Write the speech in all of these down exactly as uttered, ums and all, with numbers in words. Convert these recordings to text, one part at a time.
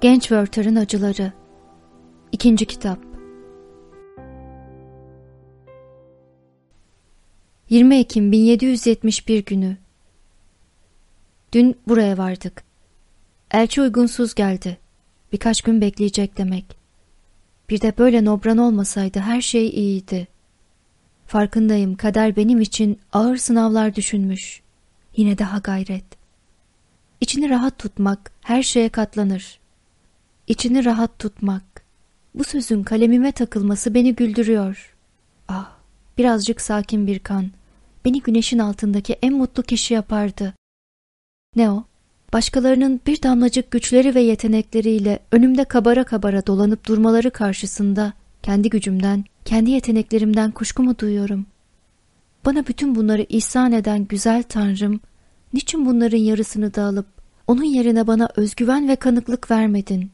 Genç Werther'ın Acıları. İkinci kitap. yirmi Ekim bin yedi yüz yetmiş bir günü. Dün buraya vardık. Elçi uygunsuz geldi. Birkaç gün bekleyecek demek. Bir de böyle nobran olmasaydı her şey iyiydi. Farkındayım, kader benim için ağır sınavlar düşünmüş. Yine daha gayret. İçini rahat tutmak her şeye katlanır. İçini rahat tutmak. Bu sözün kalemime takılması beni güldürüyor. Ah, birazcık sakin bir kan. Beni güneşin altındaki en mutlu kişi yapardı. Ne o? Başkalarının bir damlacık güçleri ve yetenekleriyle önümde kabara kabara dolanıp durmaları karşısında kendi gücümden, kendi yeteneklerimden kuşku mu duyuyorum? Bana bütün bunları ihsan eden güzel Tanrım, niçin bunların yarısını da alıp onun yerine bana özgüven ve kanıklık vermedin?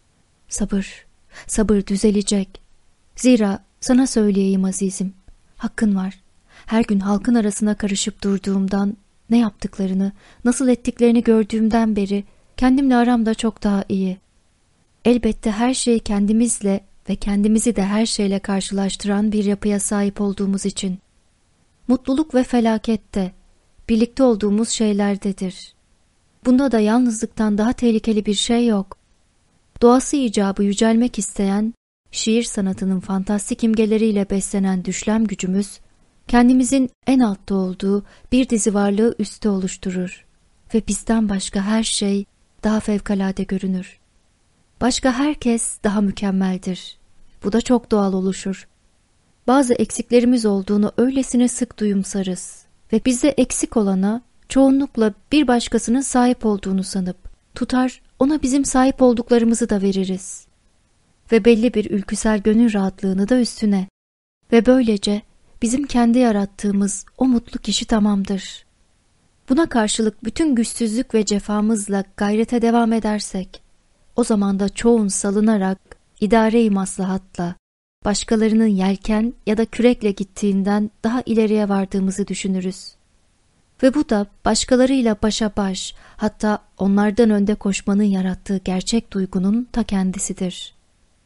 Sabır, sabır düzelecek. Zira sana söyleyeyim azizim, hakkın var. Her gün halkın arasına karışıp durduğumdan, ne yaptıklarını, nasıl ettiklerini gördüğümden beri kendimle aram da çok daha iyi. Elbette her şeyi kendimizle ve kendimizi de her şeyle karşılaştıran bir yapıya sahip olduğumuz için. Mutluluk ve felaket de birlikte olduğumuz şeylerdedir. Bunda da yalnızlıktan daha tehlikeli bir şey yok. Doğası icabı yücelmek isteyen, şiir sanatının fantastik imgeleriyle beslenen düşlem gücümüz, kendimizin en altta olduğu bir dizi varlığı üste oluşturur ve bizden başka her şey daha fevkalade görünür. Başka herkes daha mükemmeldir. Bu da çok doğal oluşur. Bazı eksiklerimiz olduğunu öylesine sık duyumsarız ve bizde eksik olana çoğunlukla bir başkasının sahip olduğunu sanıp tutar ona bizim sahip olduklarımızı da veririz. Ve belli bir ülküsel gönül rahatlığını da üstüne. Ve böylece bizim kendi yarattığımız o mutlu kişi tamamdır. Buna karşılık bütün güçsüzlük ve cefamızla gayrete devam edersek, o zaman da çoğun salınarak, idare-i maslahatla, başkalarının yelken ya da kürekle gittiğinden daha ileriye vardığımızı düşünürüz. Ve bu da başkalarıyla başa baş, hatta onlardan önde koşmanın yarattığı gerçek duygunun ta kendisidir.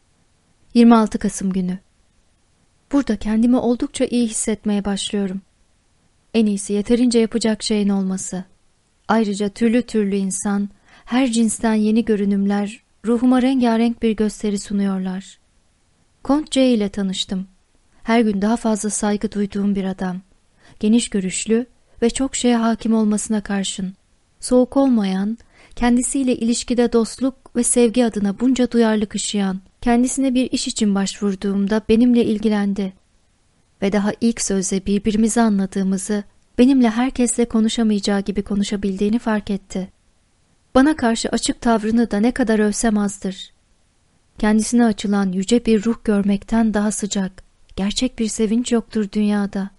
yirmi altı Kasım günü. Burada kendimi oldukça iyi hissetmeye başlıyorum. En iyisi yeterince yapacak şeyin olması. Ayrıca türlü türlü insan, her cinsten yeni görünümler, ruhuma rengarenk bir gösteri sunuyorlar. Kont C ile tanıştım. Her gün daha fazla saygı duyduğum bir adam. Geniş görüşlü ve çok şeye hakim olmasına karşın, soğuk olmayan, kendisiyle ilişkide dostluk ve sevgi adına bunca duyarlılık ışıyan, kendisine bir iş için başvurduğumda benimle ilgilendi. Ve daha ilk sözle birbirimizi anladığımızı, benimle herkesle konuşamayacağı gibi konuşabildiğini fark etti. Bana karşı açık tavrını da ne kadar övsem azdır. Kendisine açılan yüce bir ruh görmekten daha sıcak, gerçek bir sevinç yoktur dünyada.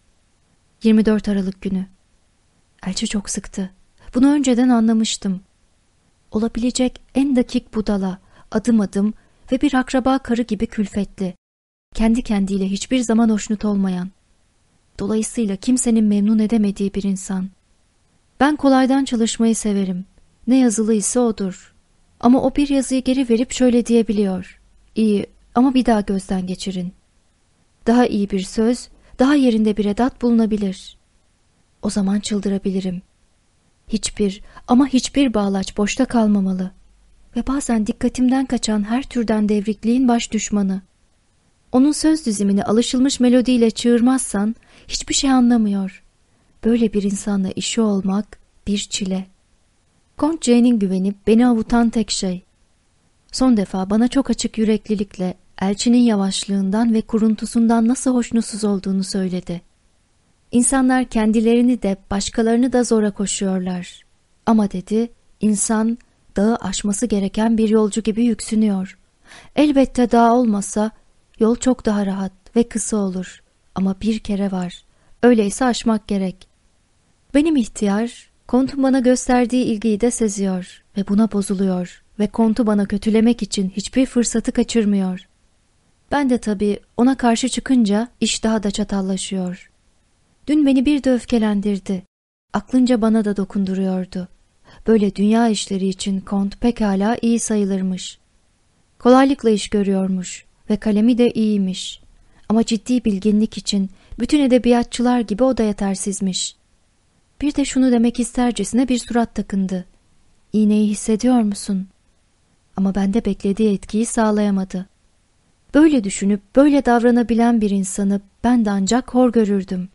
yirmi dört Aralık günü. Elçi çok sıktı. Bunu önceden anlamıştım. Olabilecek en dakik budala, adım adım ve bir akraba karı gibi külfetli. Kendi kendiyle hiçbir zaman hoşnut olmayan. Dolayısıyla kimsenin memnun edemediği bir insan. Ben kolaydan çalışmayı severim. Ne yazılıysa odur. Ama o bir yazıyı geri verip şöyle diyebiliyor. İyi ama bir daha gözden geçirin. Daha iyi bir söz, daha yerinde bir edat bulunabilir. O zaman çıldırabilirim. Hiçbir ama hiçbir bağlaç boşta kalmamalı. Ve bazen dikkatimden kaçan her türden devrikliğin baş düşmanı. Onun söz düzimini alışılmış melodiyle çığırmazsan hiçbir şey anlamıyor. Böyle bir insanla işi olmak bir çile. Kont C'nin güvenip beni avutan tek şey. Son defa bana çok açık yüreklilikle elçinin yavaşlığından ve kuruntusundan nasıl hoşnutsuz olduğunu söyledi. İnsanlar kendilerini de başkalarını da zora koşuyorlar. Ama dedi, insan dağı aşması gereken bir yolcu gibi yüksünüyor. Elbette dağ olmasa yol çok daha rahat ve kısa olur. Ama bir kere var. Öyleyse aşmak gerek. Benim ihtiyar, Kont'un bana gösterdiği ilgiyi de seziyor ve buna bozuluyor ve Kont'u bana kötülemek için hiçbir fırsatı kaçırmıyor. Ben de tabii ona karşı çıkınca iş daha da çatallaşıyor. Dün beni bir de öfkelendirdi. Aklınca bana da dokunduruyordu. böyle dünya işleri için Kont pekala iyi sayılırmış. Kolaylıkla iş görüyormuş ve kalemi de iyiymiş. Ama ciddi bilginlik için bütün edebiyatçılar gibi o da yetersizmiş. Bir de şunu demek istercesine bir surat takındı. İğneyi hissediyor musun? Ama bende beklediği etkiyi sağlayamadı. Böyle düşünüp böyle davranabilen bir insanı ben de ancak hor görürdüm.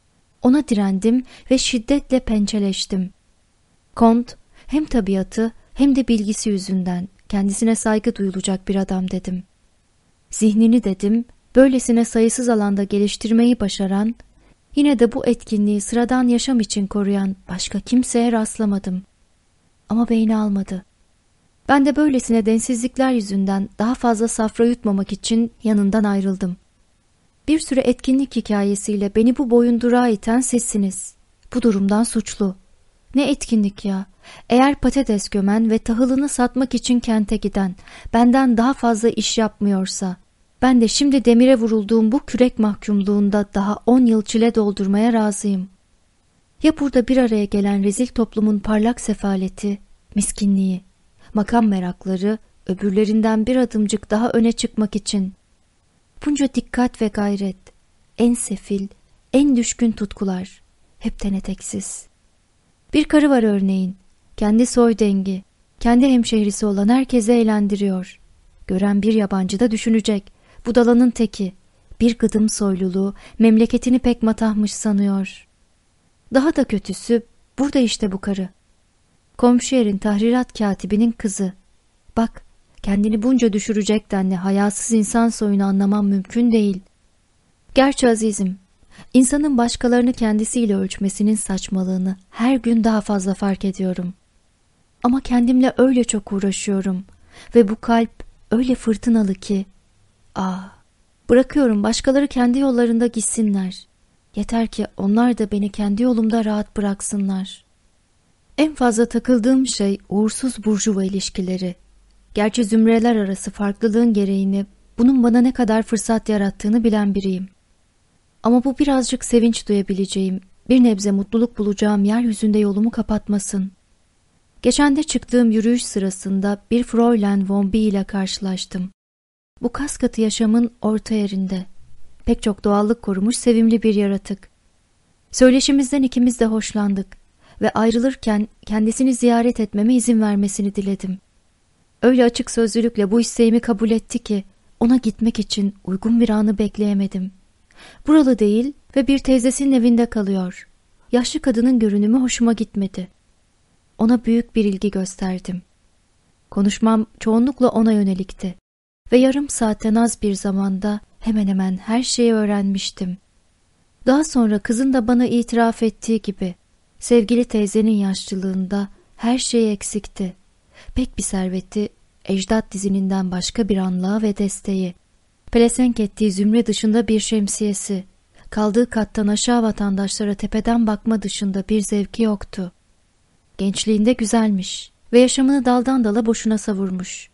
Ona direndim ve şiddetle pençeleştim. Kont hem tabiatı hem de bilgisi yüzünden kendisine saygı duyulacak bir adam dedim. Zihnini dedim, böylesine sayısız alanda geliştirmeyi başaran, yine de bu etkinliği sıradan yaşam için koruyan başka kimseye rastlamadım. Ama beyni almadı. Ben de böylesine densizlikler yüzünden daha fazla safra yutmamak için yanından ayrıldım. Bir süre etkinlik hikayesiyle beni bu boyundurağa iten sizsiniz. Bu durumdan suçlu. Ne etkinlik ya? Eğer patates gömen ve tahılını satmak için kente giden, benden daha fazla iş yapmıyorsa, ben de şimdi demire vurulduğum bu kürek mahkumluğunda daha on yıl çile doldurmaya razıyım. Ya burada bir araya gelen rezil toplumun parlak sefaleti, miskinliği, makam merakları, öbürlerinden bir adımcık daha öne çıkmak için. Bunca dikkat ve gayret, en sefil, en düşkün tutkular, hepten eteksiz. Bir karı var örneğin, kendi soy dengi, kendi hemşehrisi olan herkese eğlendiriyor. Gören bir yabancı da düşünecek, budalanın teki, bir gıdım soyluluğu memleketini pek matahmış sanıyor. Daha da kötüsü, burada işte bu karı. Komşu yerin tahrirat katibinin kızı. Bak, kendini bunca düşürecek denli hayasız insan soyunu anlamam mümkün değil. Gerçi azizim, insanın başkalarını kendisiyle ölçmesinin saçmalığını her gün daha fazla fark ediyorum. Ama kendimle öyle çok uğraşıyorum ve bu kalp öyle fırtınalı ki, ah, bırakıyorum başkaları kendi yollarında gitsinler. Yeter ki onlar da beni kendi yolumda rahat bıraksınlar. En fazla takıldığım şey uğursuz burjuva ilişkileri. Gerçi zümreler arası farklılığın gereğini, bunun bana ne kadar fırsat yarattığını bilen biriyim. Ama bu birazcık sevinç duyabileceğim, bir nebze mutluluk bulacağım yeryüzünde yolumu kapatmasın. Geçen de çıktığım yürüyüş sırasında bir Fräulein von B ile karşılaştım. Bu kas katı yaşamın orta yerinde. Pek çok doğallık korumuş sevimli bir yaratık. Söyleşimizden ikimiz de hoşlandık ve ayrılırken kendisini ziyaret etmeme izin vermesini diledim. Öyle açık sözlülükle bu isteğimi kabul etti ki ona gitmek için uygun bir anı bekleyemedim. Buralı değil ve bir teyzesinin evinde kalıyor. Yaşlı kadının görünümü hoşuma gitmedi. Ona büyük bir ilgi gösterdim. Konuşmam çoğunlukla ona yönelikti ve yarım saatten az bir zamanda hemen hemen her şeyi öğrenmiştim. Daha sonra kızın da bana itiraf ettiği gibi sevgili teyzenin yaşlılığında her şey eksikti. Pek bir serveti, ecdat dizininden başka bir anlığa ve desteği, pelesenk ettiği zümre dışında bir şemsiyesi, kaldığı kattan aşağı vatandaşlara tepeden bakma dışında bir zevki yoktu. Gençliğinde güzelmiş ve yaşamını daldan dala boşuna savurmuş.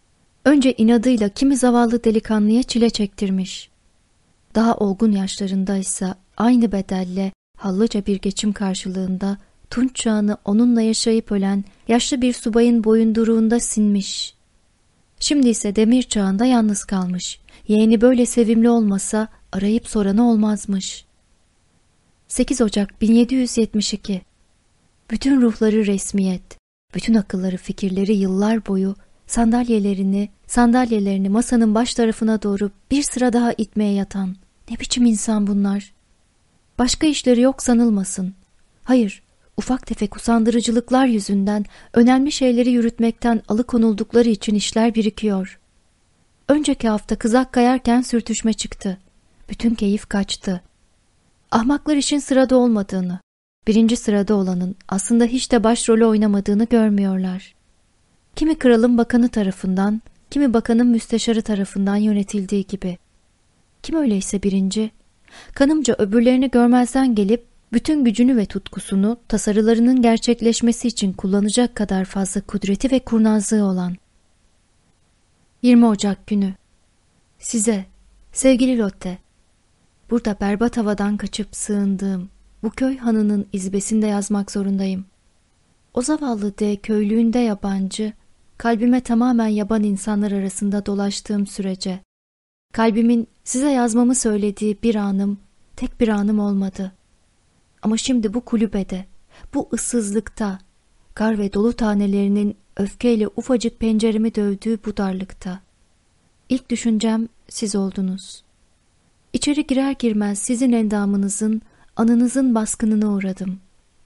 Önce inadıyla kimi zavallı delikanlıya çile çektirmiş. Daha olgun yaşlarındaysa aynı bedelle hallıca bir geçim karşılığında tunç çağını onunla yaşayıp ölen yaşlı bir subayın boyunduruğunda sinmiş. Şimdi ise demir çağında yalnız kalmış. Yeğeni böyle sevimli olmasa arayıp soranı olmazmış. sekiz Ocak bin yedi yüz yetmiş iki. Bütün ruhları resmiyet, bütün akılları fikirleri yıllar boyu sandalyelerini, sandalyelerini masanın baş tarafına doğru bir sıra daha itmeye yatan ne biçim insan bunlar? Başka işleri yok sanılmasın. Hayır, ufak tefek usandırıcılıklar yüzünden önemli şeyleri yürütmekten alıkonuldukları için işler birikiyor. Önceki hafta kızak kayarken sürtüşme çıktı. Bütün keyif kaçtı. Ahmaklar işin sırada olmadığını, birinci sırada olanın aslında hiç de başrolü oynamadığını görmüyorlar. Kimi kralın bakanı tarafından, kimi bakanın müsteşarı tarafından yönetildiği gibi. Kim öyleyse birinci, kanımca öbürlerini görmezden gelip bütün gücünü ve tutkusunu tasarılarının gerçekleşmesi için kullanacak kadar fazla kudreti ve kurnazlığı olan. yirmi Ocak günü. Size, sevgili Lotte, burada berbat havadan kaçıp sığındığım bu köy hanının izbesinde yazmak zorundayım. O zavallı de köylüğünde yabancı, kalbime tamamen yaban insanlar arasında dolaştığım sürece, kalbimin size yazmamı söylediği bir anım, tek bir anım olmadı. Ama şimdi bu kulübede, bu ıssızlıkta, kar ve dolu tanelerinin öfkeyle ufacık penceremi dövdüğü bu darlıkta, İlk düşüncem siz oldunuz. İçeri girer girmez sizin endamınızın, anınızın baskınına uğradım.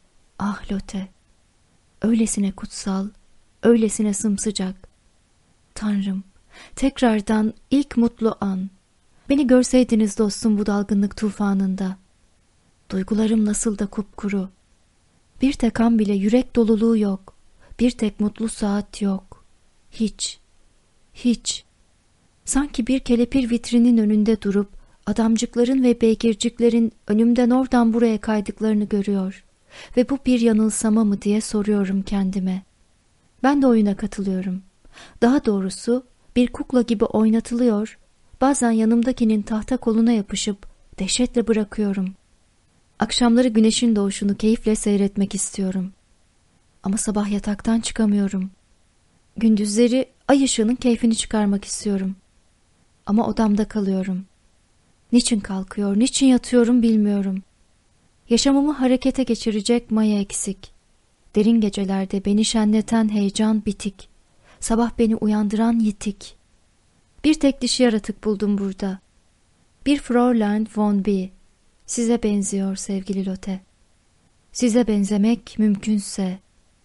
Ah Lotte, öylesine kutsal, öylesine sımsıcak. Tanrım, tekrardan ilk mutlu an. Beni görseydiniz dostum bu dalgınlık tufanında. Duygularım nasıl da kupkuru. Bir tek an bile yürek doluluğu yok. Bir tek mutlu saat yok. Hiç, hiç. Sanki bir kelepir vitrinin önünde durup adamcıkların ve beygirciklerin önümden oradan buraya kaydıklarını görüyor ve bu bir yanılsama mı diye soruyorum kendime. Ben de oyuna katılıyorum. Daha doğrusu bir kukla gibi oynatılıyor, bazen yanımdakinin tahta koluna yapışıp dehşetle bırakıyorum. Akşamları güneşin doğuşunu keyifle seyretmek istiyorum. Ama sabah yataktan çıkamıyorum. Gündüzleri ay ışığının keyfini çıkarmak istiyorum. Ama odamda kalıyorum. Niçin kalkıyor, niçin yatıyorum bilmiyorum. Yaşamımı harekete geçirecek maya eksik. Derin gecelerde beni şenleten heyecan bitik. Sabah beni uyandıran yitik. Bir tek dişi yaratık buldum burada. Bir Fräulein von B. Size benziyor sevgili Lotte. Size benzemek mümkünse.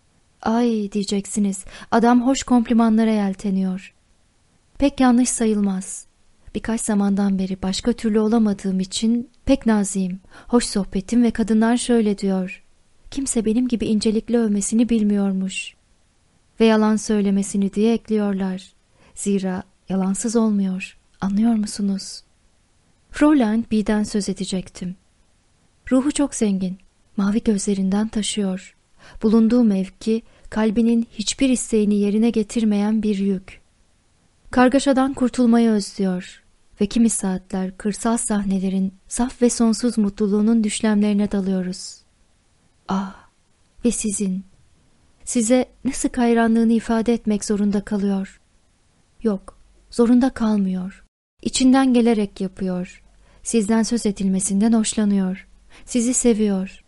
Ay diyeceksiniz, adam hoş komplimanlara yelteniyor. Pek yanlış sayılmaz. Birkaç zamandan beri başka türlü olamadığım için pek naziyim, hoş sohbetim ve kadınlar şöyle diyor. Kimse benim gibi incelikli övmesini bilmiyormuş. Ve yalan söylemesini diye ekliyorlar. Zira yalansız olmuyor, anlıyor musunuz? Fräulein B'den söz edecektim. Ruhu çok zengin, mavi gözlerinden taşıyor. Bulunduğu mevki, kalbinin hiçbir isteğini yerine getirmeyen bir yük. Kargaşadan kurtulmayı özlüyor ve kimi saatler kırsal sahnelerin saf ve sonsuz mutluluğunun düşlemlerine dalıyoruz. Ah, ve sizin, size ne sık hayranlığını ifade etmek zorunda kalıyor. Yok, zorunda kalmıyor. İçinden gelerek yapıyor. Sizden söz edilmesinden hoşlanıyor. Sizi seviyor.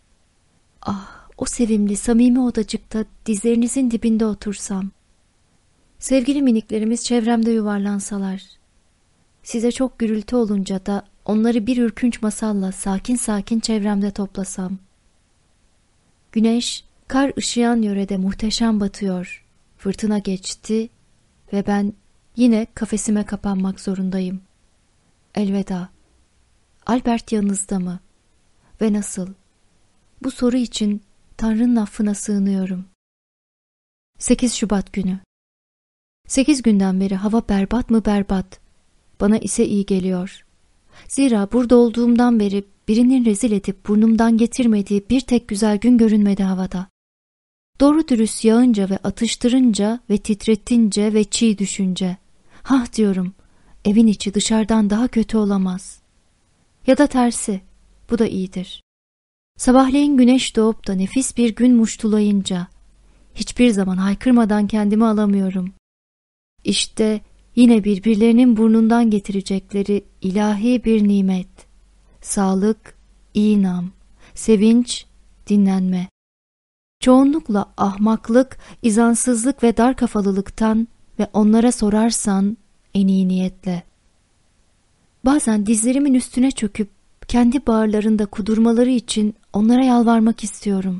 Ah, o sevimli, samimi odacıkta dizlerinizin dibinde otursam. Sevgili miniklerimiz çevremde yuvarlansalar. Size çok gürültü olunca da onları bir ürkünç masalla sakin sakin çevremde toplasam. Güneş, kar ışıyan yörede muhteşem batıyor. Fırtına geçti ve ben yine kafesime kapanmak zorundayım. Elveda. Albert yanınızda mı? Ve nasıl? Bu soru için Tanrı'nın affına sığınıyorum. sekiz Şubat günü. Sekiz günden beri hava berbat mı berbat. Bana ise iyi geliyor. Zira burada olduğumdan beri birinin rezil edip burnumdan getirmediği bir tek güzel gün görünmedi havada. Doğru dürüst yağınca ve atıştırınca ve titrettince ve çiğ düşünce. Hah diyorum, evin içi dışarıdan daha kötü olamaz. Ya da tersi, bu da iyidir. Sabahleyin güneş doğup da nefis bir gün muştulayınca, hiçbir zaman haykırmadan kendimi alamıyorum. İşte yine birbirlerinin burnundan getirecekleri ilahi bir nimet. Sağlık, iyi nam, sevinç, dinlenme. Çoğunlukla ahmaklık, izansızlık ve dar kafalılıktan ve onlara sorarsan en iyi niyetle. Bazen dizlerimin üstüne çöküp kendi bağırlarında kudurmaları için onlara yalvarmak istiyorum.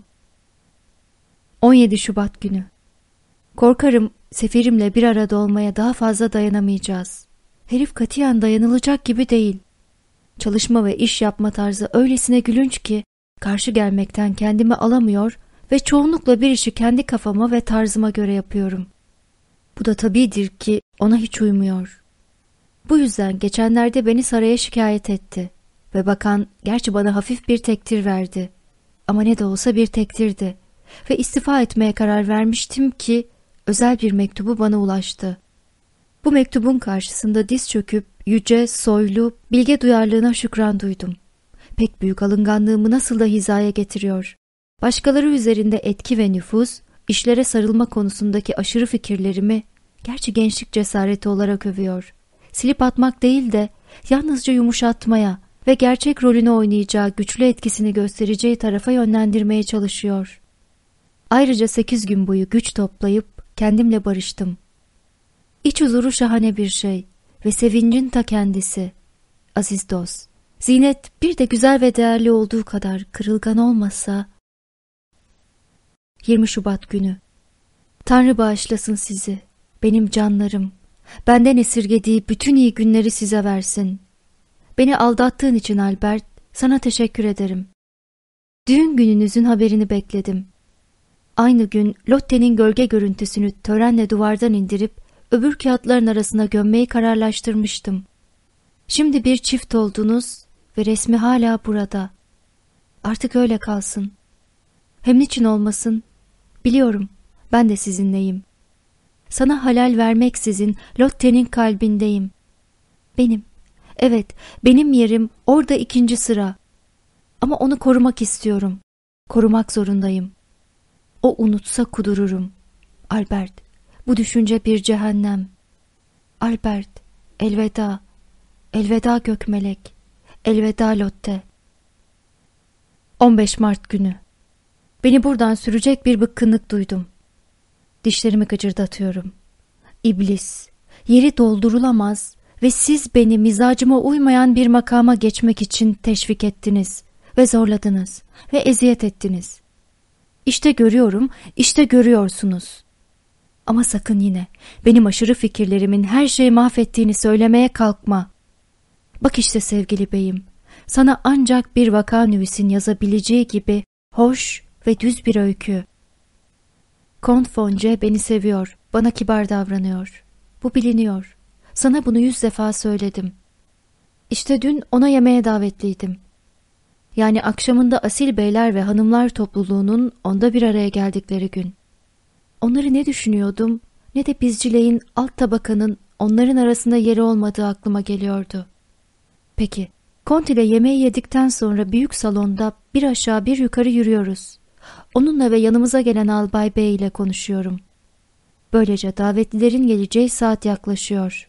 on yedi Şubat günü. Korkarım Sefirimle bir arada olmaya daha fazla dayanamayacağız. Herif katiyen dayanılacak gibi değil. Çalışma ve iş yapma tarzı öylesine gülünç ki karşı gelmekten kendimi alamıyor ve çoğunlukla bir işi kendi kafama ve tarzıma göre yapıyorum. Bu da tabidir ki ona hiç uymuyor. Bu yüzden geçenlerde beni saraya şikayet etti ve bakan gerçi bana hafif bir tektir verdi. Ama ne de olsa bir tektirdi ve istifa etmeye karar vermiştim ki özel bir mektubu bana ulaştı. Bu mektubun karşısında diz çöküp yüce, soylu, bilge duyarlılığına şükran duydum. Pek büyük alınganlığımı nasıl da hizaya getiriyor. Başkaları üzerinde etki ve nüfuz, işlere sarılma konusundaki aşırı fikirlerimi, gerçi gençlik cesareti olarak övüyor. Silip atmak değil de yalnızca yumuşatmaya ve gerçek rolünü oynayacağı güçlü etkisini göstereceği tarafa yönlendirmeye çalışıyor. Ayrıca sekiz gün boyu güç toplayıp kendimle barıştım. İç huzuru şahane bir şey ve sevincin ta kendisi. Aziz dost, Zinet bir de güzel ve değerli olduğu kadar kırılgan olmasa... yirmi Şubat günü. Tanrı bağışlasın sizi, benim canlarım. Benden esirgediği bütün iyi günleri size versin. Beni aldattığın için Albert, sana teşekkür ederim. Düğün gününüzün haberini bekledim. Aynı gün Lotte'nin gölge görüntüsünü törenle duvardan indirip öbür kağıtların arasına gömmeyi kararlaştırmıştım. Şimdi bir çift oldunuz ve resmi hala burada. Artık öyle kalsın. Hem niçin olmasın? Biliyorum, ben de sizinleyim. Sana halal vermeksizin Lotte'nin kalbindeyim. Benim, evet, benim yerim orada ikinci sıra. Ama onu korumak istiyorum. Korumak zorundayım. O unutsa kudururum. Albert, bu düşünce bir cehennem. Albert, elveda. Elveda gökmelek. Elveda Lotte. on beş Mart günü. Beni buradan sürecek bir bıkkınlık duydum. Dişlerimi gıcırdatıyorum. İblis, yeri doldurulamaz ve siz beni mizacıma uymayan bir makama geçmek için teşvik ettiniz ve zorladınız ve eziyet ettiniz. İşte görüyorum, işte görüyorsunuz. Ama sakın yine benim aşırı fikirlerimin her şeyi mahvettiğini söylemeye kalkma. Bak işte sevgili beyim, sana ancak bir vakanüvisin yazabileceği gibi hoş ve düz bir öykü. Kont Fonce beni seviyor, bana kibar davranıyor. Bu biliniyor. Sana bunu yüz defa söyledim. İşte dün ona yemeğe davetliydim. Yani akşamında asil beyler ve hanımlar topluluğunun onda bir araya geldikleri gün. Onları ne düşünüyordum, ne de bizcileyin alt tabakanın onların arasında yeri olmadığı aklıma geliyordu. Peki, Kont ile yemeği yedikten sonra büyük salonda bir aşağı bir yukarı yürüyoruz. Onunla ve yanımıza gelen Albay Bey ile konuşuyorum. Böylece davetlilerin geleceği saat yaklaşıyor.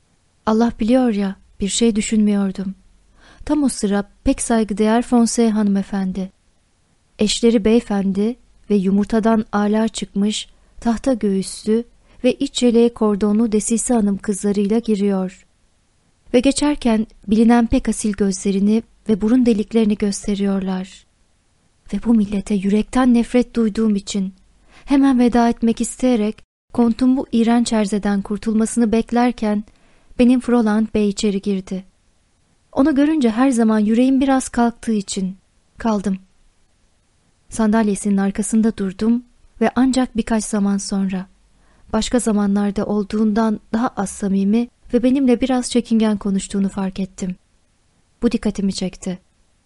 Allah biliyor ya, bir şey düşünmüyordum. Tam o sıra pek saygıdeğer Fonse hanımefendi, eşleri beyefendi ve yumurtadan âlâ çıkmış tahta göğüslü ve iç yeleğe kordonlu Desise hanım kızlarıyla giriyor. Ve geçerken bilinen pek asil gözlerini ve burun deliklerini gösteriyorlar. Ve bu millete yürekten nefret duyduğum için hemen veda etmek isteyerek Kont'un bu iğrenç erzeden kurtulmasını beklerken benim Froland Bey içeri girdi. Onu görünce her zaman yüreğim biraz kalktığı için kaldım. Sandalyesinin arkasında durdum ve ancak birkaç zaman sonra, başka zamanlarda olduğundan daha az samimi ve benimle biraz çekingen konuştuğunu fark ettim. Bu dikkatimi çekti.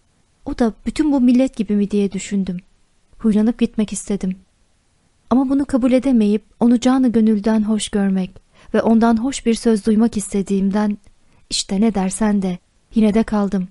O da bütün bu millet gibi mi diye düşündüm. Huylanıp gitmek istedim. Ama bunu kabul edemeyip onu canı gönülden hoş görmek ve ondan hoş bir söz duymak istediğimden, işte ne dersen de yine de kaldım.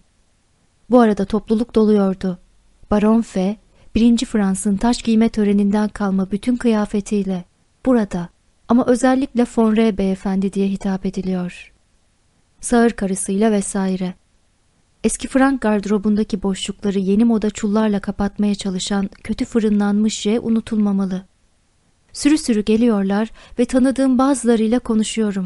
Bu arada topluluk doluyordu. Baron F, birinci Frans'ın taş giyme töreninden kalma bütün kıyafetiyle burada, ama özellikle Fonre beyefendi diye hitap ediliyor. Sağır karısıyla vesaire. Eski Frank gardırobundaki boşlukları yeni moda çullarla kapatmaya çalışan kötü fırınlanmış J unutulmamalı. Sürü sürü geliyorlar ve tanıdığım bazılarıyla konuşuyorum.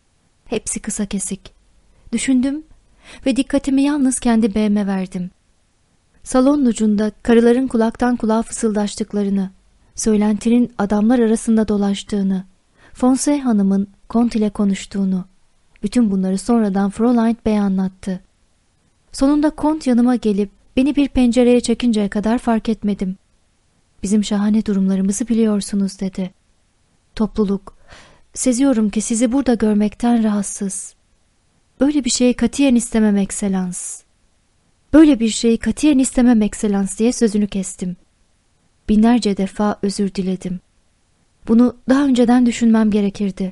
Hepsi kısa kesik. Düşündüm ve dikkatimi yalnız kendi beyime verdim. Salonun ucunda karıların kulaktan kulağa fısıldaştıklarını, söylentinin adamlar arasında dolaştığını, Fonse hanımın Kont ile konuştuğunu, bütün bunları sonradan Fräulein Bey anlattı. Sonunda Kont yanıma gelip beni bir pencereye çekinceye kadar fark etmedim. Bizim şahane durumlarımızı biliyorsunuz dedi. Topluluk, seziyorum ki sizi burada görmekten rahatsız. Böyle bir şeyi katiyen istemem ekselans. Böyle bir şeyi katiyen istemem ekselans diye sözünü kestim. Binlerce defa özür diledim. Bunu daha önceden düşünmem gerekirdi.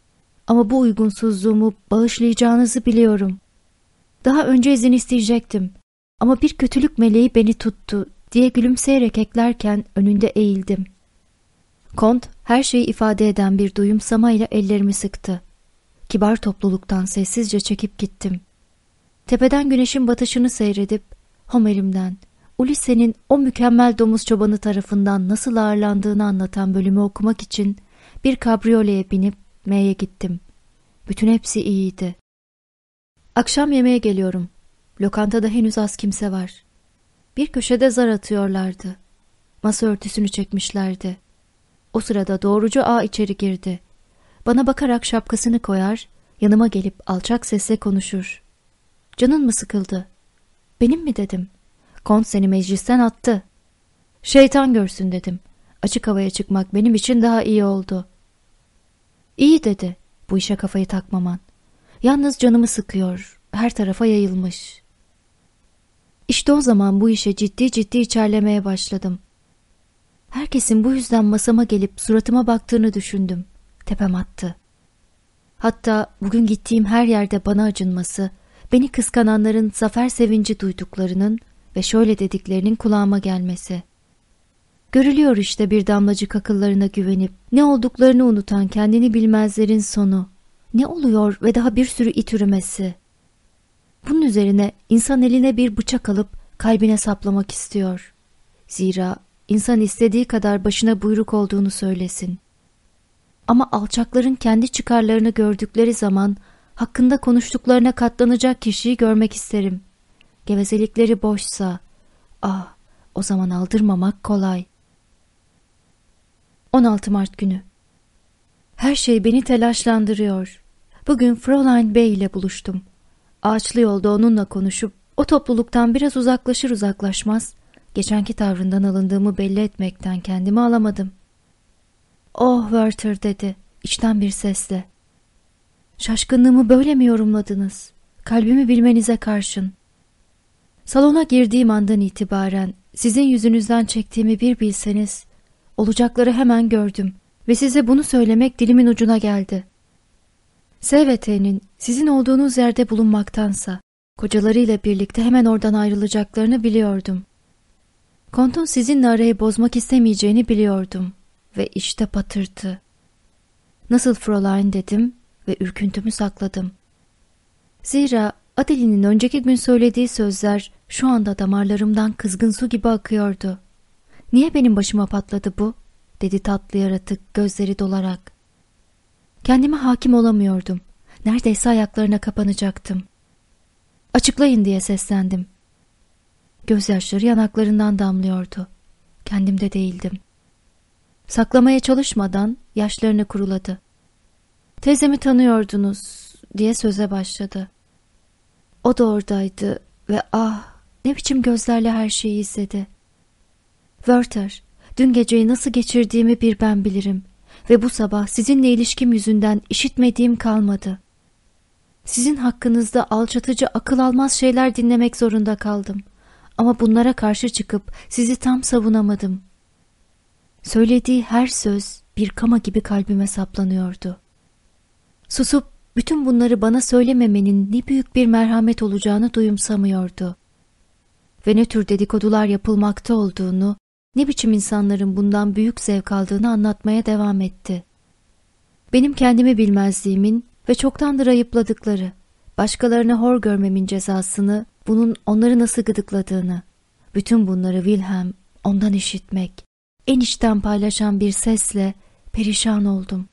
Ama bu uygunsuzluğumu bağışlayacağınızı biliyorum. Daha önce izin isteyecektim. Ama bir kötülük meleği beni tuttu diye gülümseyerek eklerken önünde eğildim. Kont her şeyi ifade eden bir duyumsamayla ellerimi sıktı. Kibar topluluktan sessizce çekip gittim. Tepeden güneşin batışını seyredip Homer'imden, Ulisse'nin o mükemmel domuz çobanı tarafından nasıl ağırlandığını anlatan bölümü okumak için bir kabriyoleye binip M'ye gittim. Bütün hepsi iyiydi. Akşam yemeğe geliyorum. Lokantada henüz az kimse var. Bir köşede zar atıyorlardı. Masa örtüsünü çekmişlerdi. O sırada doğrucu ağa içeri girdi. Bana bakarak şapkasını koyar, yanıma gelip alçak sesle konuşur. Canın mı sıkıldı? Benim mi dedim. Kont seni meclisten attı. Şeytan görsün dedim. Açık havaya çıkmak benim için daha iyi oldu. İyi dedi. Bu işe kafayı takmaman. Yalnız canımı sıkıyor. Her tarafa yayılmış. İşte o zaman bu işe ciddi ciddi içerlemeye başladım. Herkesin bu yüzden masama gelip suratıma baktığını düşündüm. Tepem attı. Hatta bugün gittiğim her yerde bana acınması, beni kıskananların zafer sevinci duyduklarının ve şöyle dediklerinin kulağıma gelmesi. Görülüyor işte bir damlacık akıllarına güvenip, ne olduklarını unutan kendini bilmezlerin sonu. Ne oluyor ve daha bir sürü it ürümesi. Bunun üzerine insan eline bir bıçak alıp kalbine saplamak istiyor. Zira insan istediği kadar başına buyruk olduğunu söylesin. Ama alçakların kendi çıkarlarını gördükleri zaman hakkında konuştuklarına katlanacak kişiyi görmek isterim. Gevezelikleri boşsa, ah o zaman aldırmamak kolay. on altı Mart günü. Her şey beni telaşlandırıyor. Bugün Fräulein Bey ile buluştum. Ağaçlı yolda onunla konuşup o topluluktan biraz uzaklaşır uzaklaşmaz geçenki tavrından alındığımı belli etmekten kendimi alamadım. "Oh Werther," dedi içten bir sesle. "Şaşkınlığımı böyle mi yorumladınız? Kalbimi bilmenize karşın. Salona girdiğim andan itibaren sizin yüzünüzden çektiğimi bir bilseniz, olacakları hemen gördüm ve size bunu söylemek dilimin ucuna geldi. S V T'nin sizin olduğunuz yerde bulunmaktansa, kocalarıyla birlikte hemen oradan ayrılacaklarını biliyordum. Kont'un sizinle arayı bozmak istemeyeceğini biliyordum ve işte patırtı. Nasıl Fräulein dedim ve ürküntümü sakladım. Zira Adeline'in önceki gün söylediği sözler şu anda damarlarımdan kızgın su gibi akıyordu. "Niye benim başıma patladı bu?" dedi tatlı yaratık gözleri dolarak. Kendime hakim olamıyordum. Neredeyse ayaklarına kapanacaktım. "Açıklayın," diye seslendim. Gözyaşları yanaklarından damlıyordu. Kendimde değildim. Saklamaya çalışmadan yaşlarını kuruladı. "Teyzemi tanıyordunuz," diye söze başladı. O da oradaydı ve ah ne biçim gözlerle her şeyi izledi. "Werther, dün geceyi nasıl geçirdiğimi bir ben bilirim ve bu sabah sizinle ilişkim yüzünden işitmediğim kalmadı. Sizin hakkınızda alçatıcı, akıl almaz şeyler dinlemek zorunda kaldım ama bunlara karşı çıkıp sizi tam savunamadım." Söylediği her söz bir kama gibi kalbime saplanıyordu. Susup bütün bunları bana söylememenin ne büyük bir merhamet olacağını duyumsamıyordu. Ve ne tür dedikodular yapılmakta olduğunu, ne biçim insanların bundan büyük zevk aldığını anlatmaya devam etti. Benim kendimi bilmezliğimin ve çoktandır ayıpladıkları, başkalarına hor görmemin cezasını, bunun onları nasıl gıdıkladığını, bütün bunları Wilhelm ondan işitmek, en içten paylaşan bir sesle perişan oldum.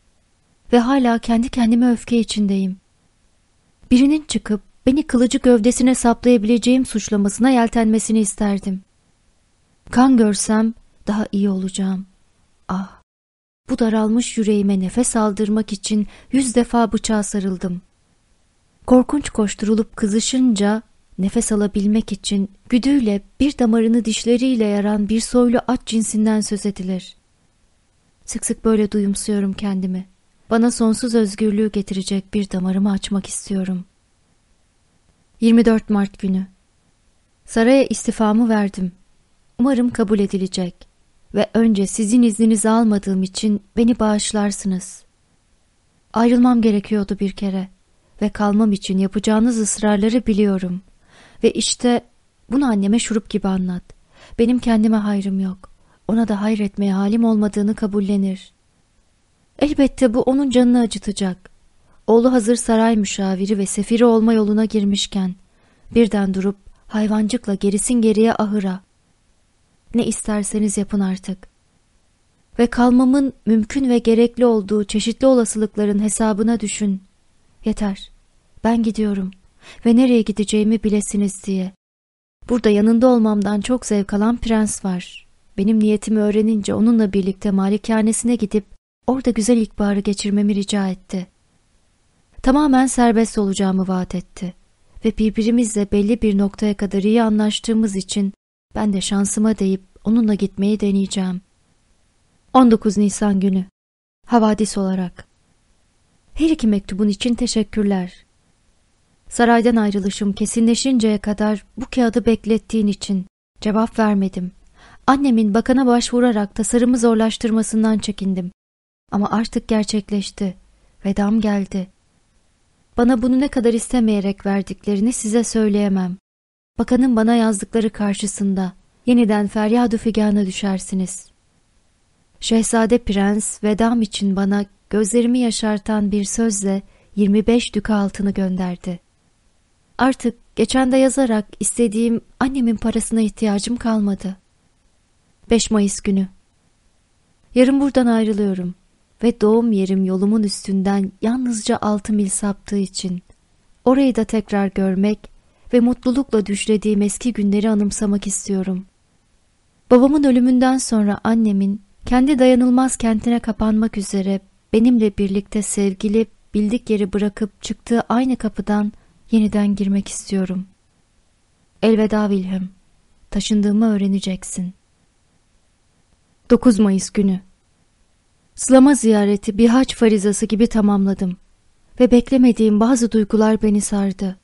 Ve hala kendi kendime öfke içindeyim. Birinin çıkıp beni kılıcı gövdesine saplayabileceğim suçlamasına yeltenmesini isterdim. Kan görsem daha iyi olacağım. Ah, bu daralmış yüreğime nefes aldırmak için yüz defa bıçağa sarıldım. Korkunç koşturulup kızışınca nefes alabilmek için güdüyle bir damarını dişleriyle yaran bir soylu at cinsinden söz edilir. Sık sık böyle duyumsuyorum kendimi. Bana sonsuz özgürlüğü getirecek bir damarımı açmak istiyorum. yirmi dört Mart günü. Saraya istifamı verdim. Umarım kabul edilecek ve önce sizin izninizi almadığım için beni bağışlarsınız. Ayrılmam gerekiyordu bir kere ve kalmam için yapacağınız ısrarları biliyorum. Ve işte bunu anneme şurup gibi anlat. Benim kendime hayrım yok. ona da hayretmeye halim olmadığını kabullenir. Elbette bu onun canını acıtacak. Oğlu hazır saray müşaviri ve sefiri olma yoluna girmişken birden durup hayvancıkla gerisin geriye ahıra. Ne isterseniz yapın artık. Ve kalmamın mümkün ve gerekli olduğu çeşitli olasılıkların hesabına düşün. Yeter, ben gidiyorum ve nereye gideceğimi bilesiniz diye. Burada yanında olmamdan çok zevk alan prens var. Benim niyetimi öğrenince onunla birlikte malikanesine gidip orada güzel ilkbaharı geçirmemi rica etti. Tamamen serbest olacağımı vaat etti. Ve birbirimizle belli bir noktaya kadar iyi anlaştığımız için ben de şansıma deyip onunla gitmeyi deneyeceğim. on dokuz Nisan günü. Havadis olarak. Her iki mektubun için teşekkürler. Saraydan ayrılışım kesinleşinceye kadar bu kağıdı beklettiğin için cevap vermedim. Annemin bakana başvurarak tasarımı zorlaştırmasından çekindim. Ama artık gerçekleşti. Vedam geldi. Bana bunu ne kadar istemeyerek verdiklerini size söyleyemem. Bakanın bana yazdıkları karşısında yeniden feryat-ı figana düşersiniz. Şehzade Prens vedam için bana gözlerimi yaşartan bir sözle yirmi beş düka altını gönderdi. Artık geçen de yazarak istediğim annemin parasına ihtiyacım kalmadı. beş Mayıs günü. Yarın buradan ayrılıyorum ve doğum yerim yolumun üstünden yalnızca altı mil saptığı için orayı da tekrar görmek ve mutlulukla düşlediğim eski günleri anımsamak istiyorum. Babamın ölümünden sonra annemin kendi dayanılmaz kentine kapanmak üzere benimle birlikte sevgili bildik yeri bırakıp çıktığı aynı kapıdan yeniden girmek istiyorum. Elveda Wilhelm, taşındığımı öğreneceksin. dokuz Mayıs günü. Slama ziyareti bir hac farizası gibi tamamladım ve beklemediğim bazı duygular beni sardı.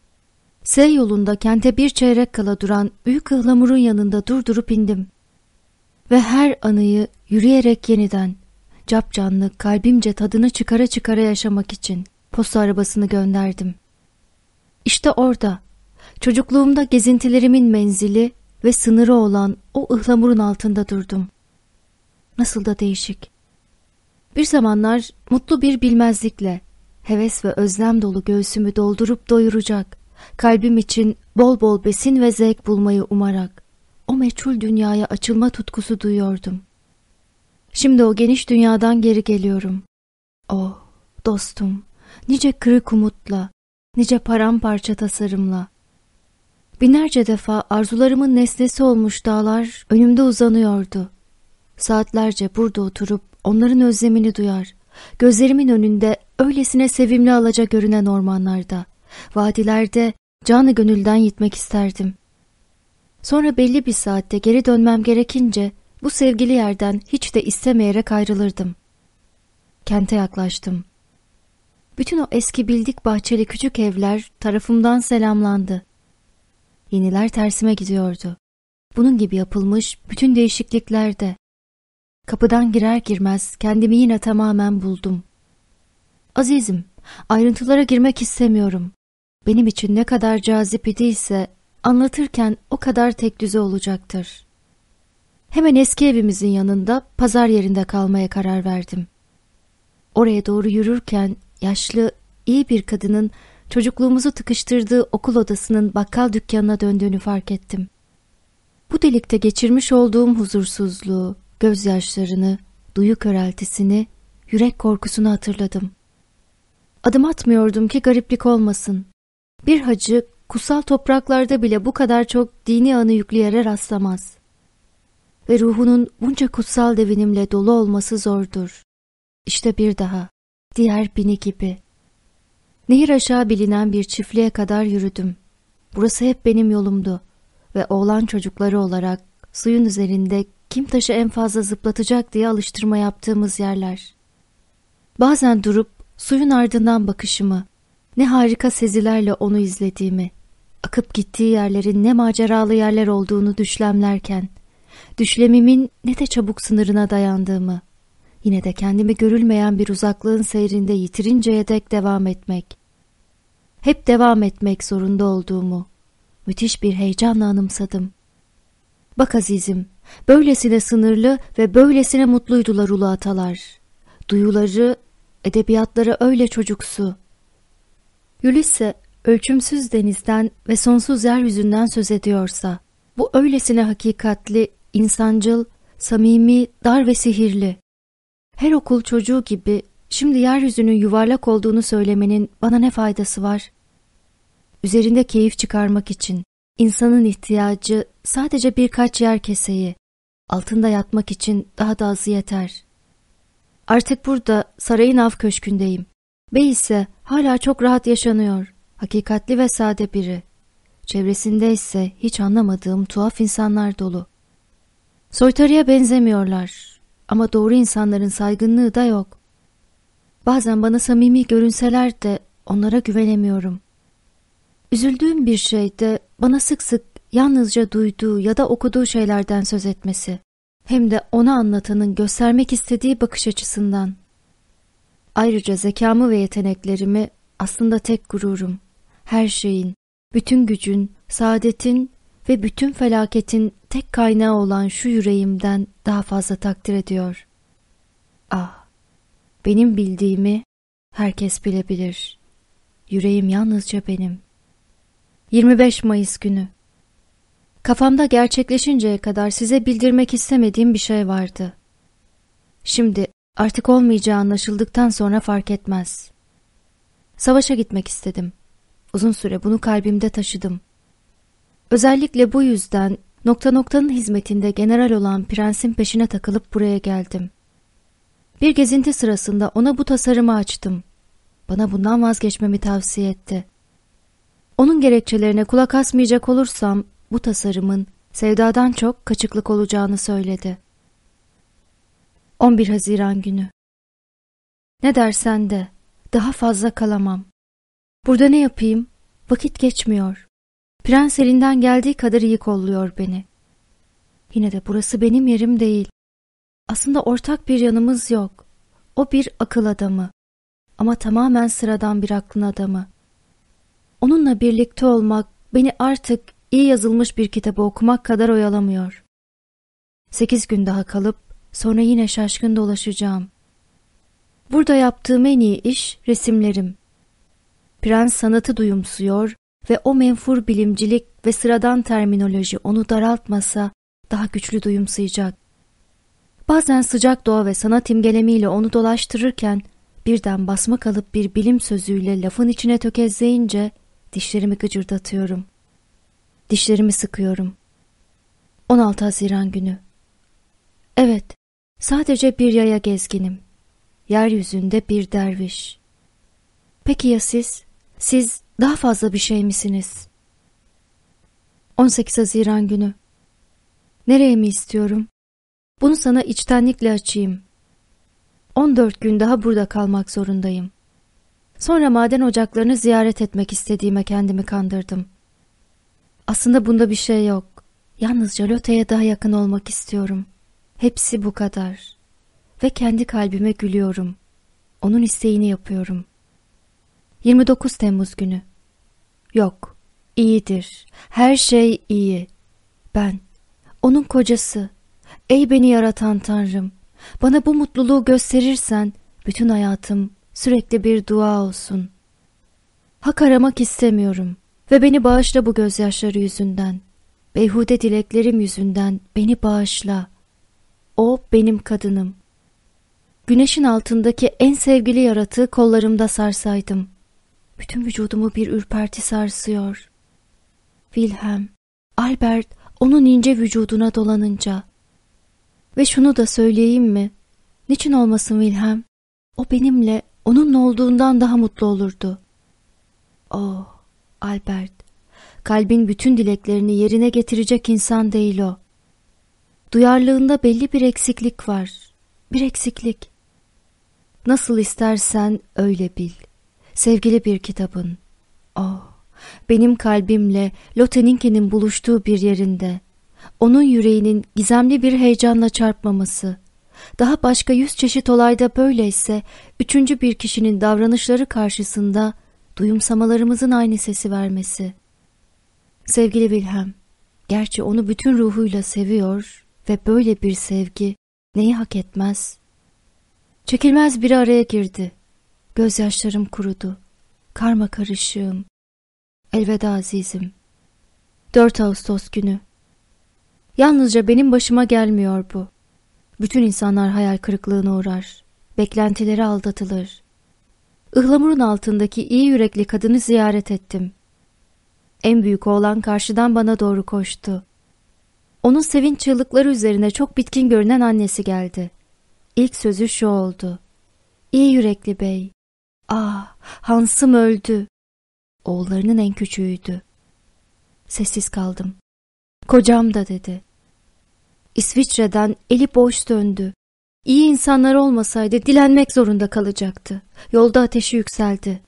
S yolunda kente bir çeyrek kala duran büyük ıhlamurun yanında durdurup indim. Ve her anıyı yürüyerek yeniden, capcanlı kalbimce tadını çıkara çıkara yaşamak için posta arabasını gönderdim. İşte orada, çocukluğumda gezintilerimin menzili ve sınırı olan o ıhlamurun altında durdum. Nasıl da değişik. Bir zamanlar mutlu bir bilmezlikle, heves ve özlem dolu göğsümü doldurup doyuracak, kalbim için bol bol besin ve zevk bulmayı umarak, o meçhul dünyaya açılma tutkusu duyuyordum. Şimdi o geniş dünyadan geri geliyorum. Oh, dostum, nice kırık umutla, nice paramparça tasarımla. Binlerce defa arzularımın nesnesi olmuş dağlar önümde uzanıyordu. Saatlerce burada oturup onların özlemini duyar, gözlerimin önünde öylesine sevimli alaca görünen ormanlarda, vadilerde canı gönülden gitmek isterdim. Sonra belli bir saatte geri dönmem gerekince bu sevgili yerden hiç de istemeyerek ayrılırdım. Kente yaklaştım. Bütün o eski bildik bahçeli küçük evler tarafımdan selamlandı. Yeniler tersime gidiyordu. Bunun gibi yapılmış bütün değişiklikler de. Kapıdan girer girmez kendimi yine tamamen buldum. Azizim, ayrıntılara girmek istemiyorum. Benim için ne kadar cazip idiyse anlatırken o kadar tekdüze olacaktır. Hemen eski evimizin yanında pazar yerinde kalmaya karar verdim. Oraya doğru yürürken yaşlı, iyi bir kadının çocukluğumuzu tıkıştırdığı okul odasının bakkal dükkanına döndüğünü fark ettim. Bu delikte geçirmiş olduğum huzursuzluğu, gözyaşlarını, duyu köreltisini, yürek korkusunu hatırladım. Adım atmıyordum ki gariplik olmasın. Bir hacı kutsal topraklarda bile bu kadar çok dini anı yüklü yere rastlamaz. Ve ruhunun bunca kutsal devinimle dolu olması zordur. İşte bir daha, diğer bini gibi. Nehir aşağı bilinen bir çiftliğe kadar yürüdüm. Burası hep benim yolumdu ve oğlan çocukları olarak suyun üzerinde kim taşı en fazla zıplatacak diye alıştırma yaptığımız yerler. Bazen durup suyun ardından bakışımı, ne harika sezilerle onu izlediğimi, akıp gittiği yerlerin ne maceralı yerler olduğunu düşlemlerken, düşlemimin ne de çabuk sınırına dayandığımı, yine de kendimi görülmeyen bir uzaklığın seyrinde yitirinceye dek devam etmek, hep devam etmek zorunda olduğumu, müthiş bir heyecanla anımsadım. Bak azizim, Böylesine sınırlı ve böylesine mutluydular ulu atalar. Duyuları, edebiyatları öyle çocuksu. Ulisse ölçümsüz denizden ve sonsuz yeryüzünden söz ediyorsa, bu öylesine hakikatli, insancıl, samimi, dar ve sihirli. Her okul çocuğu gibi şimdi yeryüzünün yuvarlak olduğunu söylemenin bana ne faydası var? Üzerinde keyif çıkarmak için insanın ihtiyacı sadece birkaç yer keseyi, altında yatmak için daha da azı yeter. Artık burada sarayın av köşkündeyim. Bey ise hala çok rahat yaşanıyor, hakikatli ve sade biri. Çevresinde ise hiç anlamadığım tuhaf insanlar dolu. Soytarıya benzemiyorlar ama doğru insanların saygınlığı da yok. Bazen bana samimi görünseler de onlara güvenemiyorum. Üzüldüğüm bir şey de bana sık sık yalnızca duyduğu ya da okuduğu şeylerden söz etmesi. Hem de ona anlatanın göstermek istediği bakış açısından. Ayrıca zekamı ve yeteneklerimi aslında tek gururum. Her şeyin, bütün gücün, saadetin ve bütün felaketin tek kaynağı olan şu yüreğimden daha fazla takdir ediyor. Ah, benim bildiğimi herkes bilebilir. Yüreğim yalnızca benim. yirmi beş Mayıs günü. Kafamda gerçekleşinceye kadar size bildirmek istemediğim bir şey vardı. Şimdi artık olmayacağı anlaşıldıktan sonra fark etmez. Savaşa gitmek istedim. Uzun süre bunu kalbimde taşıdım. Özellikle bu yüzden nokta noktanın hizmetinde general olan prensin peşine takılıp buraya geldim. Bir gezinti sırasında ona bu tasarımı açtım. Bana bundan vazgeçmemi tavsiye etti. Onun gerekçelerine kulak asmayacak olursam bu tasarımın sevdadan çok kaçıklık olacağını söyledi. on bir Haziran günü. Ne dersen de daha fazla kalamam. Burada ne yapayım? Vakit geçmiyor. Prens elinden geldiği kadar iyi kolluyor beni. Yine de burası benim yerim değil. Aslında ortak bir yanımız yok. O bir akıl adamı. Ama tamamen sıradan bir aklın adamı. Onunla birlikte olmak beni artık iyi yazılmış bir kitabı okumak kadar oyalamıyor. Sekiz gün daha kalıp sonra yine şaşkın dolaşacağım. Burada yaptığım en iyi iş resimlerim. Prens sanatı duyumsuyor ve o menfur bilimcilik ve sıradan terminoloji onu daraltmasa daha güçlü duyumsayacak. Bazen sıcak doğa ve sanat imgelemiyle onu dolaştırırken birden basma alıp bir bilim sözüyle lafın içine tökezleyince dişlerimi gıcırdatıyorum. Dişlerimi sıkıyorum. on altı Haziran günü. Evet, sadece bir yaya gezginim. Yeryüzünde bir derviş. Peki ya siz? Siz daha fazla bir şey misiniz? on sekiz Haziran günü. Nereye mi istiyorum? Bunu sana içtenlikle açayım. on dört gün daha burada kalmak zorundayım. Sonra maden ocaklarını ziyaret etmek istediğime kendimi kandırdım. Aslında bunda bir şey yok. Yalnızca Lote'ye daha yakın olmak istiyorum. Hepsi bu kadar. Ve kendi kalbime gülüyorum. Onun isteğini yapıyorum. yirmi dokuz Temmuz günü. Yok, iyidir. Her şey iyi. Ben, onun kocası. Ey beni yaratan Tanrım, bana bu mutluluğu gösterirsen bütün hayatım sürekli bir dua olsun. Hak aramak istemiyorum ve beni bağışla bu gözyaşları yüzünden. Beyhude dileklerim yüzünden beni bağışla. O benim kadınım. Güneşin altındaki en sevgili yaratığı kollarımda sarsaydım. Bütün vücudumu bir ürperti sarsıyor. Wilhelm, Albert onun ince vücuduna dolanınca. Ve şunu da söyleyeyim mi? Niçin olmasın Wilhelm? O benimle, onunla olduğundan daha mutlu olurdu. Oh, Albert, kalbin bütün dileklerini yerine getirecek insan değil o. Duyarlılığında belli bir eksiklik var. Bir eksiklik. Nasıl istersen öyle bil. Sevgili bir kitabın. Oh, benim kalbimle Lote'ninkinin buluştuğu bir yerinde. Onun yüreğinin gizemli bir heyecanla çarpmaması. Daha başka yüz çeşit olayda böyleyse, üçüncü bir kişinin davranışları karşısında duyumsamalarımızın aynı sesi vermesi. Sevgili Wilhelm, gerçi onu bütün ruhuyla seviyor Ve böyle bir sevgi neyi hak etmez? Çekilmez biri araya girdi. Gözyaşlarım kurudu. Karma karışığım. Elveda azizim. dört Ağustos günü. Yalnızca benim başıma gelmiyor bu. Bütün insanlar hayal kırıklığına uğrar. Beklentileri aldatılır. Ihlamurun altındaki iyi yürekli kadını ziyaret ettim. En büyük oğlan karşıdan bana doğru koştu. Onun sevinç çığlıkları üzerine çok bitkin görünen annesi geldi. İlk sözü şu oldu. İyi yürekli bey. Ah, Hans'ım öldü. Oğullarının en küçüğüydü. Sessiz kaldım. Kocam da dedi. İsviçre'den eli boş döndü. İyi insanlar olmasaydı dilenmek zorunda kalacaktı. Yolda ateşi yükseldi.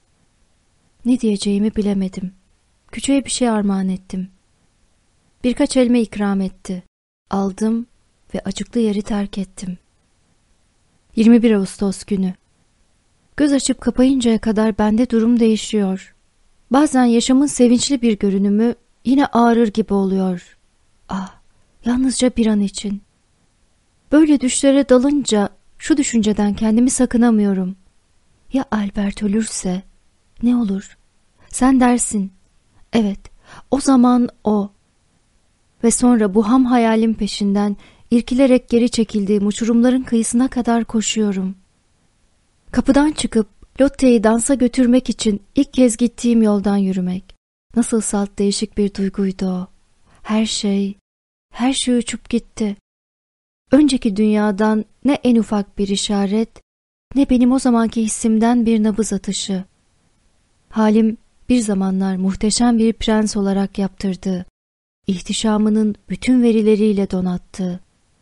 Ne diyeceğimi bilemedim. Küçüğe bir şey armağan ettim. Birkaç elma ikram etti. Aldım ve acıklı yeri terk ettim. yirmi bir Ağustos günü. Göz açıp kapayıncaya kadar bende durum değişiyor. Bazen yaşamın sevinçli bir görünümü yine ağrır gibi oluyor. Ah, yalnızca bir an için. Böyle düşlere dalınca şu düşünceden kendimi sakınamıyorum. Ya Albert ölürse ne olur? Sen dersin. Evet, o zaman o. Ve sonra bu ham hayalin peşinden irkilerek geri çekildiğim uçurumların kıyısına kadar koşuyorum. Kapıdan çıkıp Lotte'yi dansa götürmek için ilk kez gittiğim yoldan yürümek. Nasıl salt değişik bir duyguydu o. Her şey, her şey uçup gitti. Önceki dünyadan ne en ufak bir işaret, ne benim o zamanki hissimden bir nabız atışı. Halim bir zamanlar muhteşem bir prens olarak yaptırdığı, ihtişamının bütün verileriyle donattığı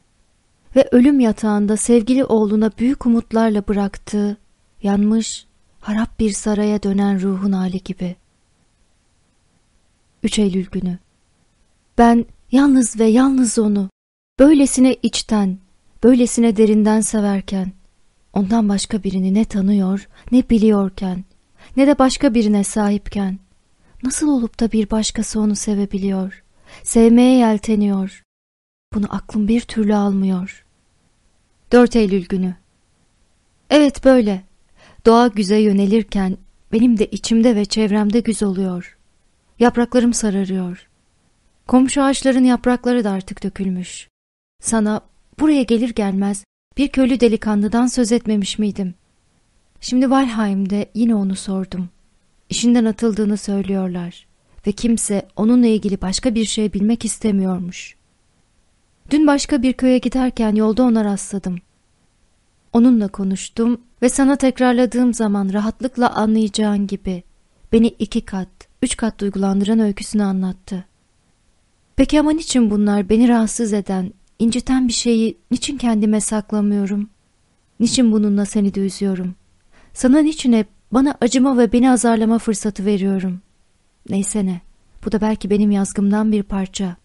ve ölüm yatağında sevgili oğluna büyük umutlarla bıraktığı, yanmış, harap bir saraya dönen ruhun hali gibi. üç Eylül günü. Ben yalnız ve yalnız onu, böylesine içten, böylesine derinden severken, ondan başka birini ne tanıyor, ne biliyorken, ne de başka birine sahipken, nasıl olup da bir başkası onu sevebiliyor, sevmeye yelteniyor? Bunu aklım bir türlü almıyor. dört Eylül günü. Evet böyle. Doğa güze yönelirken benim de içimde ve çevremde güz oluyor. Yapraklarım sararıyor. Komşu ağaçların yaprakları da artık dökülmüş. Sana buraya gelir gelmez bir köylü delikanlıdan söz etmemiş miydim? Şimdi Valheim'de yine onu sordum. İşinden atıldığını söylüyorlar ve kimse onunla ilgili başka bir şey bilmek istemiyormuş. Dün başka bir köye giderken yolda ona rastladım. Onunla konuştum ve sana tekrarladığım zaman rahatlıkla anlayacağın gibi beni iki kat, üç kat duygulandıran öyküsünü anlattı. Peki ama niçin bunlar beni rahatsız eden, inciten bir şeyi niçin kendime saklamıyorum? Niçin bununla seni de üzüyorum? Sana niçin hep bana acıma ve beni azarlama fırsatı veriyorum? Neyse ne, bu da belki benim yazgımdan bir parça.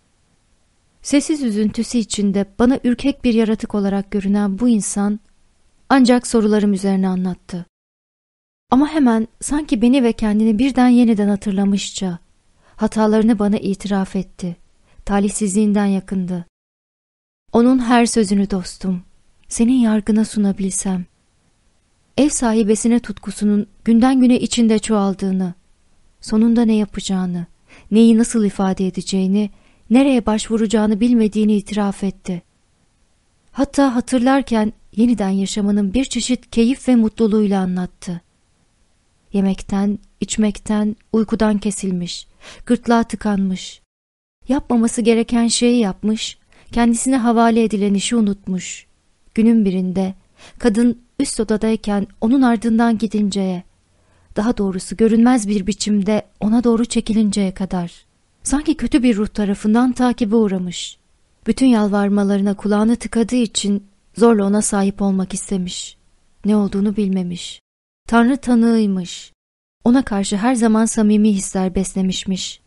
Sessiz üzüntüsü içinde bana ürkek bir yaratık olarak görünen bu insan ancak sorularım üzerine anlattı. Ama hemen sanki beni ve kendini birden yeniden hatırlamışça hatalarını bana itiraf etti. Talihsizliğinden yakındı. Onun her sözünü dostum, senin yargına sunabilsem. Ev sahibesine tutkusunun günden güne içinde çoğaldığını, sonunda ne yapacağını, neyi nasıl ifade edeceğini, nereye başvuracağını bilmediğini itiraf etti. Hatta hatırlarken yeniden yaşamanın bir çeşit keyif ve mutluluğuyla anlattı. Yemekten, içmekten, uykudan kesilmiş, gırtlağı tıkanmış. Yapmaması gereken şeyi yapmış, kendisine havale edilen işi unutmuş. Günün birinde kadın üst odadayken onun ardından gidinceye, daha doğrusu görünmez bir biçimde ona doğru çekilinceye kadar, sanki kötü bir ruh tarafından takibe uğramış. Bütün yalvarmalarına kulağını tıkadığı için zorla ona sahip olmak istemiş. Ne olduğunu bilmemiş. Tanrı tanığıymış. Ona karşı her zaman samimi hisler beslemişmiş.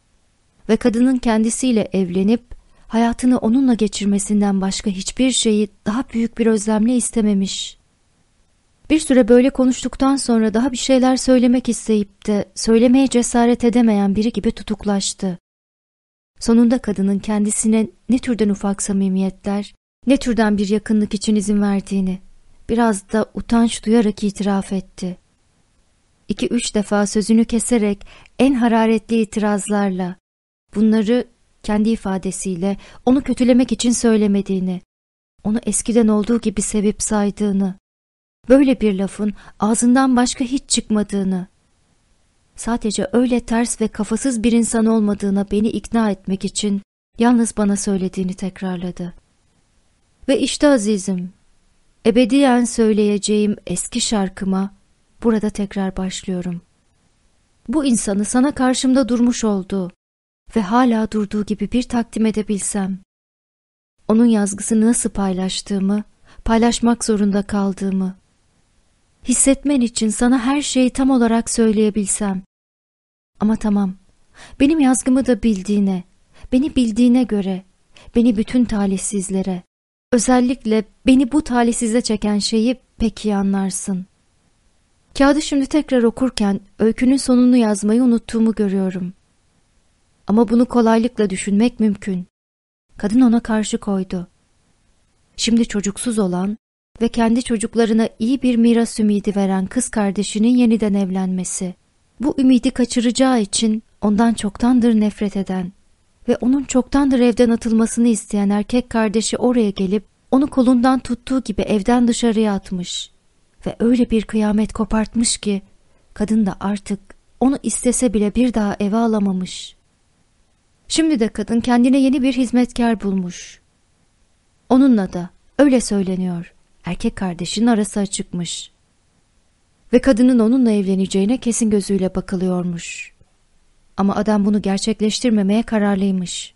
Ve kadının kendisiyle evlenip hayatını onunla geçirmesinden başka hiçbir şeyi daha büyük bir özlemle istememiş. Bir süre böyle konuştuktan sonra daha bir şeyler söylemek isteyip de söylemeye cesaret edemeyen biri gibi tutuklaştı. Sonunda kadının kendisine ne türden ufak samimiyetler, ne türden bir yakınlık için izin verdiğini biraz da utanç duyarak itiraf etti. İki üç defa sözünü keserek en hararetli itirazlarla, bunları kendi ifadesiyle onu kötülemek için söylemediğini, onu eskiden olduğu gibi sevip saydığını, böyle bir lafın ağzından başka hiç çıkmadığını, sadece öyle ters ve kafasız bir insan olmadığına beni ikna etmek için yalnız bana söylediğini tekrarladı. Ve işte azizim, ebediyen söyleyeceğim eski şarkıma burada tekrar başlıyorum. Bu insanı sana karşımda durmuş olduğu ve hala durduğu gibi bir takdim edebilsem, onun yazgısını nasıl paylaştığımı, paylaşmak zorunda kaldığımı, hissetmen için sana her şeyi tam olarak söyleyebilsem. Ama tamam, benim yazgımı da bildiğine, beni bildiğine göre, beni bütün talihsizlere, özellikle beni bu talihsize çeken şeyi pek iyi anlarsın. Kağıdı şimdi tekrar okurken öykünün sonunu yazmayı unuttuğumu görüyorum. Ama bunu kolaylıkla düşünmek mümkün. Kadın ona karşı koydu. Şimdi çocuksuz olan ve kendi çocuklarına iyi bir miras ümidi veren kız kardeşinin yeniden evlenmesi, bu ümidi kaçıracağı için ondan çoktandır nefret eden ve onun çoktandır evden atılmasını isteyen erkek kardeşi oraya gelip onu kolundan tuttuğu gibi evden dışarıya atmış ve öyle bir kıyamet kopartmış ki kadın da artık onu istese bile bir daha eve alamamış. Şimdi de kadın kendine yeni bir hizmetkar bulmuş. Onunla da öyle söyleniyor, erkek kardeşinin arası açıkmış ve kadının onunla evleneceğine kesin gözüyle bakılıyormuş. Ama adam bunu gerçekleştirmemeye kararlıymış.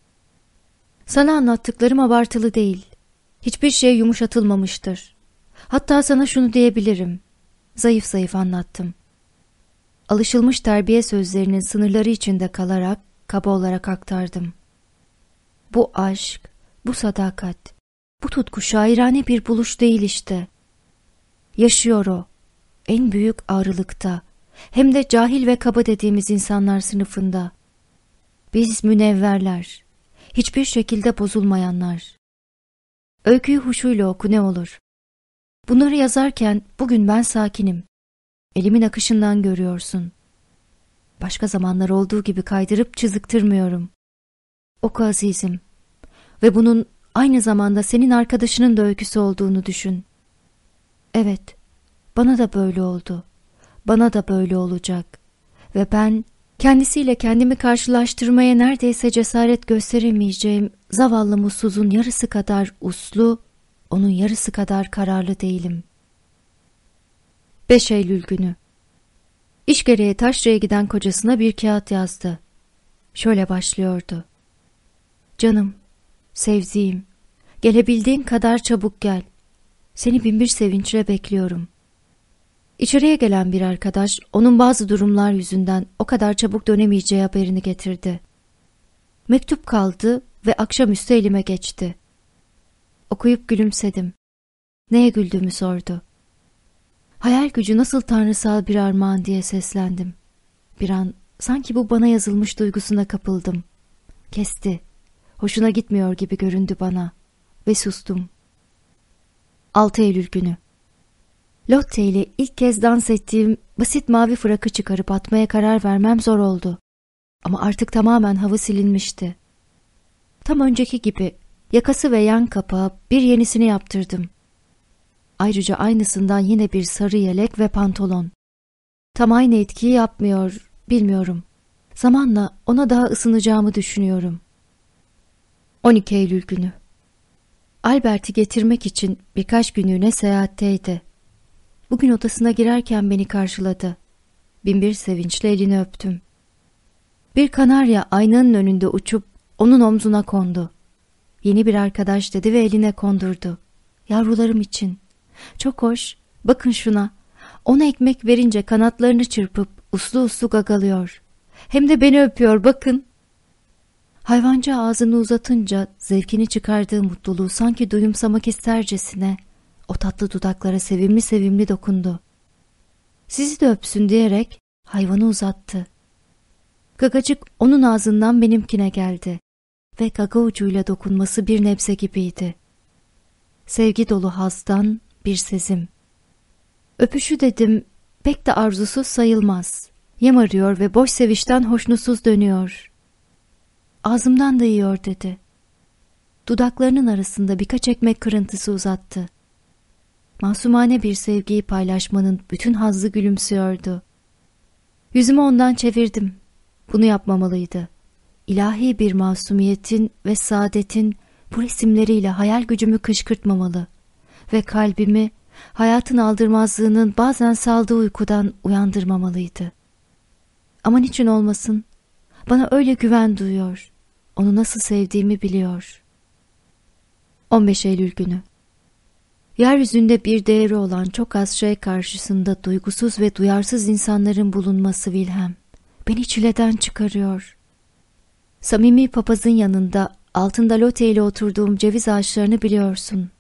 Sana anlattıklarım abartılı değil. Hiçbir şey yumuşatılmamıştır. Hatta sana şunu diyebilirim. Zayıf zayıf anlattım. Alışılmış terbiye sözlerinin sınırları içinde kalarak kaba olarak aktardım. Bu aşk, bu sadakat, bu tutku şairane bir buluş değil işte. Yaşıyor o, en büyük ağrılıkta, hem de cahil ve kaba dediğimiz insanlar sınıfında. Biz münevverler, hiçbir şekilde bozulmayanlar. Öyküyü huşuyla oku ne olur. Bunları yazarken bugün ben sakinim. Elimin akışından görüyorsun. Başka zamanlar olduğu gibi kaydırıp çiziktirmiyorum. Oku azizim. Ve bunun aynı zamanda senin arkadaşının da öyküsü olduğunu düşün. Evet, bana da böyle oldu. Bana da böyle olacak. Ve ben kendisiyle kendimi karşılaştırmaya neredeyse cesaret gösteremeyeceğim zavallı mutsuzun yarısı kadar uslu, onun yarısı kadar kararlı değilim. beş Eylül günü. İş gereği Taşra'ya giden kocasına bir kağıt yazdı. Şöyle başlıyordu. Canım, sevdiğim, gelebildiğin kadar çabuk gel. Seni binbir sevinçle bekliyorum. İçeriye gelen bir arkadaş onun bazı durumlar yüzünden o kadar çabuk dönemeyeceği haberini getirdi. Mektup kaldı ve akşamüstü elime geçti. Okuyup gülümsedim. Neye güldüğümü sordu. Hayal gücü nasıl tanrısal bir armağan diye seslendim. Bir an sanki bu bana yazılmış duygusuna kapıldım. Kesti. Hoşuna gitmiyor gibi göründü bana ve sustum. altı Eylül günü. Lotte ile ilk kez dans ettiğim basit mavi frakı çıkarıp atmaya karar vermem zor oldu. Ama artık tamamen hava silinmişti. Tam önceki gibi yakası ve yan kapağı bir yenisini yaptırdım. Ayrıca aynısından yine bir sarı yelek ve pantolon. Tam aynı etkiyi yapmıyor, bilmiyorum. Zamanla ona daha ısınacağımı düşünüyorum. on iki Eylül günü. Albert'i getirmek için birkaç günlüğüne seyahatteydi. Bugün odasına girerken beni karşıladı. Binbir sevinçle elini öptüm. Bir kanarya aynanın önünde uçup onun omzuna kondu. Yeni bir arkadaş dedi ve eline kondurdu. Yavrularım için. Çok hoş. Bakın şuna. Ona ekmek verince kanatlarını çırpıp uslu uslu gagalıyor. Hem de beni öpüyor, bakın. Hayvanca ağzını uzatınca zevkini çıkardığı mutluluğu sanki duyumsamak istercesine o tatlı dudaklara sevimli sevimli dokundu. Sizi de öpsün diyerek hayvanı uzattı. Gagacık onun ağzından benimkine geldi. ve gaga ucuyla dokunması bir nebze gibiydi. Sevgi dolu hazdan bir sezim. Öpüşü dedim, pek de arzusuz sayılmaz. Yem arıyor ve boş sevişten hoşnutsuz dönüyor. Ağzımdan da yiyor dedi. Dudaklarının arasında birkaç ekmek kırıntısı uzattı. Masumane bir sevgiyi paylaşmanın bütün hazzı gülümsüyordu. Yüzümü ondan çevirdim. Bunu yapmamalıydı. İlahi bir masumiyetin ve saadetin bu resimleriyle hayal gücümü kışkırtmamalı ve kalbimi hayatın aldırmazlığının bazen saldığı uykudan uyandırmamalıydı. Ama niçin olmasın? Bana öyle güven duyuyor. Onu nasıl sevdiğimi biliyor. on beş Eylül günü. Yeryüzünde bir değeri olan çok az şey karşısında duygusuz ve duyarsız insanların bulunması Wilhelm, beni çileden çıkarıyor. Samimi papazın yanında altında lote ile oturduğum ceviz ağaçlarını biliyorsun.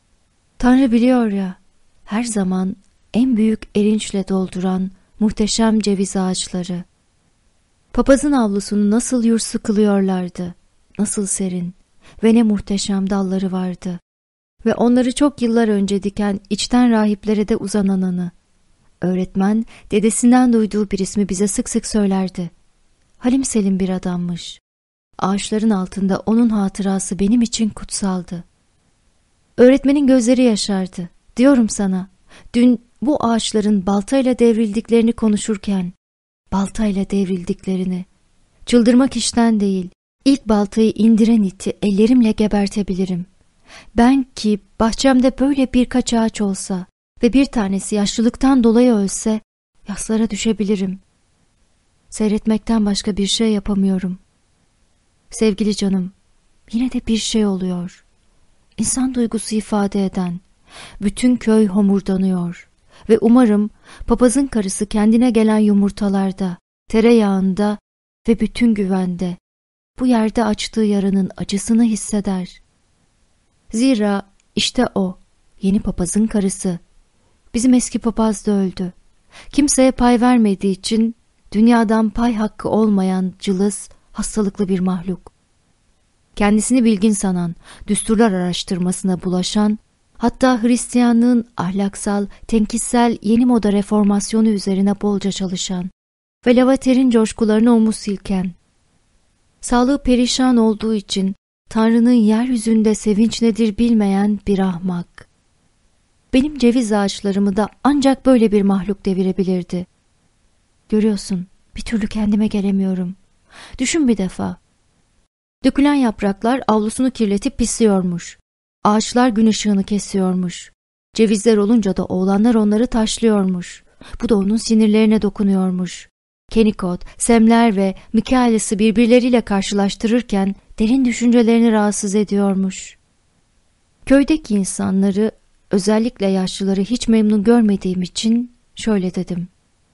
Tanrı biliyor ya, her zaman en büyük erinçle dolduran muhteşem ceviz ağaçları. Papazın avlusunu nasıl yur sıkılıyorlardı, nasıl serin ve ne muhteşem dalları vardı. Ve onları çok yıllar önce diken içten rahiplere de uzanan anı. Öğretmen dedesinden duyduğu bir ismi bize sık sık söylerdi. Halim selim bir adammış. Ağaçların altında onun hatırası benim için kutsaldı. Öğretmenin gözleri yaşardı. Diyorum sana, dün bu ağaçların baltayla devrildiklerini konuşurken, baltayla devrildiklerini, çıldırmak işten değil, ilk baltayı indiren iti ellerimle gebertebilirim. Ben ki bahçemde böyle birkaç ağaç olsa ve bir tanesi yaşlılıktan dolayı ölse, yaslara düşebilirim. Seyretmekten başka bir şey yapamıyorum. Sevgili canım, yine de bir şey oluyor. İnsan duygusu ifade eden, bütün köy homurdanıyor ve umarım papazın karısı kendine gelen yumurtalarda, tereyağında ve bütün güvende, bu yerde açtığı yaranın acısını hisseder. Zira işte o, yeni papazın karısı. Bizim eski papaz da öldü. Kimseye pay vermediği için dünyadan pay hakkı olmayan cılız, hastalıklı bir mahluk. Kendisini bilgin sanan, düsturlar araştırmasına bulaşan, hatta Hristiyanlığın ahlaksal, tenkissel yeni moda reformasyonu üzerine bolca çalışan ve Lavater'in coşkularına omuz silken, sağlığı perişan olduğu için Tanrı'nın yeryüzünde sevinç nedir bilmeyen bir ahmak. Benim ceviz ağaçlarımı da ancak böyle bir mahluk devirebilirdi. Görüyorsun, bir türlü kendime gelemiyorum. Düşün bir defa. Dökülen yapraklar avlusunu kirletip pisliyormuş. Ağaçlar gün ışığını kesiyormuş. Cevizler olunca da oğlanlar onları taşlıyormuş. Bu da onun sinirlerine dokunuyormuş. Kennicott, Semler ve Michaelis'i birbirleriyle karşılaştırırken derin düşüncelerini rahatsız ediyormuş. Köydeki insanları, özellikle yaşlıları hiç memnun görmediğim için şöyle dedim.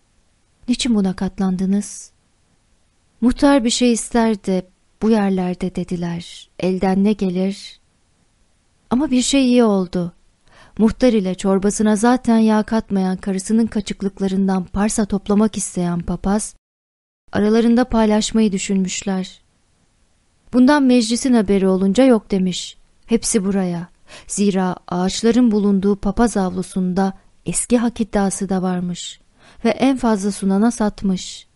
Niçin buna katlandınız? Muhtar bir şey isterdi bu yerlerde dediler. Elden ne gelir? Ama bir şey iyi oldu. Muhtar ile çorbasına zaten yağ katmayan karısının kaçıklıklarından parsa toplamak isteyen papaz, aralarında paylaşmayı düşünmüşler. Bundan meclisin haberi olunca yok demiş. Hepsi buraya. Zira ağaçların bulunduğu papaz avlusunda eski hak iddiası da varmış. Ve en fazla sunana satmış.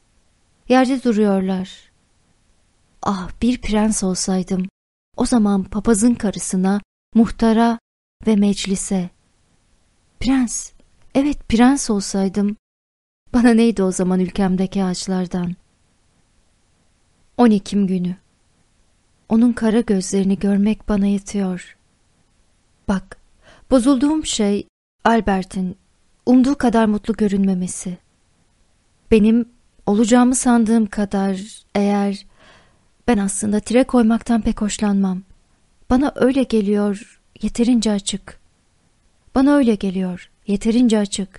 Yerde duruyorlar. Ah, bir prens olsaydım. O zaman papazın karısına, muhtara ve meclise. Prens, evet prens olsaydım. Bana neydi o zaman ülkemdeki ağaçlardan? on Ekim günü. Onun kara gözlerini görmek bana yetiyor. Bak, bozulduğum şey Albert'in umduğu kadar mutlu görünmemesi. Benim olacağımı sandığım kadar eğer ben aslında tire koymaktan pek hoşlanmam. Bana öyle geliyor, yeterince açık. Bana öyle geliyor, yeterince açık.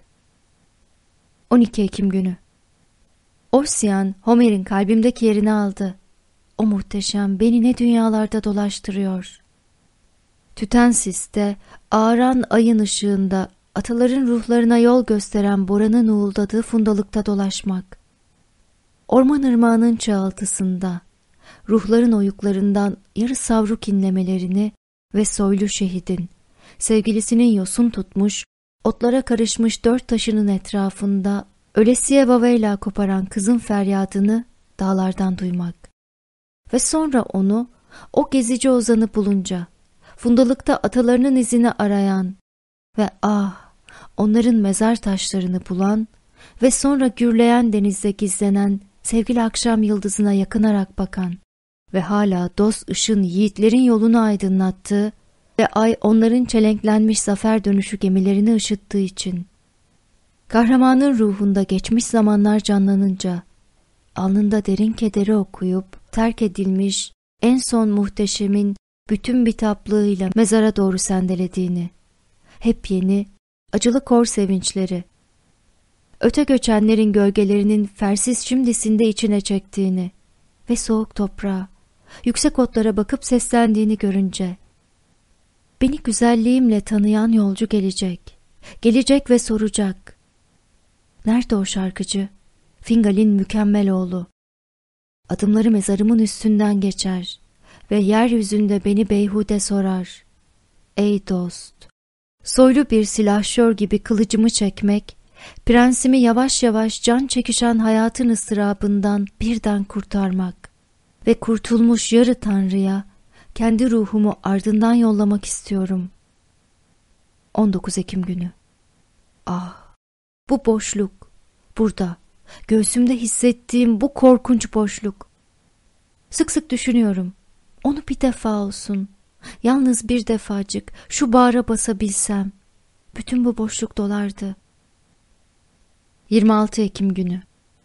on iki Ekim günü. Ossian, Homer'in kalbimdeki yerini aldı. O muhteşem beni ne dünyalarda dolaştırıyor. Tüten siste, ağaran ayın ışığında ataların ruhlarına yol gösteren Bora'nın uğuldadığı fundalıkta dolaşmak. Orman ırmağının çağıltısında, ruhların oyuklarından yarı savruk inlemelerini ve soylu şehidin, sevgilisinin yosun tutmuş, otlara karışmış dört taşının etrafında ölesiye vaveyla koparan kızın feryadını dağlardan duymak. Ve sonra onu, o gezici ozanı bulunca, fundalıkta atalarının izini arayan ve ah, onların mezar taşlarını bulan ve sonra gürleyen denizde gizlenen sevgili akşam yıldızına yakınarak bakan ve hala dost ışın yiğitlerin yolunu aydınlattığı ve ay onların çelenklenmiş zafer dönüşü gemilerini ışıttığı için, kahramanın ruhunda geçmiş zamanlar canlanınca, alnında derin kederi okuyup terk edilmiş en son muhteşemin bütün bitaplığıyla mezara doğru sendelediğini, hep yeni, acılı kor sevinçleri, öte göçenlerin gölgelerinin fersiz şimdisinde içine çektiğini ve soğuk toprağa, yüksek otlara bakıp seslendiğini görünce, beni güzelliğimle tanıyan yolcu gelecek, gelecek ve soracak. Nerede o şarkıcı? Fingal'in mükemmel oğlu. Adımları mezarımın üstünden geçer ve yeryüzünde beni beyhude sorar. Ey dost! Soylu bir silahşör gibi kılıcımı çekmek, prensimi yavaş yavaş can çekişen hayatın ıstırabından birden kurtarmak ve kurtulmuş yarı tanrıya kendi ruhumu ardından yollamak istiyorum. on dokuz Ekim günü. Ah! Bu boşluk, burada, göğsümde hissettiğim bu korkunç boşluk. Sık sık düşünüyorum, onu bir defa olsun, yalnız bir defacık şu bağra basabilsem, bütün bu boşluk dolardı. yirmi altı Ekim günü.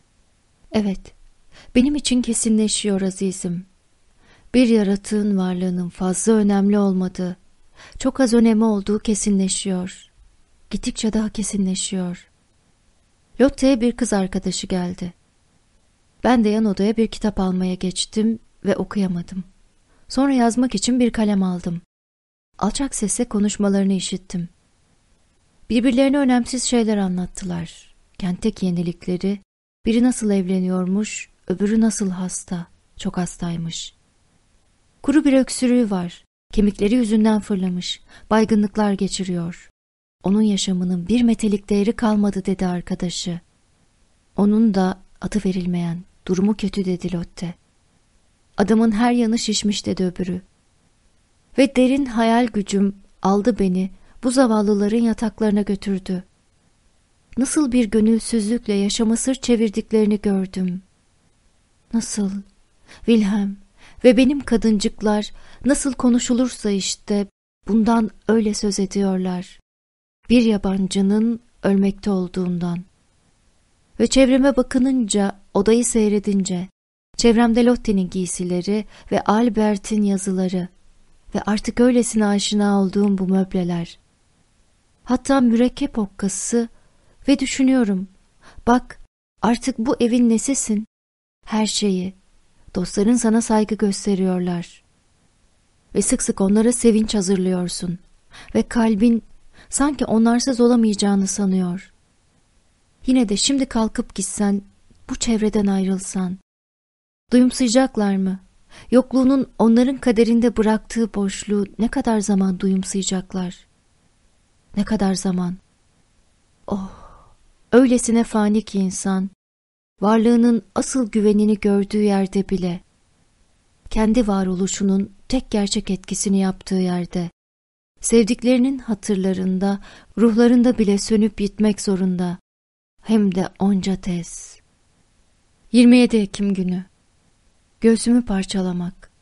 Evet, benim için kesinleşiyor azizim. Bir yaratığın varlığının fazla önemli olmadığı, çok az önemi olduğu kesinleşiyor. Gittikçe daha kesinleşiyor. Lotte'ye bir kız arkadaşı geldi. Ben de yan odaya bir kitap almaya geçtim ve okuyamadım. Sonra yazmak için bir kalem aldım. Alçak sesle konuşmalarını işittim. Birbirlerine önemsiz şeyler anlattılar. Kentteki yenilikleri, biri nasıl evleniyormuş, öbürü nasıl hasta, çok hastaymış. Kuru bir öksürüğü var, kemikleri yüzünden fırlamış, baygınlıklar geçiriyor. Onun yaşamının bir metelik değeri kalmadı dedi arkadaşı. Onun da adı verilmeyen, durumu kötü dedi Lotte. Adamın her yanı şişmiş dedi öbürü. Ve derin hayal gücüm aldı beni bu zavallıların yataklarına götürdü. Nasıl bir gönülsüzlükle yaşama sırt çevirdiklerini gördüm. Nasıl, Wilhelm ve benim kadıncıklar nasıl konuşulursa işte bundan öyle söz ediyorlar. Bir yabancının ölmekte olduğundan. Ve çevreme bakınınca, odayı seyredince, çevremde Lotte'nin giysileri ve Albert'in yazıları ve artık öylesine aşina olduğum bu möbleler. Hatta mürekkep okkası ve düşünüyorum, bak artık bu evin nesisin? Her şeyi, dostların sana saygı gösteriyorlar. Ve sık sık onlara sevinç hazırlıyorsun ve kalbin sanki onlarsız olamayacağını sanıyor. Yine de şimdi kalkıp gitsen, bu çevreden ayrılsan, duyumsayacaklar mı? Yokluğunun onların kaderinde bıraktığı boşluğu ne kadar zaman duyumsayacaklar? Ne kadar zaman? Oh, öylesine fani ki insan, varlığının asıl güvenini gördüğü yerde bile, kendi varoluşunun tek gerçek etkisini yaptığı yerde, sevdiklerinin hatırlarında, ruhlarında bile sönüp gitmek zorunda. Hem de onca tez. yirmi yedi Ekim günü. Göğsümü parçalamak.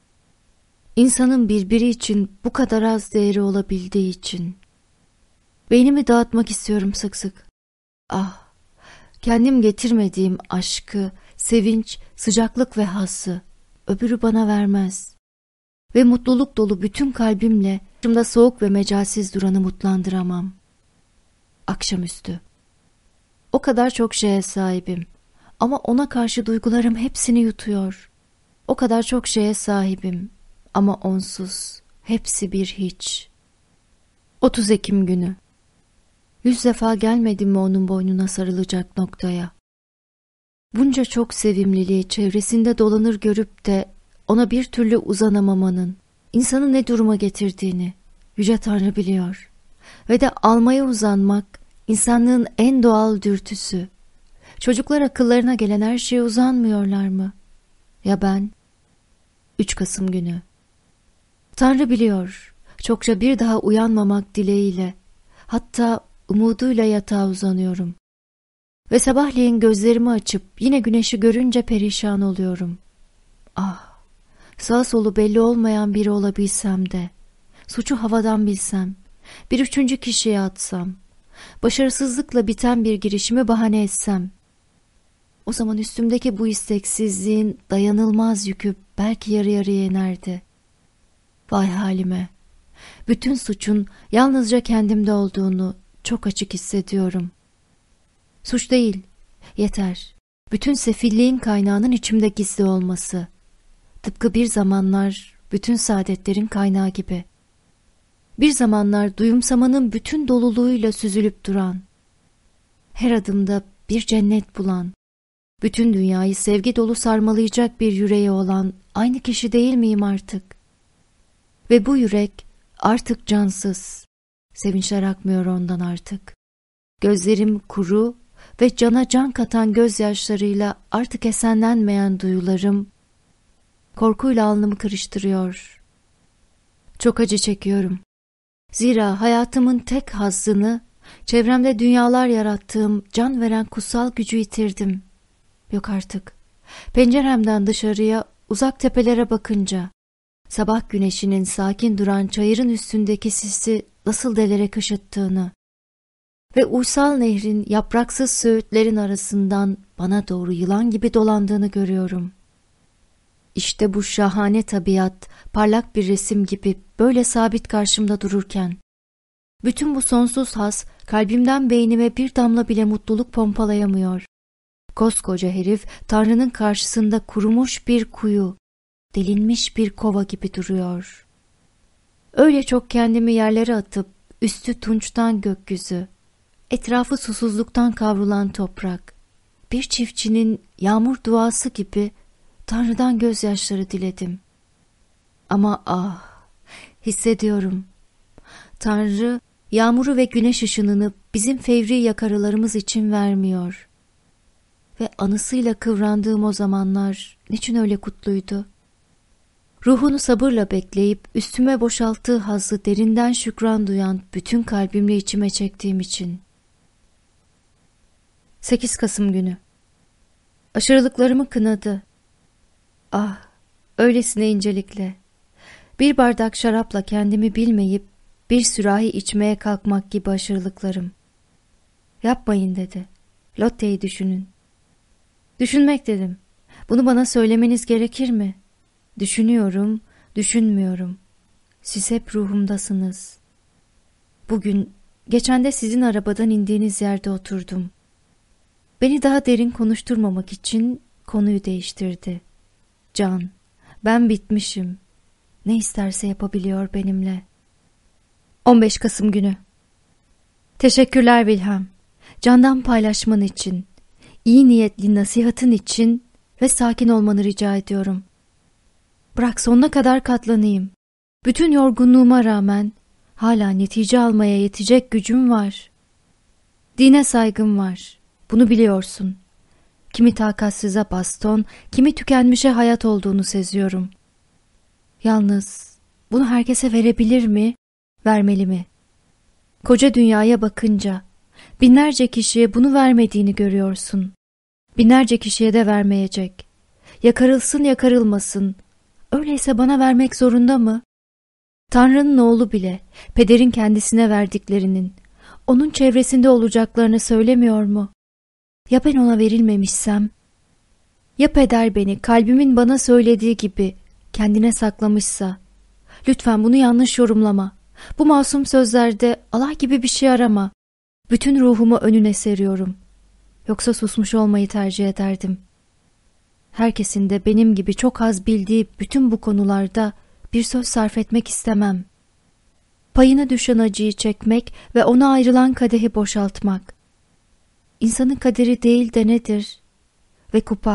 İnsanın birbiri için bu kadar az değeri olabildiği için. Beynimi dağıtmak istiyorum sık sık. Ah, kendim getirmediğim aşkı, sevinç, sıcaklık ve hazzı öbürü bana vermez. Ve mutluluk dolu bütün kalbimle başımda soğuk ve mecalsiz duranı mutlandıramam. Akşamüstü. O kadar çok şeye sahibim ama ona karşı duygularım hepsini yutuyor. O kadar çok şeye sahibim ama onsuz hepsi bir hiç. otuz Ekim günü. Yüz defa gelmedim mi onun boynuna sarılacak noktaya? Bunca çok sevimliliği çevresinde dolanır görüp de ona bir türlü uzanamamanın insanı ne duruma getirdiğini Yüce Tanrı biliyor. Ve de almaya uzanmak insanlığın en doğal dürtüsü. Çocuklar akıllarına gelen her şeye uzanmıyorlar mı? Ya ben? üç Kasım günü. Tanrı biliyor, çokça bir daha uyanmamak dileğiyle, hatta umuduyla yatağa uzanıyorum. Ve sabahleyin gözlerimi açıp yine güneşi görünce perişan oluyorum. Ah, sağ solu belli olmayan biri olabilsem de, suçu havadan bilsem, bir üçüncü kişiye atsam, başarısızlıkla biten bir girişimi bahane etsem, o zaman üstümdeki bu isteksizliğin dayanılmaz yükü belki yarı yarıya inerdi. Vay halime! Bütün suçun yalnızca kendimde olduğunu çok açık hissediyorum. Suç değil, yeter. Bütün sefilliğin kaynağının içimde gizli olması. Tıpkı bir zamanlar bütün saadetlerin kaynağı gibi. Bir zamanlar duyumsamanın bütün doluluğuyla süzülüp duran, her adımda bir cennet bulan, bütün dünyayı sevgi dolu sarmalayacak bir yüreği olan aynı kişi değil miyim artık? Ve bu yürek artık cansız, sevinçler akmıyor ondan artık. Gözlerim kuru ve cana can katan gözyaşlarıyla artık esenlenmeyen duyularım, korkuyla alnımı kırıştırıyor. Çok acı çekiyorum. Zira hayatımın tek hazzını, çevremde dünyalar yarattığım can veren kutsal gücü yitirdim. Yok artık. Penceremden dışarıya, uzak tepelere bakınca, sabah güneşinin sakin duran çayırın üstündeki sisi nasıl delerek ışıttığını ve uysal nehrin yapraksız söğütlerin arasından bana doğru yılan gibi dolandığını görüyorum. İşte bu şahane tabiat, parlak bir resim gibi böyle sabit karşımda dururken, bütün bu sonsuz haz kalbimden beynime bir damla bile mutluluk pompalayamıyor. Koskoca herif Tanrı'nın karşısında kurumuş bir kuyu, delinmiş bir kova gibi duruyor. Öyle çok kendimi yerlere atıp üstü tunçtan gökyüzü, etrafı susuzluktan kavrulan toprak, bir çiftçinin yağmur duası gibi Tanrı'dan gözyaşları diledim. Ama ah, hissediyorum. Tanrı yağmuru ve güneş ışınını bizim fevri yakarılarımız için vermiyor. Ve anısıyla kıvrandığım o zamanlar niçin öyle kutluydu? Ruhunu sabırla bekleyip üstüme boşalttığı hazzı derinden şükran duyan bütün kalbimle içime çektiğim için. sekiz Kasım günü. Aşırılıklarımı kınadı. Ah, öylesine incelikle. Bir bardak şarapla kendimi bilmeyip bir sürahi içmeye kalkmak gibi aşırılıklarım. Yapmayın dedi. Lotte'yi düşünün. Düşünmek dedim. Bunu bana söylemeniz gerekir mi? Düşünüyorum, düşünmüyorum. Siz hep ruhumdasınız. Bugün, geçen de sizin arabadan indiğiniz yerde oturdum. Beni daha derin konuşturmamak için konuyu değiştirdi. Can, ben bitmişim. Ne isterse yapabiliyor benimle. on beş Kasım günü. Teşekkürler Wilhelm. Candan paylaşman için, iyi niyetli nasihatın için ve sakin olmanı rica ediyorum. Bırak sonuna kadar katlanayım. Bütün yorgunluğuma rağmen hala netice almaya yetecek gücüm var. Dine saygım var. Bunu biliyorsun. Kimi takatsıza baston, kimi tükenmişe hayat olduğunu seziyorum. Yalnız bunu herkese verebilir mi, vermeli mi? Koca dünyaya bakınca binlerce kişiye bunu vermediğini görüyorsun. Binlerce kişiye de vermeyecek. Yakarılsın yakarılmasın. Öyleyse bana vermek zorunda mı? Tanrı'nın oğlu bile pederin kendisine verdiklerinin, onun çevresinde olacaklarını söylemiyor mu? Ya ben ona verilmemişsem? Ya peder beni kalbimin bana söylediği gibi kendine saklamışsa? Lütfen bunu yanlış yorumlama. Bu masum sözlerde alay gibi bir şey arama. Bütün ruhumu önüne seriyorum. Yoksa susmuş olmayı tercih ederdim. Herkesin de benim gibi çok az bildiği bütün bu konularda bir söz sarf etmek istemem. Payına düşen acıyı çekmek ve ona ayrılan kadehi boşaltmak. İnsanın kaderi değil de nedir? Ve kupa,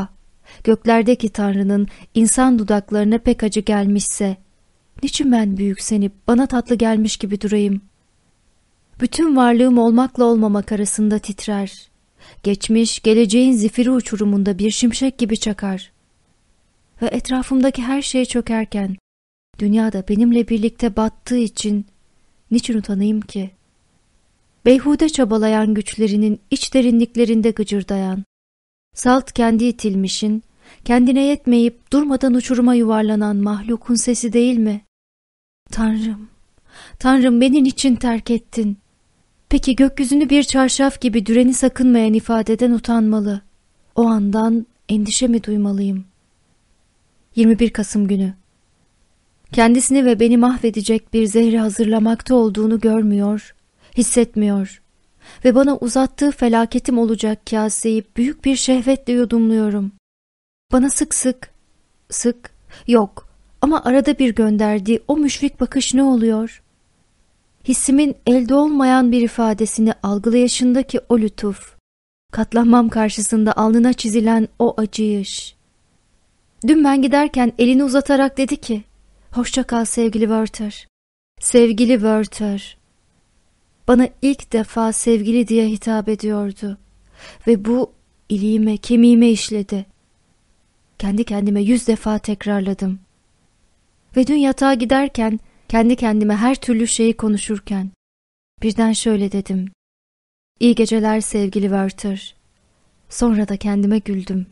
göklerdeki Tanrı'nın insan dudaklarına pek acı gelmişse, niçin ben büyüksenip bana tatlı gelmiş gibi durayım? Bütün varlığım olmakla olmamak arasında titrer. Geçmiş, geleceğin zifiri uçurumunda bir şimşek gibi çakar. Ve etrafımdaki her şey çökerken, dünya da benimle birlikte battığı için niçin utanayım ki? Beyhude çabalayan güçlerinin iç derinliklerinde gıcırdayan, salt kendi itilmişin, kendine yetmeyip durmadan uçuruma yuvarlanan mahlukun sesi değil mi? Tanrım, Tanrım beni niçin terk ettin? Peki gökyüzünü bir çarşaf gibi düreni sakınmayan ifadeden utanmalı. O andan endişe mi duymalıyım? yirmi bir Kasım günü. Kendisini ve beni mahvedecek bir zehri hazırlamakta olduğunu görmüyor, hissetmiyor ve bana uzattığı felaketim olacak kaseyi büyük bir şehvetle yudumluyorum. Bana sık sık, sık, yok ama arada bir gönderdiği o müşfik bakış ne oluyor? Hissimin elde olmayan bir ifadesini algılayışındaki o lütuf, katlanmam karşısında alnına çizilen o acıyış. Dün ben giderken elini uzatarak dedi ki, "Hoşça kal sevgili Werther." Sevgili Werther. Bana ilk defa sevgili diye hitap ediyordu ve bu iliğime, kemiğime işledi. Kendi kendime yüz defa tekrarladım. Ve dün yatağa giderken, kendi kendime her türlü şeyi konuşurken, birden şöyle dedim: "İyi geceler sevgili Werther." Sonra da kendime güldüm.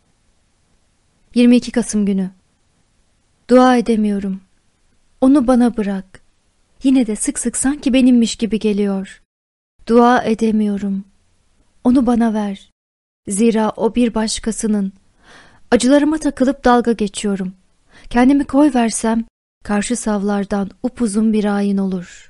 yirmi iki Kasım günü. Dua edemiyorum. Onu bana bırak. Yine de sık sık sanki benimmiş gibi geliyor. Dua edemiyorum. Onu bana ver. Zira o bir başkasının. Acılarıma takılıp dalga geçiyorum. Kendimi koyversem karşı savlardan upuzun bir ayin olur.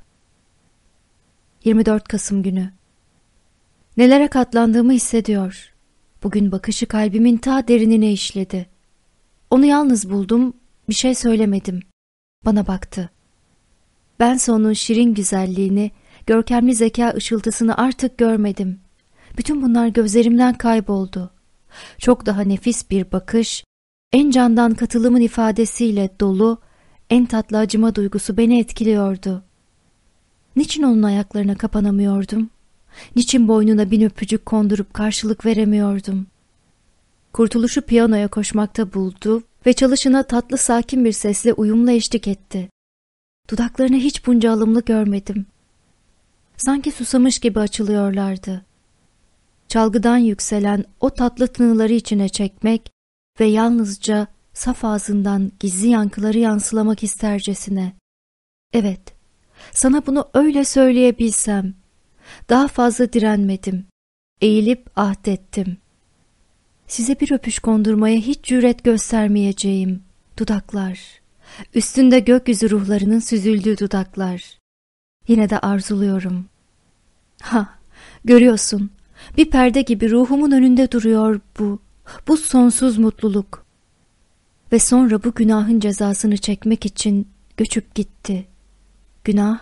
yirmi dört Kasım günü. Nelere katlandığımı hissediyor. Bugün bakışı kalbimin ta derinine işledi. Onu yalnız buldum, bir şey söylemedim. Bana baktı. Bense onun şirin güzelliğini, görkemli zeka ışıltısını artık görmedim. Bütün bunlar gözlerimden kayboldu. Çok daha nefis bir bakış, en candan katılımın ifadesiyle dolu, en tatlı acıma duygusu beni etkiliyordu. Niçin onun ayaklarına kapanamıyordum? Niçin boynuna bin öpücük kondurup karşılık veremiyordum? Kurtuluşu piyanoya koşmakta buldu ve çalışına tatlı sakin bir sesle uyumla eşlik etti. Dudaklarını hiç bunca alımlı görmedim. Sanki susamış gibi açılıyorlardı. Çalgıdan yükselen o tatlı tınıları içine çekmek ve yalnızca saf ağzından gizli yankıları yansılamak istercesine. Evet, sana bunu öyle söyleyebilsem. Daha fazla direnmedim. Eğilip ahdettim. Size bir öpüş kondurmaya hiç cüret göstermeyeceğim. Dudaklar. Üstünde gökyüzü ruhlarının süzüldüğü dudaklar. Yine de arzuluyorum. Ha, görüyorsun. Bir perde gibi ruhumun önünde duruyor bu. Bu sonsuz mutluluk. Ve sonra bu günahın cezasını çekmek için göçüp gitti. Günah.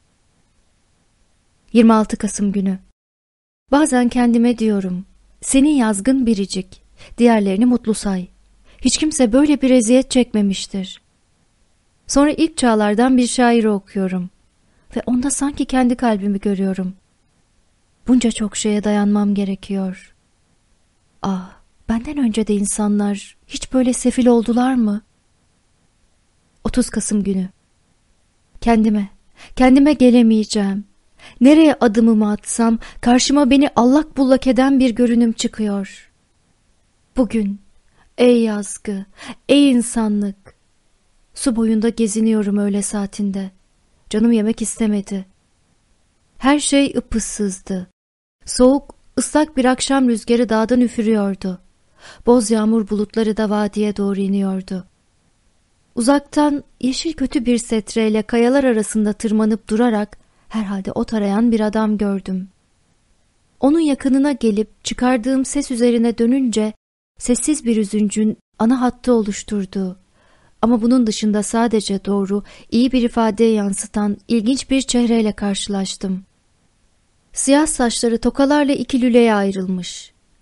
yirmi altı Kasım günü. Bazen kendime diyorum, senin yazgın biricik, diğerlerini mutlu say. Hiç kimse böyle bir eziyet çekmemiştir. Sonra ilk çağlardan bir şairi okuyorum ve onda sanki kendi kalbimi görüyorum. Bunca çok şeye dayanmam gerekiyor. Ah, benden önce de insanlar hiç böyle sefil oldular mı? otuz Kasım günü. Kendime, kendime gelemeyeceğim. Nereye adımımı atsam karşıma beni allak bullak eden bir görünüm çıkıyor. Bugün, ey yazgı, ey insanlık. Su boyunda geziniyorum öğle saatinde. Canım yemek istemedi. Her şey ıpıssızdı. Soğuk, ıslak bir akşam rüzgarı dağdan üfürüyordu. Boz yağmur bulutları da vadiye doğru iniyordu. Uzaktan yeşil kötü bir setreyle kayalar arasında tırmanıp durarak herhalde ot arayan bir adam gördüm. Onun yakınına gelip çıkardığım ses üzerine dönünce sessiz bir üzüncün ana hattı oluşturduğu ama bunun dışında sadece doğru, iyi bir ifadeye yansıtan ilginç bir çehreyle karşılaştım. Siyah saçları tokalarla iki lüleye ayrılmış.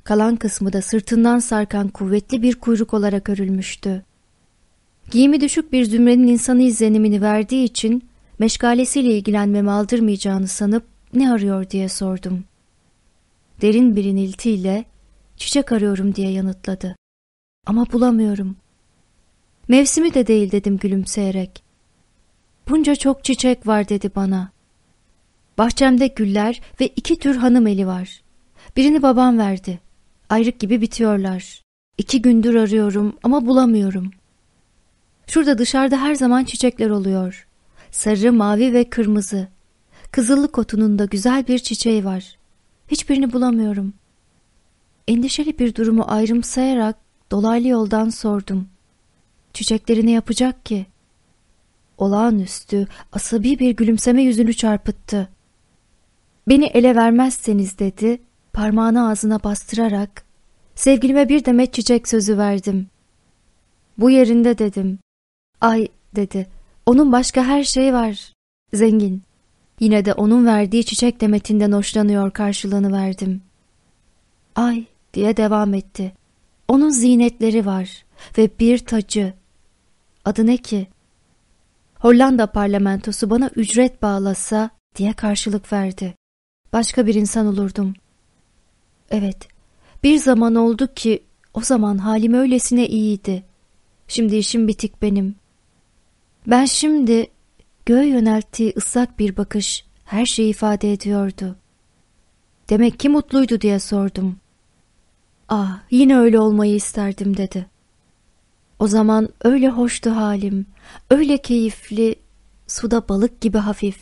Kalan kısmı da sırtından sarkan kuvvetli bir kuyruk olarak örülmüştü. Giyimi düşük bir zümrenin insanı izlenimini verdiği için meşgalesiyle ilgilenmemi aldırmayacağını sanıp ne arıyor diye sordum. Derin bir iniltiyle çiçek arıyorum diye yanıtladı. Ama bulamıyorum. Mevsimi de değil dedim gülümseyerek. Bunca çok çiçek var dedi bana. Bahçemde güller ve iki tür hanım eli var. Birini babam verdi. Ayrık gibi bitiyorlar. İki gündür arıyorum ama bulamıyorum. Şurada dışarıda her zaman çiçekler oluyor. Sarı, mavi ve kırmızı. Kızıllık otunun da güzel bir çiçeği var. Hiçbirini bulamıyorum. Endişeli bir durumu ayrımsayarak dolaylı yoldan sordum. Çiçekleri ne yapacak ki? Olağanüstü, asabi bir gülümseme yüzünü çarpıttı. Beni ele vermezseniz dedi, parmağını ağzına bastırarak, sevgilime bir demet çiçek sözü verdim. Bu yerinde dedim. Ay dedi, onun başka her şeyi var, zengin. Yine de onun verdiği çiçek demetinden hoşlanıyor karşılığını verdim. Ay diye devam etti. Onun zinetleri var ve bir tacı. Adı ne ki? Hollanda parlamentosu bana ücret bağlasa diye karşılık verdi. Başka bir insan olurdum. Evet, bir zaman oldu ki o zaman halim öylesine iyiydi. Şimdi işim bitik benim. Ben şimdi göğe yönelttiği ıslak bir bakış her şeyi ifade ediyordu. Demek ki mutluydu diye sordum. Ah, yine öyle olmayı isterdim dedi. O zaman öyle hoştu halim, öyle keyifli, suda balık gibi hafif.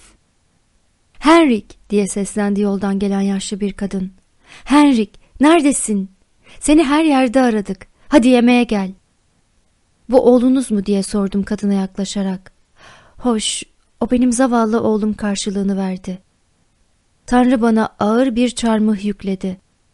Henrik diye seslendi yoldan gelen yaşlı bir kadın. Henrik, neredesin? Seni her yerde aradık. Hadi yemeğe gel. Bu oğlunuz mu diye sordum kadına yaklaşarak. Hoş, o benim zavallı oğlum karşılığını verdi. Tanrı bana ağır bir çarmıh yükledi.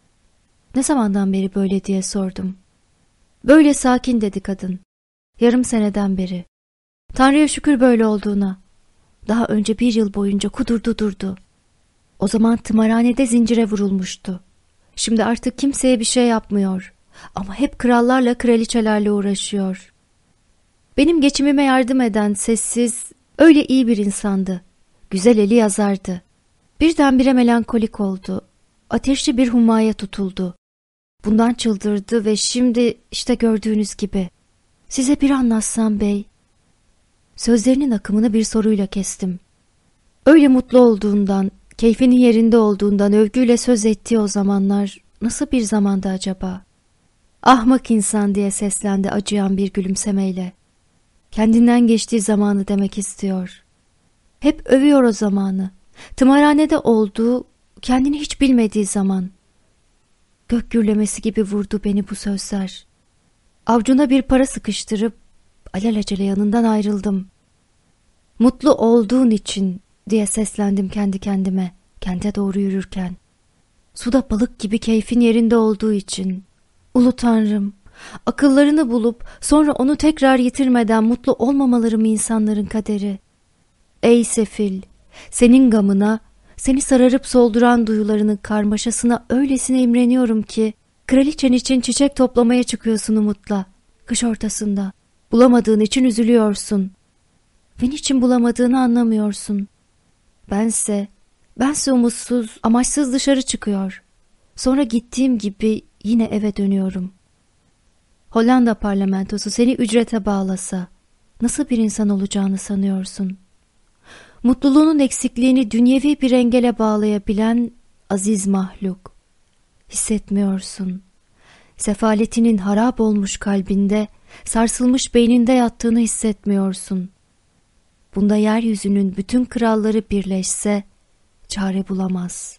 Ne zamandan beri böyle diye sordum. Böyle sakin dedi kadın. Yarım seneden beri. Tanrı'ya şükür böyle olduğuna. Daha önce bir yıl boyunca kudurdu durdu. O zaman tımarhanede zincire vurulmuştu. Şimdi artık kimseye bir şey yapmıyor. Ama hep krallarla kraliçelerle uğraşıyor. Benim geçimime yardım eden sessiz, öyle iyi bir insandı. Güzel eli yazardı. Birdenbire melankolik oldu. Ateşli bir humaya tutuldu. Bundan çıldırdı ve şimdi işte gördüğünüz gibi. Size bir anlatsam bey. Sözlerinin akımını bir soruyla kestim. Öyle mutlu olduğundan, keyfinin yerinde olduğundan övgüyle söz ettiği o zamanlar nasıl bir zamandı acaba? Ahmak insan diye seslendi acıyan bir gülümsemeyle. Kendinden geçtiği zamanı demek istiyor. Hep övüyor o zamanı. Tımarhanede olduğu, kendini hiç bilmediği zaman. Gök gürlemesi gibi vurdu beni bu sözler. Avcuna bir para sıkıştırıp alelacele yanından ayrıldım. Mutlu olduğun için diye seslendim kendi kendime, kente doğru yürürken. Suda balık gibi keyfin yerinde olduğu için. Ulu Tanrım, akıllarını bulup sonra onu tekrar yitirmeden mutlu olmamaları mı insanların kaderi? Ey sefil, senin gamına, seni sararıp solduran duyularının karmaşasına öylesine imreniyorum ki, kraliçen için çiçek toplamaya çıkıyorsun umutla, kış ortasında. Bulamadığın için üzülüyorsun. Ve niçin bulamadığını anlamıyorsun. Bense, bense umutsuz, amaçsız dışarı çıkıyor. Sonra gittiğim gibi yine eve dönüyorum. Hollanda parlamentosu seni ücrete bağlasa, nasıl bir insan olacağını sanıyorsun? Mutluluğunun eksikliğini dünyevi bir engele bağlayabilen aziz mahluk. Hissetmiyorsun. Sefaletinin harap olmuş kalbinde, sarsılmış beyninde yattığını hissetmiyorsun. Bunda yeryüzünün bütün kralları birleşse çare bulamaz.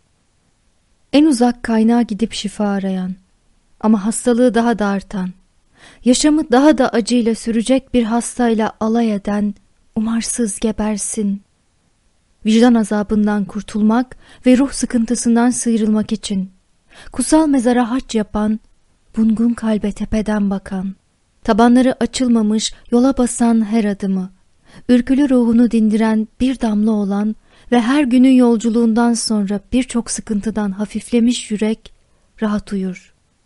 En uzak kaynağa gidip şifa arayan ama hastalığı daha da artan, yaşamı daha da acıyla sürecek bir hastayla alay eden umarsız gebersin. Vicdan azabından kurtulmak ve ruh sıkıntısından sıyrılmak için kutsal mezara hac yapan, bungun kalbe tepeden bakan, tabanları açılmamış yola basan her adımı, ürkülü ruhunu dindiren bir damla olan ve her günün yolculuğundan sonra birçok sıkıntıdan hafiflemiş yürek rahat uyur.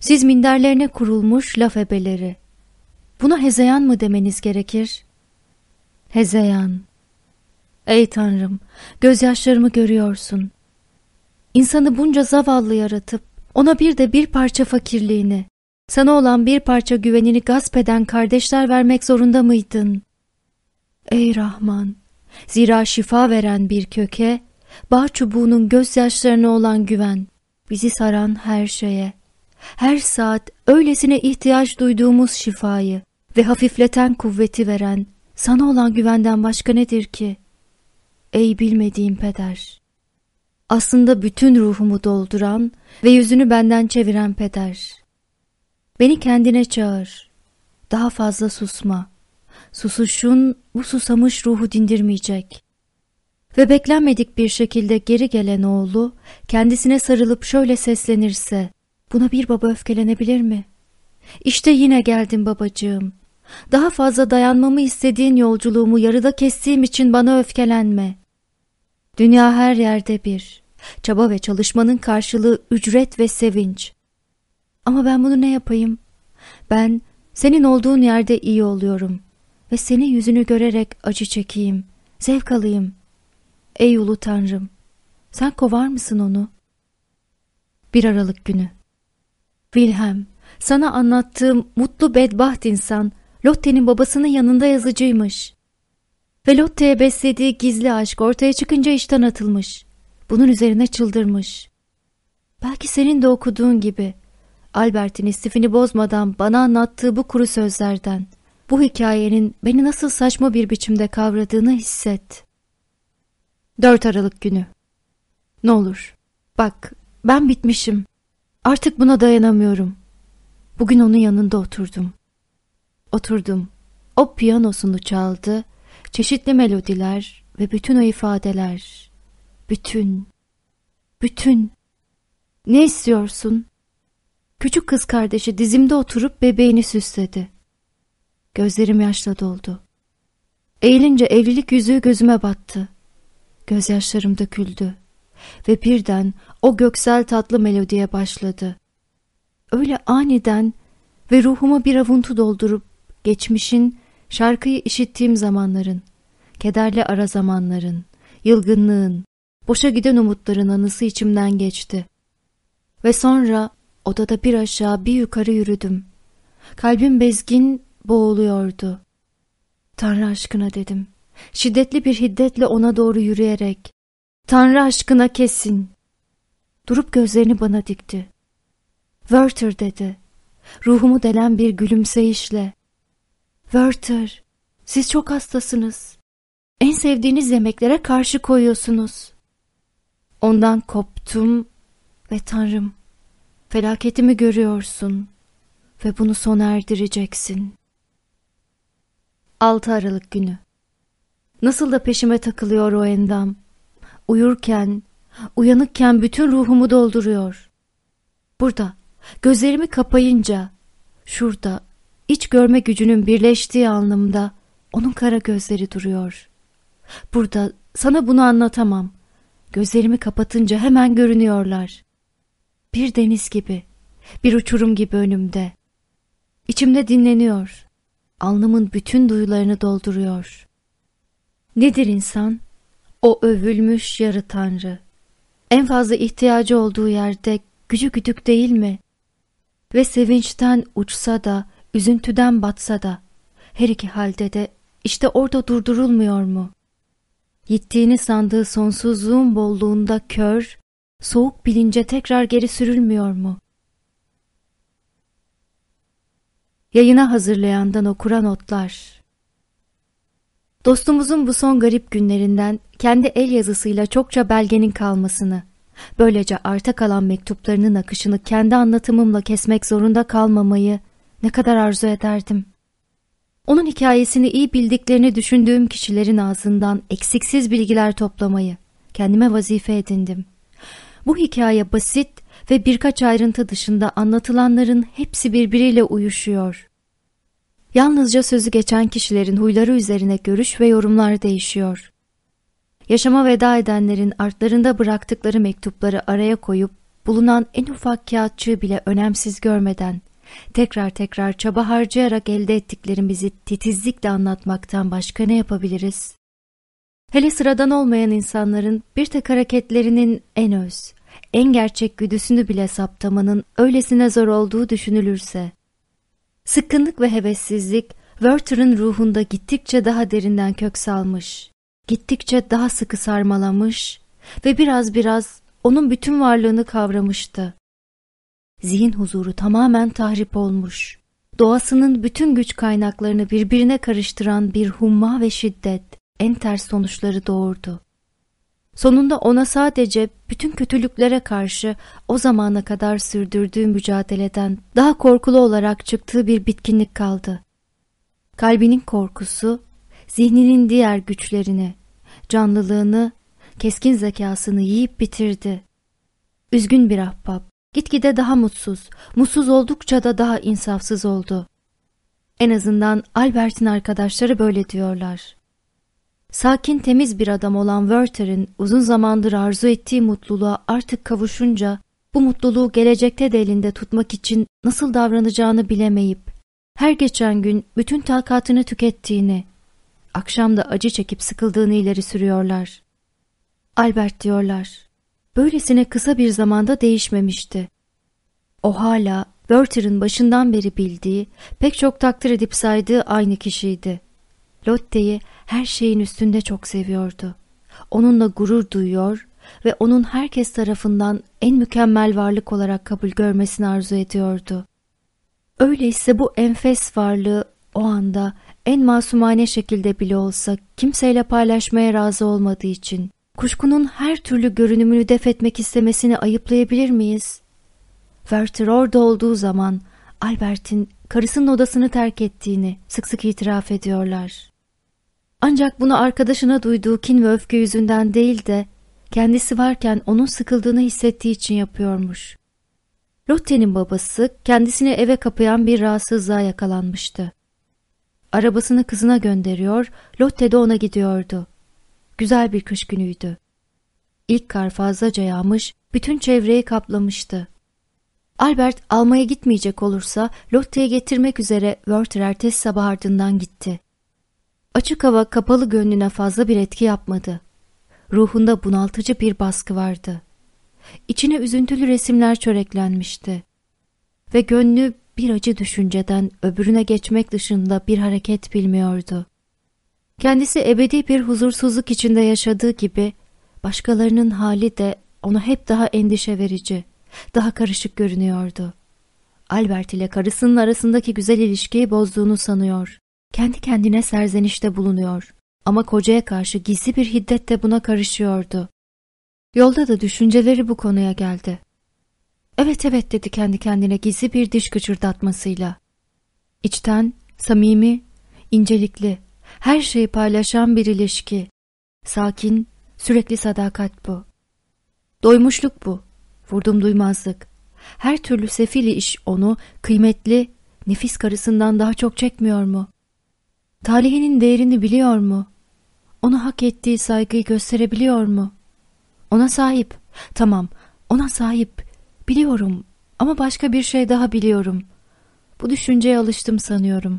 Siz minderlerine kurulmuş laf ebeleri. Buna hezeyan mı demeniz gerekir? Hezeyan. Ey Tanrım, gözyaşlarımı görüyorsun. İnsanı bunca zavallı yaratıp, ona bir de bir parça fakirliğini, sana olan bir parça güvenini gasp eden kardeşler vermek zorunda mıydın? Ey Rahman, zira şifa veren bir köke, bağ çubuğunun gözyaşlarına olan güven, bizi saran her şeye, her saat öylesine ihtiyaç duyduğumuz şifayı ve hafifleten kuvveti veren, sana olan güvenden başka nedir ki? Ey bilmediğim Peder! Aslında bütün ruhumu dolduran ve yüzünü benden çeviren Peder. Beni kendine çağır. Daha fazla susma. Susuşun bu susamış ruhu dindirmeyecek. Ve beklenmedik bir şekilde geri gelen oğlu kendisine sarılıp şöyle seslenirse, buna bir baba öfkelenebilir mi? İşte yine geldim babacığım. Daha fazla dayanmamı istediğin yolculuğumu yarıda kestiğim için bana öfkelenme. Dünya her yerde bir. Çaba ve çalışmanın karşılığı ücret ve sevinç. Ama ben bunu ne yapayım? Ben senin olduğun yerde iyi oluyorum ve senin yüzünü görerek acı çekeyim, zevk alayım. Ey ulu Tanrım, sen kovar mısın onu? Bir Aralık günü. Wilhelm, sana anlattığım mutlu bedbaht insan Lotte'nin babasının yanında yazıcıymış. Ve Lotte'ye beslediği gizli aşk ortaya çıkınca işten atılmış. Bunun üzerine çıldırmış. Belki senin de okuduğun gibi Albert'in istifini bozmadan bana anlattığı bu kuru sözlerden, bu hikayenin beni nasıl saçma bir biçimde kavradığını hisset. dört Aralık günü. Ne olur, bak, ben bitmişim. Artık buna dayanamıyorum. Bugün onun yanında oturdum. Oturdum. O piyanosunu çaldı, çeşitli melodiler ve bütün o ifadeler. Bütün, bütün. Ne istiyorsun? Küçük kız kardeşi dizimde oturup bebeğini süsledi. Gözlerim yaşla doldu. Eğilince evlilik yüzüğü gözüme battı. Gözyaşlarım döküldü. Ve birden o göksel tatlı melodiye başladı. Öyle aniden ve ruhuma bir avuntu doldurup geçmişin, şarkıyı işittiğim zamanların, kederli ara zamanların, yılgınlığın, boşa giden umutların anısı içimden geçti. Ve sonra odada bir aşağı bir yukarı yürüdüm. Kalbim bezgin, boğuluyordu. Tanrı aşkına dedim. Şiddetli bir hiddetle ona doğru yürüyerek. Tanrı aşkına kesin. Durup gözlerini bana dikti. Werther dedi. Ruhumu delen bir gülümseyişle. Werther, siz çok hastasınız. En sevdiğiniz yemeklere karşı koyuyorsunuz. Ondan koptum ve Tanrım, felaketimi görüyorsun ve bunu sona erdireceksin. altı Aralık günü. Nasıl da peşime takılıyor o endam. Uyurken, uyanıkken bütün ruhumu dolduruyor. Burada, gözlerimi kapayınca, şurada, iç görme gücünün birleştiği alnımda onun kara gözleri duruyor. Burada sana bunu anlatamam. Gözlerimi kapatınca hemen görünüyorlar. Bir deniz gibi, bir uçurum gibi önümde. İçimde dinleniyor. Alnımın bütün duyularını dolduruyor. Nedir insan? O övülmüş yarı tanrı. En fazla ihtiyacı olduğu yerde gücü güdük değil mi? Ve sevinçten uçsa da, üzüntüden batsa da, her iki halde de işte orada durdurulmuyor mu? Gittiğini sandığı sonsuzluğun bolluğunda kör, soğuk bilince tekrar geri sürülmüyor mu? Yayına hazırlayandan okura notlar. Dostumuzun bu son garip günlerinden kendi el yazısıyla çokça belgenin kalmasını, böylece arta kalan mektuplarının akışını kendi anlatımımla kesmek zorunda kalmamayı ne kadar arzu ederdim. Onun hikayesini iyi bildiklerini düşündüğüm kişilerin ağzından eksiksiz bilgiler toplamayı kendime vazife edindim. Bu hikaye basit ve birkaç ayrıntı dışında anlatılanların hepsi birbiriyle uyuşuyor. Yalnızca sözü geçen kişilerin huyları üzerine görüş ve yorumlar değişiyor. Yaşama veda edenlerin artlarında bıraktıkları mektupları araya koyup bulunan en ufak kağıtçığı bile önemsiz görmeden, tekrar tekrar çaba harcayarak elde ettiklerimizi titizlikle anlatmaktan başka ne yapabiliriz? Hele sıradan olmayan insanların bir tek hareketlerinin en öz, en gerçek güdüsünü bile saptamanın öylesine zor olduğu düşünülürse. Sıkkınlık ve hevessizlik, Werther'ın ruhunda gittikçe daha derinden kök salmış, gittikçe daha sıkı sarmalamış ve biraz biraz onun bütün varlığını kavramıştı. Zihin huzuru tamamen tahrip olmuş, doğasının bütün güç kaynaklarını birbirine karıştıran bir humma ve şiddet en ters sonuçları doğurdu. Sonunda ona sadece bütün kötülüklere karşı o zamana kadar sürdürdüğü mücadeleden daha korkulu olarak çıktığı bir bitkinlik kaldı. Kalbinin korkusu, zihninin diğer güçlerini, canlılığını, keskin zekasını yiyip bitirdi. Üzgün bir ahbap, gitgide daha mutsuz, mutsuz oldukça da daha insafsız oldu. En azından Albert'in arkadaşları böyle diyorlar. Sakin, temiz bir adam olan Werther'in uzun zamandır arzu ettiği mutluluğa artık kavuşunca, bu mutluluğu gelecekte de elinde tutmak için nasıl davranacağını bilemeyip, her geçen gün bütün takatını tükettiğini, akşam da acı çekip sıkıldığını ileri sürüyorlar. Albert diyorlar, böylesine kısa bir zamanda değişmemişti. O hala Werther'in başından beri bildiği, pek çok takdir edip saydığı aynı kişiydi. Lotte'yi her şeyin üstünde çok seviyordu. Onunla gurur duyuyor ve onun herkes tarafından en mükemmel varlık olarak kabul görmesini arzu ediyordu. Öyleyse bu enfes varlığı o anda en masumane şekilde bile olsa kimseyle paylaşmaya razı olmadığı için kuşkunun her türlü görünümünü def etmek istemesini ayıplayabilir miyiz? Werther orada olduğu zaman Albert'in karısının odasını terk ettiğini sık sık itiraf ediyorlar. Ancak bunu arkadaşına duyduğu kin ve öfke yüzünden değil de kendisi varken onun sıkıldığını hissettiği için yapıyormuş. Lotte'nin babası kendisini eve kapayan bir rahatsızlığa yakalanmıştı. Arabasını kızına gönderiyor, Lotte de ona gidiyordu. Güzel bir kış günüydü. İlk kar fazlaca yağmış, bütün çevreyi kaplamıştı. Albert almaya gitmeyecek olursa Lotte'yi getirmek üzere Werther ertesi sabah ardından gitti. Açık hava kapalı gönlüne fazla bir etki yapmadı. Ruhunda bunaltıcı bir baskı vardı. İçine üzüntülü resimler çöreklenmişti. Ve gönlü bir acı düşünceden öbürüne geçmek dışında bir hareket bilmiyordu. Kendisi ebedi bir huzursuzluk içinde yaşadığı gibi başkalarının hali de ona hep daha endişe verici, daha karışık görünüyordu. Albert ile karısının arasındaki güzel ilişkiyi bozduğunu sanıyor. Kendi kendine serzenişte bulunuyor. Ama kocaya karşı gizli bir hiddet de buna karışıyordu. Yolda da düşünceleri bu konuya geldi. Evet evet dedi kendi kendine gizli bir diş gıcırdatmasıyla. İçten, samimi, incelikli, her şeyi paylaşan bir ilişki. Sakin, sürekli sadakat bu. Doymuşluk bu, vurdum duymazlık. Her türlü sefil iş onu kıymetli, nefis karısından daha çok çekmiyor mu? Talihinin değerini biliyor mu? Ona hak ettiği saygıyı gösterebiliyor mu? Ona sahip, tamam, ona sahip, biliyorum ama başka bir şey daha biliyorum. Bu düşünceye alıştım sanıyorum.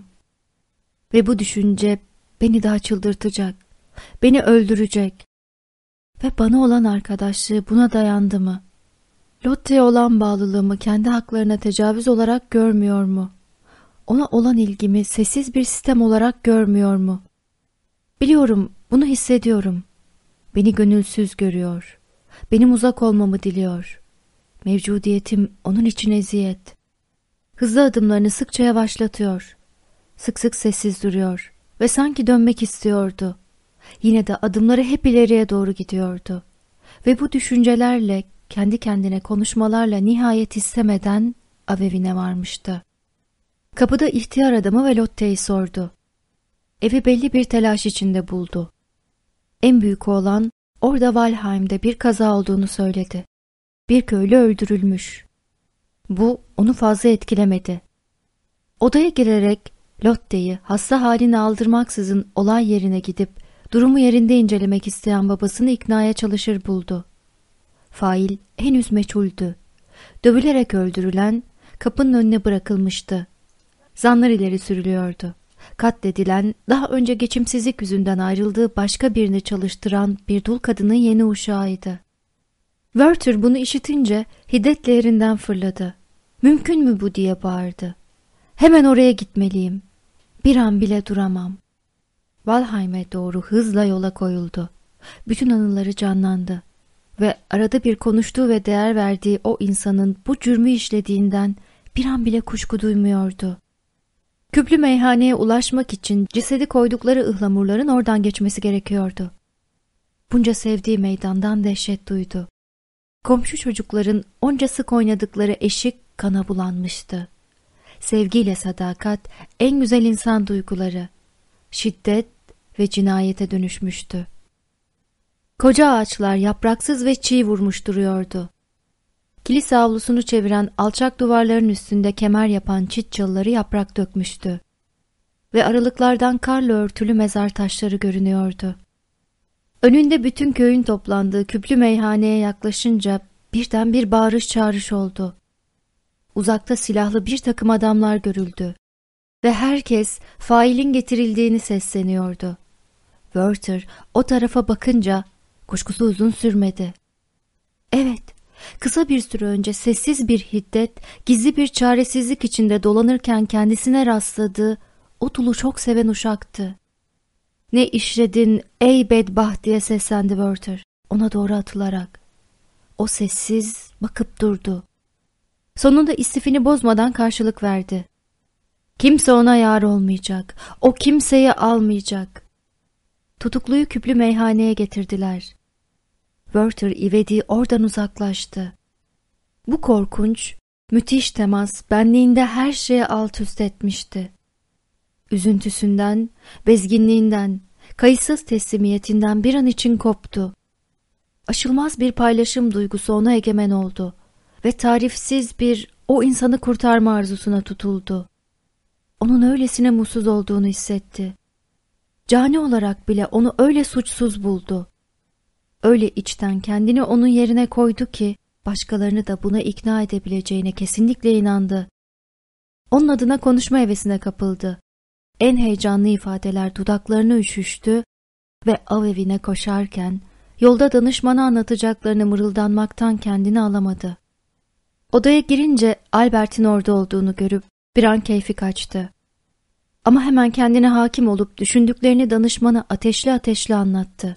Ve bu düşünce beni daha çıldırtacak, beni öldürecek. Ve bana olan arkadaşlığı buna dayandı mı? Lotte'ye olan bağlılığımı kendi haklarına tecavüz olarak görmüyor mu? Ona olan ilgimi sessiz bir sistem olarak görmüyor mu? Biliyorum, bunu hissediyorum. Beni gönülsüz görüyor. Benim uzak olmamı diliyor. Mevcudiyetim onun için eziyet. Hızlı adımlarını sıkça yavaşlatıyor. Sık sık sessiz duruyor ve sanki dönmek istiyordu. Yine de adımları hep ileriye doğru gidiyordu. Ve bu düşüncelerle, kendi kendine konuşmalarla nihayet istemeden av evine varmıştı. Kapıda ihtiyar adamı ve Lotte'yi sordu. Evi belli bir telaş içinde buldu. En büyük oğlan orada Valheim'de bir kaza olduğunu söyledi. Bir köylü öldürülmüş. Bu onu fazla etkilemedi. Odaya girerek Lotte'yi hasta haline aldırmaksızın olay yerine gidip durumu yerinde incelemek isteyen babasını iknaya çalışır buldu. Fail henüz meçhuldü Dövülerek öldürülen kapının önüne bırakılmıştı. Zanlar ileri sürülüyordu. Katledilen, daha önce geçimsizlik yüzünden ayrıldığı başka birini çalıştıran bir dul kadının yeni uşağıydı. Werther bunu işitince hiddetle yerinden fırladı. "Mümkün mü bu?" diye bağırdı. "Hemen oraya gitmeliyim. Bir an bile duramam." Valheim'e doğru hızla yola koyuldu. Bütün anıları canlandı ve arada bir konuştuğu ve değer verdiği o insanın bu cürmü işlediğinden bir an bile kuşku duymuyordu. Küplü meyhaneye ulaşmak için cesedi koydukları ıhlamurların oradan geçmesi gerekiyordu. Bunca sevdiği meydandan dehşet duydu. Komşu çocukların onca sık oynadıkları eşik kana bulanmıştı. Sevgiyle sadakat en güzel insan duyguları, şiddet ve cinayete dönüşmüştü. Koca ağaçlar yapraksız ve çiğ vurmuş duruyordu. Kilise avlusunu çeviren alçak duvarların üstünde kemer yapan çit çalıları yaprak dökmüştü. Ve aralıklardan karla örtülü mezar taşları görünüyordu. Önünde bütün köyün toplandığı küplü meyhaneye yaklaşınca birden bir bağırış çağrış oldu. Uzakta silahlı bir takım adamlar görüldü. Ve herkes failin getirildiğini sesleniyordu. Werther o tarafa bakınca kuşkusu uzun sürmedi. Evet, kısa bir süre önce sessiz bir hiddet, gizli bir çaresizlik içinde dolanırken kendisine rastladığı o dulu çok seven uşaktı. "Ne işledin ey bedbaht?" diye seslendi Werther ona doğru atılarak. O sessiz bakıp durdu. Sonunda istifini bozmadan karşılık verdi. Kimse ona yar olmayacak, o kimseyi almayacak. Tutukluyu küplü meyhaneye getirdiler. Werther ivedi oradan uzaklaştı. Bu korkunç, müthiş temas benliğinde her şeye alt üst etmişti. Üzüntüsünden, bezginliğinden, kayıtsız teslimiyetinden bir an için koptu. Aşılmaz bir paylaşım duygusu ona egemen oldu ve tarifsiz bir o insanı kurtarma arzusuna tutuldu. Onun öylesine mutsuz olduğunu hissetti. Cani olarak bile onu öyle suçsuz buldu. Öyle içten kendini onun yerine koydu ki başkalarını da buna ikna edebileceğine kesinlikle inandı. Onun adına konuşma hevesine kapıldı. En heyecanlı ifadeler dudaklarını üşüştü ve av evine koşarken yolda danışmana anlatacaklarını mırıldanmaktan kendini alamadı. Odaya girince Albert'in orada olduğunu görüp bir an keyfi kaçtı. Ama hemen kendine hakim olup düşündüklerini danışmana ateşli ateşli anlattı.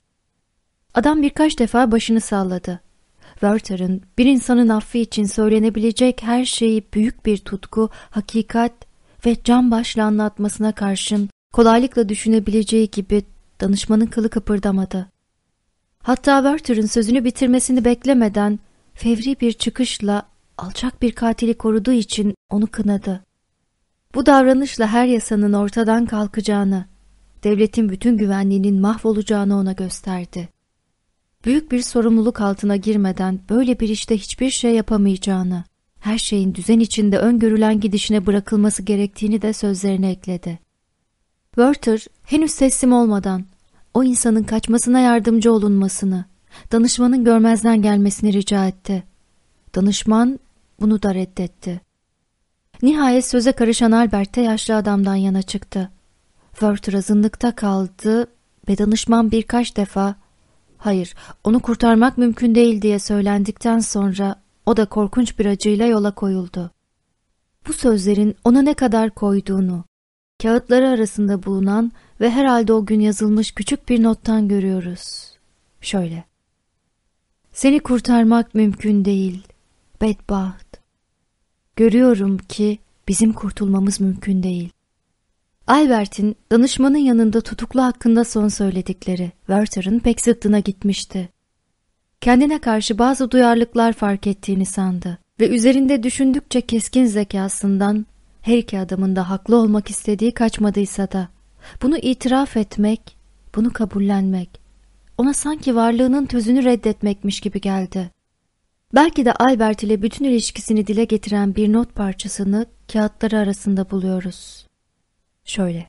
Adam birkaç defa başını salladı. Werther'ın bir insanın affı için söylenebilecek her şeyi büyük bir tutku, hakikat ve can başla anlatmasına karşın kolaylıkla düşünebileceği gibi danışmanın kılı kıpırdamadı. Hatta Werther'ın sözünü bitirmesini beklemeden fevri bir çıkışla alçak bir katili koruduğu için onu kınadı. Bu davranışla her yasanın ortadan kalkacağını, devletin bütün güvenliğinin mahvolacağını ona gösterdi. Büyük bir sorumluluk altına girmeden böyle bir işte hiçbir şey yapamayacağını, her şeyin düzen içinde öngörülen gidişine bırakılması gerektiğini de sözlerine ekledi. Werther henüz teslim olmadan o insanın kaçmasına yardımcı olunmasını, danışmanın görmezden gelmesini rica etti. Danışman bunu da reddetti. Nihayet söze karışan Albert de yaşlı adamdan yana çıktı. Werther azınlıkta kaldı ve danışman birkaç defa "Hayır, onu kurtarmak mümkün değil" diye söylendikten sonra o da korkunç bir acıyla yola koyuldu. Bu sözlerin ona ne kadar koyduğunu, kağıtları arasında bulunan ve herhalde o gün yazılmış küçük bir nottan görüyoruz. Şöyle: "Seni kurtarmak mümkün değil, bedbaht. Görüyorum ki bizim kurtulmamız mümkün değil." Albert'in danışmanın yanında tutuklu hakkında son söyledikleri Werther'ın pek zıttına gitmişti. Kendine karşı bazı duyarlılıklar fark ettiğini sandı ve üzerinde düşündükçe keskin zekasından her iki adamın da haklı olmak istediği kaçmadıysa da bunu itiraf etmek, bunu kabullenmek ona sanki varlığının tözünü reddetmekmiş gibi geldi. Belki de Albert ile bütün ilişkisini dile getiren bir not parçasını kağıtları arasında buluyoruz. Şöyle: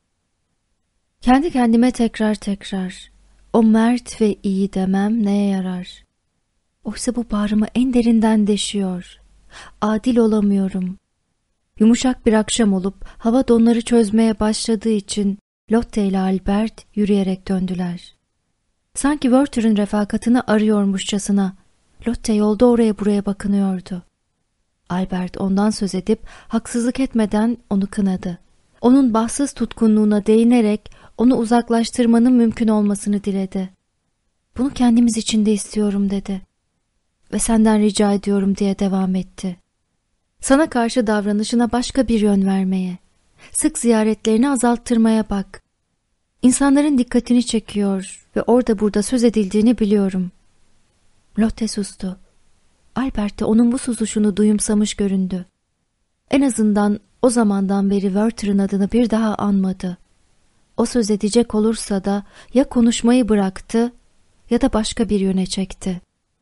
"Kendi kendime tekrar tekrar o mert ve iyi demem neye yarar? Oysa bu bağrımı en derinden deşiyor. Adil olamıyorum. Yumuşak bir akşam olup hava donları çözmeye başladığı için Lotte ile Albert yürüyerek döndüler. Sanki Werther'ın refakatini arıyormuşçasına Lotte yolda oraya buraya bakınıyordu. Albert ondan söz edip haksızlık etmeden onu kınadı. Onun bahtsız tutkunluğuna değinerek onu uzaklaştırmanın mümkün olmasını diledi. "Bunu kendimiz için de istiyorum," dedi. "Ve senden rica ediyorum," diye devam etti. "Sana karşı davranışına başka bir yön vermeye, sık ziyaretlerini azalttırmaya bak. İnsanların dikkatini çekiyor ve orada burada söz edildiğini biliyorum." Lotte sustu. Albert de onun bu susuşunu duyumsamış göründü. En azından o zamandan beri Werther'ın adını bir daha anmadı. O söz edecek olursa da ya konuşmayı bıraktı ya da başka bir yöne çekti.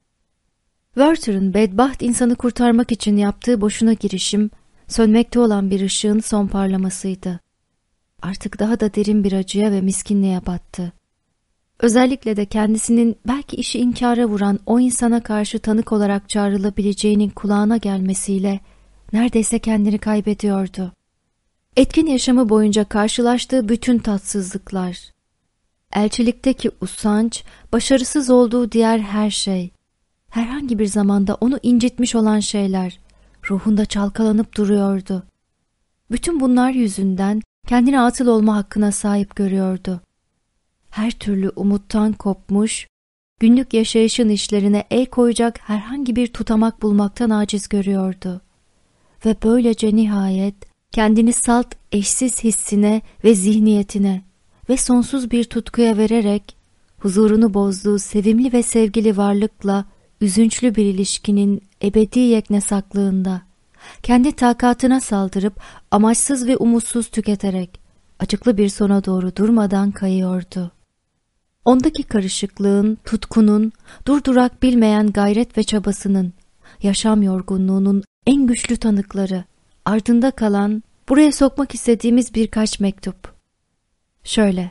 Werther'ın bedbaht insanı kurtarmak için yaptığı boşuna girişim, sönmekte olan bir ışığın son parlamasıydı. Artık daha da derin bir acıya ve miskinliğe battı. Özellikle de kendisinin belki işi inkara vuran o insana karşı tanık olarak çağrılabileceğinin kulağına gelmesiyle neredeyse kendini kaybediyordu. Etkin yaşamı boyunca karşılaştığı bütün tatsızlıklar, elçilikteki usanç, başarısız olduğu diğer her şey, herhangi bir zamanda onu incitmiş olan şeyler ruhunda çalkalanıp duruyordu. Bütün bunlar yüzünden kendine atıl olma hakkına sahip görüyordu. Her türlü umuttan kopmuş, günlük yaşayışın işlerine el koyacak herhangi bir tutamak bulmaktan aciz görüyordu. Ve böylece nihayet kendini salt eşsiz hissine ve zihniyetine ve sonsuz bir tutkuya vererek huzurunu bozduğu sevimli ve sevgili varlıkla üzünçlü bir ilişkinin ebedi yeknesaklığında kendi takatına saldırıp amaçsız ve umutsuz tüketerek acıklı bir sona doğru durmadan kayıyordu. Ondaki karışıklığın, tutkunun, durdurak bilmeyen gayret ve çabasının, yaşam yorgunluğunun en güçlü tanıkları, ardında kalan, buraya sokmak istediğimiz birkaç mektup. Şöyle.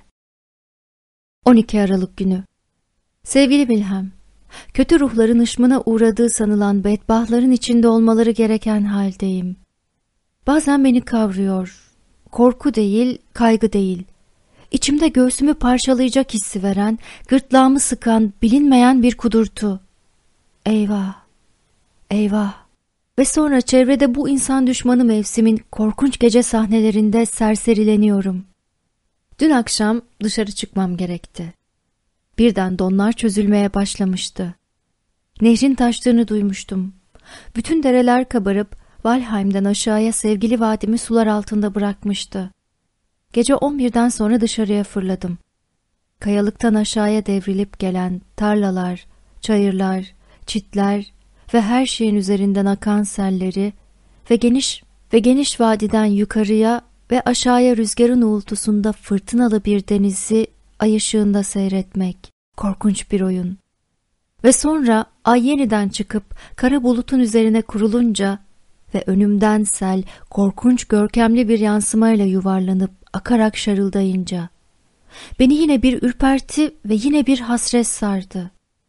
on iki Aralık günü. Sevgili Wilhelm, kötü ruhların ışmına uğradığı sanılan bedbahtların içinde olmaları gereken haldeyim. Bazen beni kavruyor, korku değil, kaygı değil. İçimde göğsümü parçalayacak hissi veren, gırtlağımı sıkan, bilinmeyen bir kudurtu. Eyvah, eyvah. Ve sonra çevrede bu insan düşmanı mevsimin korkunç gece sahnelerinde serserileniyorum. Dün akşam dışarı çıkmam gerekti. Birden donlar çözülmeye başlamıştı. Nehrin taştığını duymuştum. Bütün dereler kabarıp Valheim'den aşağıya sevgili vadimi sular altında bırakmıştı. Gece on birden sonra dışarıya fırladım. Kayalıktan aşağıya devrilip gelen tarlalar, çayırlar, çitler ve her şeyin üzerinden akan selleri ve geniş ve geniş vadiden yukarıya ve aşağıya rüzgarın uğultusunda fırtınalı bir denizi ay ışığında seyretmek korkunç bir oyun. Ve sonra ay yeniden çıkıp kara bulutun üzerine kurulunca ve önümden sel korkunç görkemli bir yansımayla yuvarlanıp akarak şarıldayınca beni yine bir ürperti ve yine bir hasret sardı.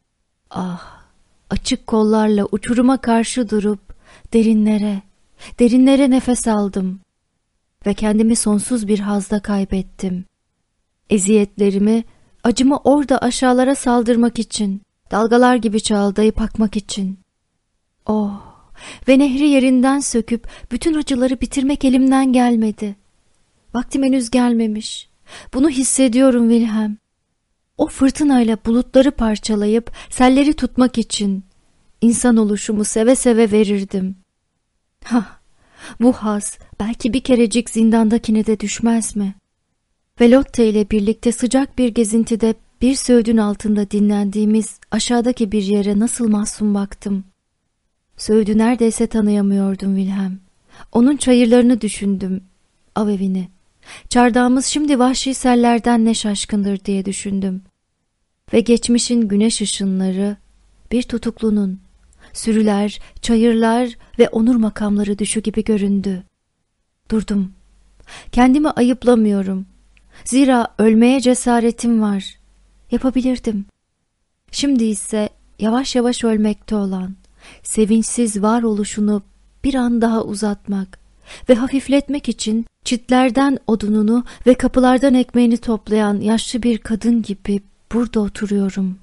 Ah, açık kollarla uçuruma karşı durup derinlere, derinlere nefes aldım ve kendimi sonsuz bir hazda kaybettim. Eziyetlerimi, acımı orada aşağılara saldırmak için, dalgalar gibi çağıldayıp akmak için. Oh, ve nehri yerinden söküp bütün acıları bitirmek elimden gelmedi. Vaktim henüz gelmemiş. Bunu hissediyorum Wilhelm. O fırtınayla bulutları parçalayıp selleri tutmak için insan oluşumu seve seve verirdim. Hah, bu haz belki bir kerecik zindandakine de düşmez mi? Ve Lotte ile birlikte sıcak bir gezintide bir söğüdün altında dinlendiğimiz aşağıdaki bir yere nasıl mahzun baktım. Söğüdü neredeyse tanıyamıyordum Wilhelm. Onun çayırlarını düşündüm, av evini. Çardağımız şimdi vahşi sellerden ne şaşkındır diye düşündüm. Ve geçmişin güneş ışınları, bir tutuklunun, sürüler, çayırlar ve onur makamları düşü gibi göründü. Durdum. Kendimi ayıplamıyorum. Zira ölmeye cesaretim var. Yapabilirdim. Şimdi ise yavaş yavaş ölmekte olan, sevinçsiz varoluşunu bir an daha uzatmak ve hafifletmek için çitlerden odununu ve kapılardan ekmeğini toplayan yaşlı bir kadın gibi burada oturuyorum.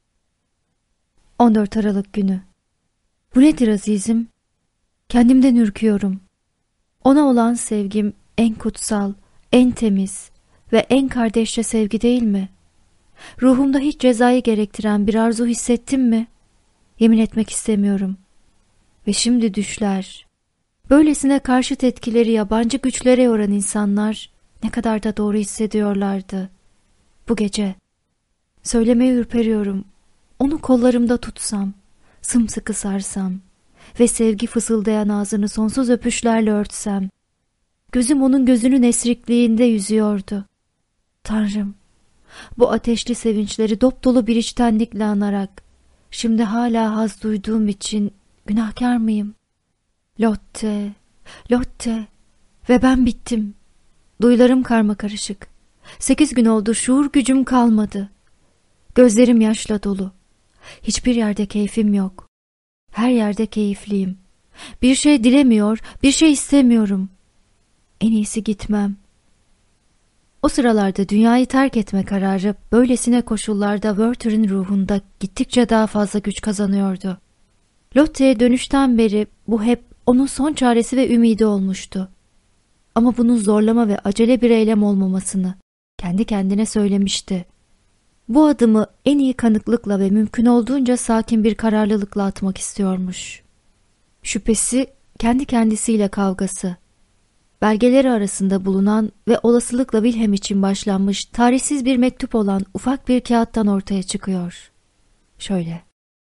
on dört Aralık günü. Bu nedir azizim? Kendimden ürküyorum. Ona olan sevgim en kutsal, en temiz ve en kardeşçe sevgi değil mi? Ruhumda hiç cezayı gerektiren bir arzu hissettim mi? Yemin etmek istemiyorum. Ve şimdi düşler. Böylesine karşıt etkileri yabancı güçlere yoran insanlar ne kadar da doğru hissediyorlardı. Bu gece. Söylemeye ürperiyorum. Onu kollarımda tutsam, sımsıkı sarsam ve sevgi fısıldayan ağzını sonsuz öpüşlerle örtsem. Gözüm onun gözünün esrikliğinde yüzüyordu. Tanrım, bu ateşli sevinçleri dopdolu bir içtenlikle anarak, şimdi hala haz duyduğum için günahkar mıyım? Lotte, Lotte ve ben bittim. Duyularım karmakarışık. Sekiz gün oldu, şuur gücüm kalmadı. Gözlerim yaşla dolu. Hiçbir yerde keyfim yok. Her yerde keyifliyim. Bir şey dilemiyor, bir şey istemiyorum. En iyisi gitmem. O sıralarda dünyayı terk etme kararı böylesine koşullarda Werther'in ruhunda gittikçe daha fazla güç kazanıyordu. Lotte'ye dönüşten beri bu hep onun son çaresi ve ümidi olmuştu. Ama bunun zorlama ve acele bir eylem olmamasını kendi kendine söylemişti. Bu adımı en iyi kanıklıkla ve mümkün olduğunca sakin bir kararlılıkla atmak istiyormuş. Şüphesi, kendi kendisiyle kavgası. Belgeleri arasında bulunan ve olasılıkla Wilhelm için başlanmış tarihsiz bir mektup olan ufak bir kağıttan ortaya çıkıyor. Şöyle.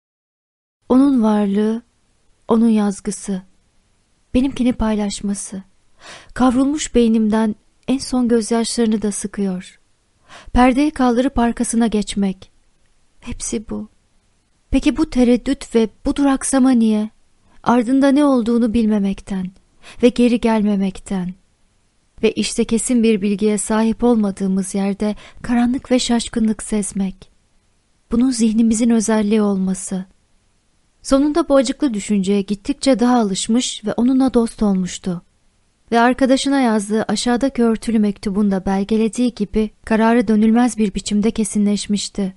Onun varlığı, onun yazgısı, benimkini paylaşması, kavrulmuş beynimden en son gözyaşlarını da sıkıyor. Perdeyi kaldırıp arkasına geçmek. Hepsi bu. Peki bu tereddüt ve bu duraksama niye? Ardında ne olduğunu bilmemekten ve geri gelmemekten. Ve işte kesin bir bilgiye sahip olmadığımız yerde karanlık ve şaşkınlık sezmek. Bunun zihnimizin özelliği olması. Sonunda bu acıklı düşünceye gittikçe daha alışmış ve onunla dost olmuştu. Ve arkadaşına yazdığı aşağıdaki örtülü mektubunda belgelediği gibi kararı dönülmez bir biçimde kesinleşmişti.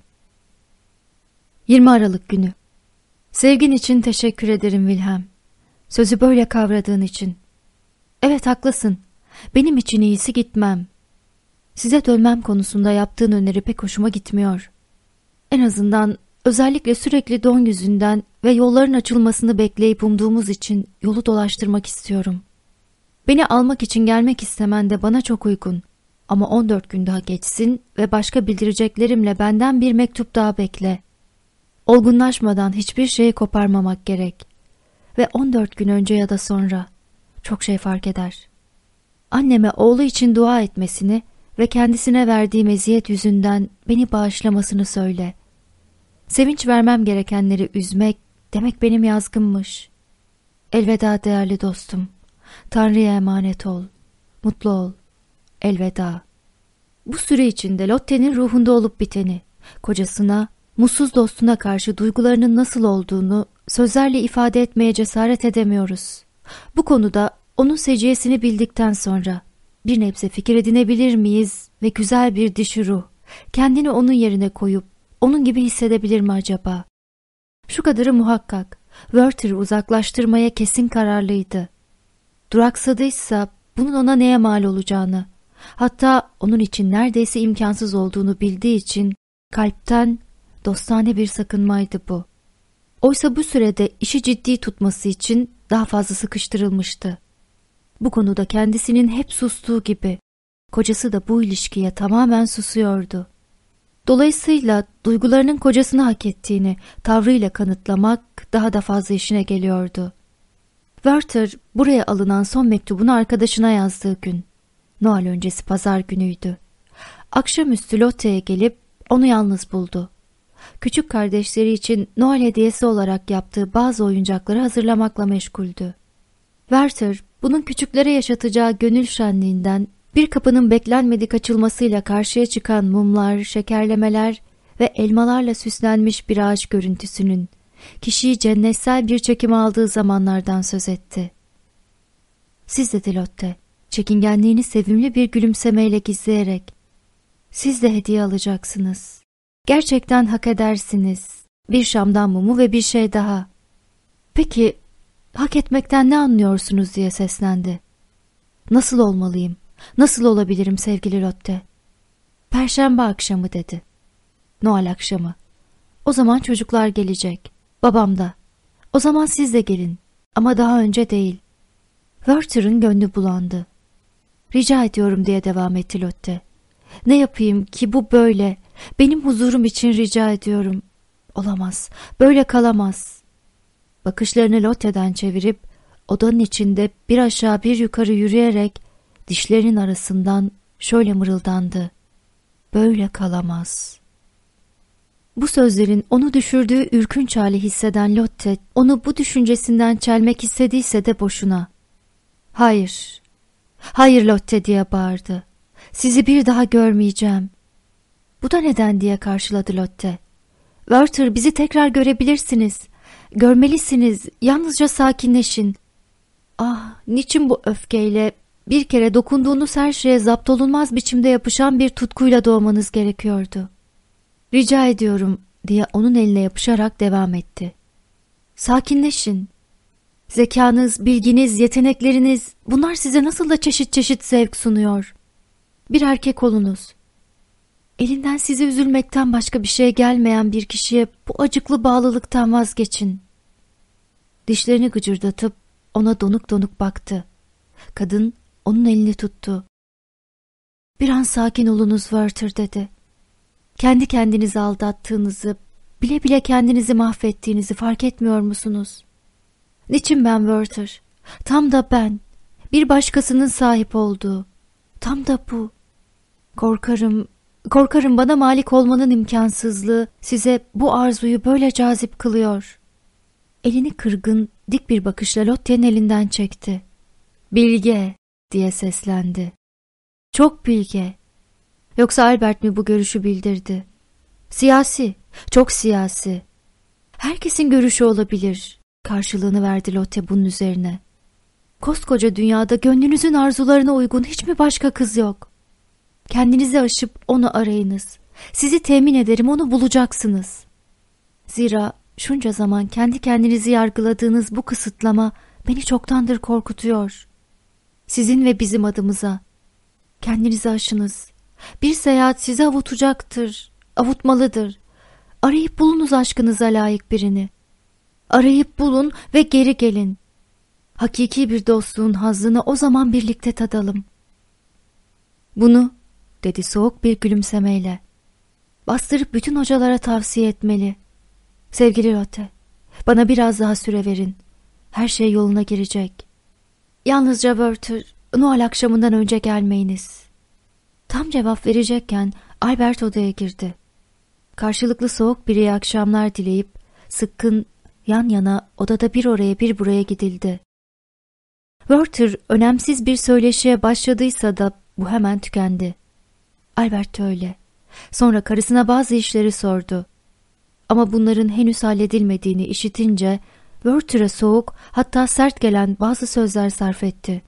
yirmi Aralık günü. Sevgin için teşekkür ederim Wilhelm. Sözü böyle kavradığın için. Evet, haklısın. Benim için iyisi gitmem. Size dönmem konusunda yaptığın öneri pek hoşuma gitmiyor. En azından özellikle sürekli don yüzünden ve yolların açılmasını bekleyip umduğumuz için yolu dolaştırmak istiyorum. Beni almak için gelmek istemen de bana çok uygun. Ama on dört gün daha geçsin ve başka bildireceklerimle benden bir mektup daha bekle. Olgunlaşmadan hiçbir şeyi koparmamak gerek. Ve on dört gün önce ya da sonra çok şey fark eder. Anneme oğlu için dua etmesini ve kendisine verdiğim eziyet yüzünden beni bağışlamasını söyle. Sevinç vermem gerekenleri üzmek demek benim yazgımmış. Elveda değerli dostum. Tanrı'ya emanet ol. Mutlu ol. Elveda. Bu süre içinde Lotte'nin ruhunda olup biteni, kocasına, mutsuz dostuna karşı duygularının nasıl olduğunu sözlerle ifade etmeye cesaret edemiyoruz. Bu konuda onun seciyesini bildikten sonra bir nebze fikir edinebilir miyiz ve güzel bir dişi ruh kendini onun yerine koyup onun gibi hissedebilir mi acaba? Şu kadarı muhakkak, Werther'ı uzaklaştırmaya kesin kararlıydı. Duraksadıysa bunun ona neye mal olacağını, hatta onun için neredeyse imkansız olduğunu bildiği için kalpten dostane bir sakınmaydı bu. Oysa bu sürede işi ciddi tutması için daha fazla sıkıştırılmıştı. Bu konuda kendisinin hep sustuğu gibi, kocası da bu ilişkiye tamamen susuyordu. Dolayısıyla duygularının kocasını hak ettiğini tavrıyla kanıtlamak daha da fazla işine geliyordu. Werther buraya alınan son mektubunu arkadaşına yazdığı gün, Noel öncesi pazar günüydü. Akşamüstü Lotte'ye gelip onu yalnız buldu. Küçük kardeşleri için Noel hediyesi olarak yaptığı bazı oyuncakları hazırlamakla meşguldü. Werther, bunun küçüklere yaşatacağı gönül şenliğinden bir kapının beklenmedik açılmasıyla karşıya çıkan mumlar, şekerlemeler ve elmalarla süslenmiş bir ağaç görüntüsünün kişiyi cennetsel bir çekim aldığı zamanlardan söz etti. Siz dedi Lotte, çekingenliğini sevimli bir gülümsemeyle gizleyerek. Siz de hediye alacaksınız. Gerçekten hak edersiniz. Bir şamdan mumu ve bir şey daha. Peki, hak etmekten ne anlıyorsunuz diye seslendi. Nasıl olmalıyım? Nasıl olabilirim sevgili Lotte? Perşembe akşamı dedi. Noel akşamı. O zaman çocuklar gelecek. Babam da. O zaman siz de gelin. Ama daha önce değil. Werther'ın gönlü bulandı. Rica ediyorum diye devam etti Lotte. Ne yapayım ki bu böyle? Benim huzurum için rica ediyorum. Olamaz. Böyle kalamaz. Bakışlarını Lotte'den çevirip odanın içinde bir aşağı bir yukarı yürüyerek dişlerinin arasından şöyle mırıldandı. Böyle kalamaz. Bu sözlerin onu düşürdüğü ürkünç hali hisseden Lotte, onu bu düşüncesinden çelmek istediyse de boşuna. Hayır, hayır Lotte diye bağırdı. Sizi bir daha görmeyeceğim. Bu da neden diye karşıladı Lotte. Werther, bizi tekrar görebilirsiniz. Görmelisiniz, yalnızca sakinleşin. Ah, niçin bu öfkeyle, bir kere dokunduğunuz her şeye zapt olunmaz biçimde yapışan bir tutkuyla doğmanız gerekiyordu. Rica ediyorum diye onun eline yapışarak devam etti. Sakinleşin. Zekanız, bilginiz, yetenekleriniz, bunlar size nasıl da çeşit çeşit zevk sunuyor. Bir erkek olunuz. Elinden sizi üzülmekten başka bir şey gelmeyen bir kişiye bu acıklı bağlılıktan vazgeçin. Dişlerini gıcırdatıp ona donuk donuk baktı. Kadın onun elini tuttu. Bir an sakin olunuz Werther dedi. Kendi kendinizi aldattığınızı, bile bile kendinizi mahvettiğinizi fark etmiyor musunuz? Niçin ben Werther? Tam da ben. Bir başkasının sahip olduğu. Tam da bu. Korkarım, korkarım bana malik olmanın imkansızlığı size bu arzuyu böyle cazip kılıyor. Elini kırgın, dik bir bakışla Lotte'nin elinden çekti. Bilge diye seslendi. Çok bilge. Yoksa Albert mi bu görüşü bildirdi? Siyasi, çok siyasi. Herkesin görüşü olabilir. Karşılığını verdi Lotte bunun üzerine. Koskoca dünyada gönlünüzün arzularına uygun hiç mi başka kız yok? Kendinizi aşıp onu arayınız. Sizi temin ederim, onu bulacaksınız. Zira şunca zaman kendi kendinizi yargıladığınız bu kısıtlama beni çoktandır korkutuyor. Sizin ve bizim adımıza. Kendinizi aşınız. Bir seyahat sizi avutacaktır, avutmalıdır. Arayıp bulunuz aşkınıza layık birini. Arayıp bulun ve geri gelin. Hakiki bir dostluğun hazzını o zaman birlikte tadalım. Bunu, dedi soğuk bir gülümsemeyle, bastırıp bütün hocalara tavsiye etmeli. Sevgili Lotte, bana biraz daha süre verin. Her şey yoluna girecek. Yalnızca Werther, Noel akşamından önce gelmeyiniz. Tam cevap verecekken Albert odaya girdi. Karşılıklı soğuk bir iyi akşamlar dileyip sıkkın yan yana odada bir oraya bir buraya gidildi. Werther önemsiz bir söyleşiye başladıysa da bu hemen tükendi. Albert de öyle. Sonra karısına bazı işleri sordu. Ama bunların henüz halledilmediğini işitince Werther'e soğuk, hatta sert gelen bazı sözler sarf etti.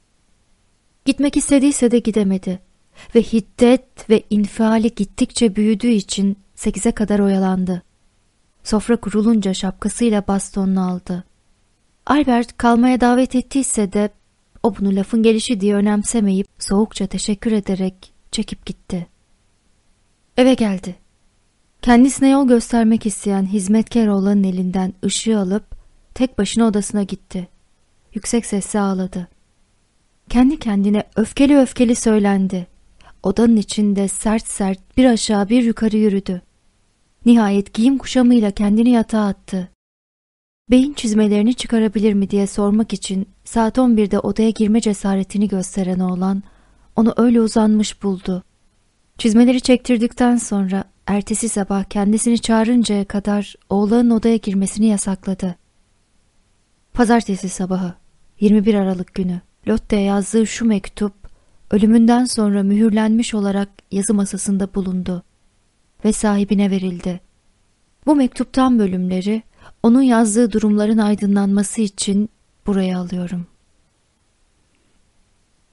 Gitmek istediyse de gidemedi ve hiddet ve infiali gittikçe büyüdüğü için sekize kadar oyalandı. Sofra kurulunca şapkasıyla bastonunu aldı. Albert kalmaya davet ettiyse de o bunu lafın gelişi diye önemsemeyip soğukça teşekkür ederek çekip gitti. Eve geldi. Kendisine yol göstermek isteyen hizmetkar oğlanın elinden ışığı alıp tek başına odasına gitti. Yüksek sesle ağladı. Kendi kendine öfkeli öfkeli söylendi. Odanın içinde sert sert bir aşağı bir yukarı yürüdü. Nihayet giyim kuşamıyla kendini yatağa attı. Beyin çizmelerini çıkarabilir mi diye sormak için saat on birde odaya girme cesaretini gösteren oğlan onu öyle uzanmış buldu. Çizmeleri çektirdikten sonra ertesi sabah kendisini çağırıncaya kadar oğlanın odaya girmesini yasakladı. Pazartesi sabahı, yirmi bir Aralık günü, Lotte'ye yazdığı şu mektup ölümünden sonra mühürlenmiş olarak yazı masasında bulundu ve sahibine verildi. Bu mektuptan bölümleri onun yazdığı durumların aydınlanması için buraya alıyorum.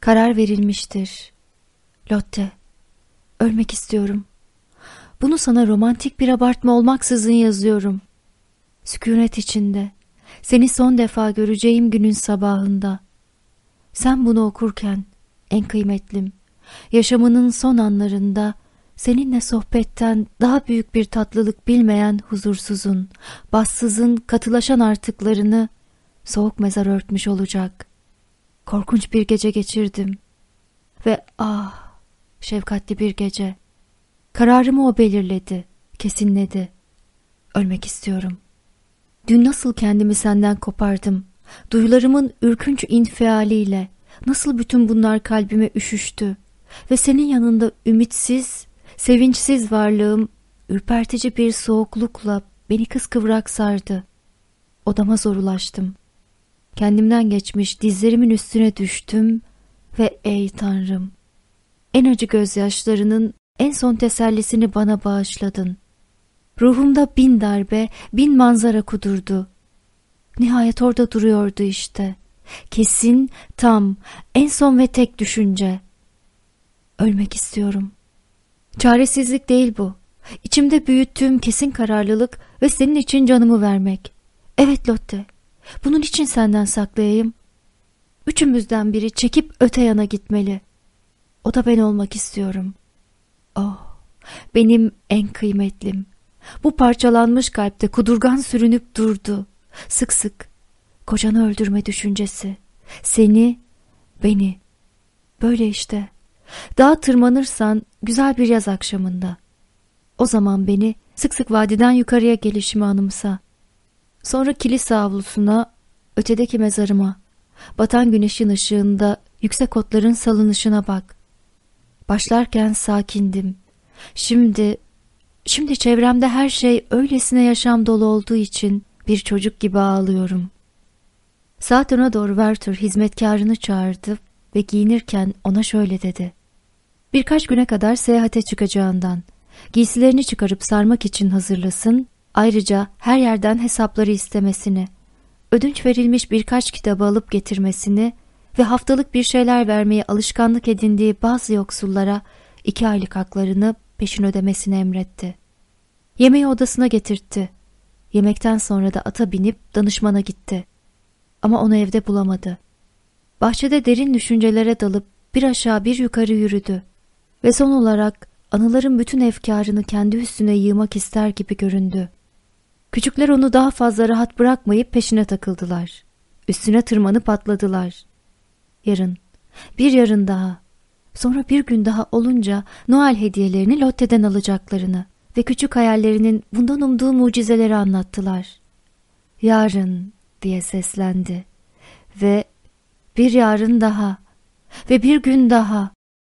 Karar verilmiştir. Lotte, ölmek istiyorum. Bunu sana romantik bir abartma olmaksızın yazıyorum. Sükûnet içinde, seni son defa göreceğim günün sabahında. Sen bunu okurken, en kıymetlim, yaşamının son anlarında, seninle sohbetten daha büyük bir tatlılık bilmeyen huzursuzun, bassızın katılaşan artıklarını soğuk mezar örtmüş olacak. Korkunç bir gece geçirdim. Ve ah, şefkatli bir gece. Kararımı o belirledi, kesinledi. Ölmek istiyorum. Dün nasıl kendimi senden kopardım, duyularımın ürkünç infialiyle, nasıl bütün bunlar kalbime üşüştü ve senin yanında ümitsiz, sevinçsiz varlığım, ürpertici bir soğuklukla beni kıskıvrak sardı. Odama zor ulaştım. Kendimden geçmiş dizlerimin üstüne düştüm ve ey Tanrım, en acı gözyaşlarının en son tesellisini bana bağışladın. Ruhumda bin darbe, bin manzara kudurdu. Nihayet orada duruyordu işte. Kesin, tam, en son ve tek düşünce. Ölmek istiyorum. Çaresizlik değil bu. İçimde büyüttüğüm kesin kararlılık ve senin için canımı vermek. Evet Lotte, bunun için senden saklayayım. Üçümüzden biri çekip öte yana gitmeli. O da ben olmak istiyorum. Oh, benim en kıymetlim. Bu parçalanmış kalpte kudurgan sürünüp durdu. Sık sık kocanı öldürme düşüncesi. Seni, beni. Böyle işte. Dağa tırmanırsan güzel bir yaz akşamında. O zaman beni sık sık vadiden yukarıya gelişimi anımsa. Sonra kilise avlusuna, ötedeki mezarıma, batan güneşin ışığında yüksek otların salınışına bak. Başlarken sakindim. Şimdi, şimdi çevremde her şey öylesine yaşam dolu olduğu için bir çocuk gibi ağlıyorum. Saat ona doğru Werther hizmetkarını çağırdı ve giyinirken ona şöyle dedi. Birkaç güne kadar seyahate çıkacağından, giysilerini çıkarıp sarmak için hazırlasın, ayrıca her yerden hesapları istemesini, ödünç verilmiş birkaç kitabı alıp getirmesini ve haftalık bir şeyler vermeye alışkanlık edindiği bazı yoksullara iki aylık haklarını peşin ödemesini emretti. Yemeği odasına getirtti. Yemekten sonra da ata binip danışmana gitti. Ama onu evde bulamadı. Bahçede derin düşüncelere dalıp bir aşağı bir yukarı yürüdü. Ve son olarak anıların bütün efkarını kendi üstüne yığmak ister gibi göründü. Küçükler onu daha fazla rahat bırakmayıp peşine takıldılar. Üstüne tırmanıp atladılar. Yarın, bir yarın daha, sonra bir gün daha olunca Noel hediyelerini Lotte'den alacaklarını ve küçük hayallerinin bundan umduğu mucizeleri anlattılar. Yarın diye seslendi ve bir yarın daha ve bir gün daha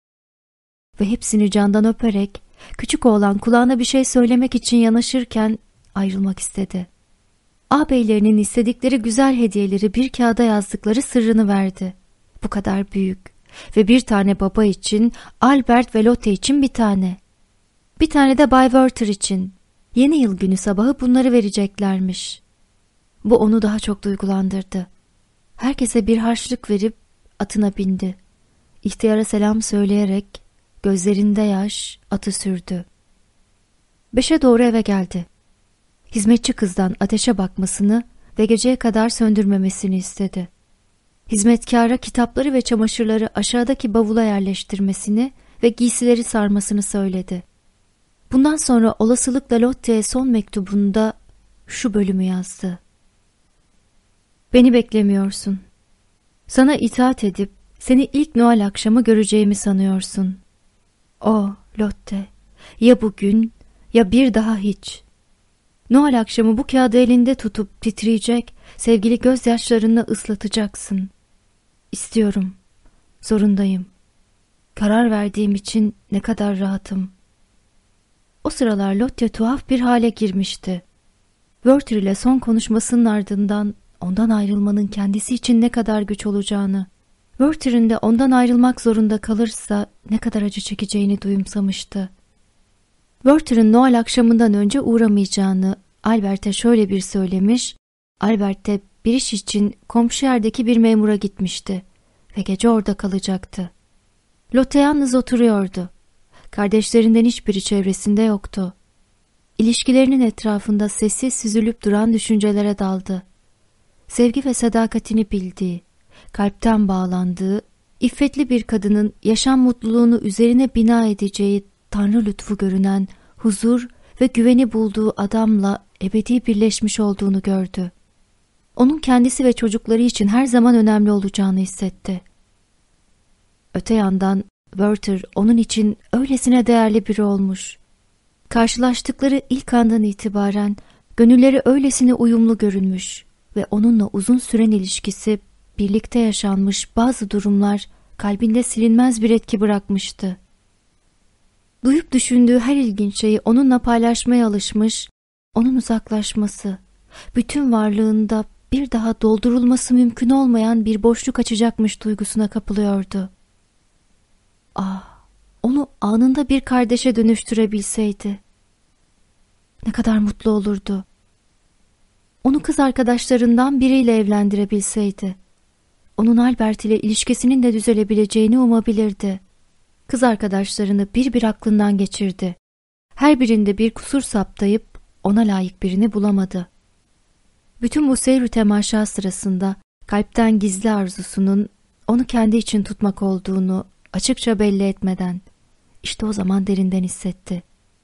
ve hepsini candan öperek küçük oğlan kulağına bir şey söylemek için yanaşırken ayrılmak istedi. Ağabeylerinin istedikleri güzel hediyeleri bir kağıda yazdıkları sırrını verdi. Bu kadar büyük ve bir tane baba için, Albert ve Lotte için bir tane. Bir tane de Bay Werther için. Yeni yıl günü sabahı bunları vereceklermiş. Bu onu daha çok duygulandırdı. Herkese bir harçlık verip atına bindi. İhtiyara selam söyleyerek gözlerinde yaş atı sürdü. Beşe doğru eve geldi. Hizmetçi kızdan ateşe bakmasını ve geceye kadar söndürmemesini istedi. Hizmetkara kitapları ve çamaşırları aşağıdaki bavula yerleştirmesini ve giysileri sarmasını söyledi. Bundan sonra olasılıkla Lotte'ye son mektubunda şu bölümü yazdı. Beni beklemiyorsun. Sana itaat edip seni ilk Noel akşamı göreceğimi sanıyorsun. O Lotte, ya bugün ya bir daha hiç. Noel akşamı bu kağıdı elinde tutup titreyecek, sevgili gözyaşlarını ıslatacaksın. İstiyorum, zorundayım. Karar verdiğim için ne kadar rahatım. O sıralar Lotte tuhaf bir hale girmişti. Werther ile son konuşmasının ardından ondan ayrılmanın kendisi için ne kadar güç olacağını, Werther'in de ondan ayrılmak zorunda kalırsa ne kadar acı çekeceğini duyumsamıştı. Werther'in Noel akşamından önce uğramayacağını Albert'e şöyle bir söylemiş, Albert de bir iş için komşu yerdeki bir memura gitmişti ve gece orada kalacaktı. Lotte yalnız oturuyordu. Kardeşlerinden hiçbiri çevresinde yoktu. İlişkilerinin etrafında sessiz süzülüp duran düşüncelere daldı. Sevgi ve sadakatini bildiği, kalpten bağlandığı, iffetli bir kadının yaşam mutluluğunu üzerine bina edeceği Tanrı lütfu görünen, huzur ve güveni bulduğu adamla ebedi birleşmiş olduğunu gördü. Onun kendisi ve çocukları için her zaman önemli olacağını hissetti. Öte yandan Werther onun için öylesine değerli biri olmuş. Karşılaştıkları ilk andan itibaren gönülleri öylesine uyumlu görünmüş ve onunla uzun süren ilişkisi, birlikte yaşanmış bazı durumlar kalbinde silinmez bir etki bırakmıştı. Duyup düşündüğü her ilginç şeyi onunla paylaşmaya alışmış, onun uzaklaşması, bütün varlığında bir daha doldurulması mümkün olmayan bir boşluk açacakmış duygusuna kapılıyordu. Ah, onu anında bir kardeşe dönüştürebilseydi ne kadar mutlu olurdu. Onu kız arkadaşlarından biriyle evlendirebilseydi, onun Albert ile ilişkisinin de düzelebileceğini umabilirdi. Kız arkadaşlarını bir bir aklından geçirdi. Her birinde bir kusur saptayıp ona layık birini bulamadı. Bütün bu seyir temaşa sırasında kalpten gizli arzusunun onu kendi için tutmak olduğunu açıkça belli etmeden, işte o zaman derinden hissetti.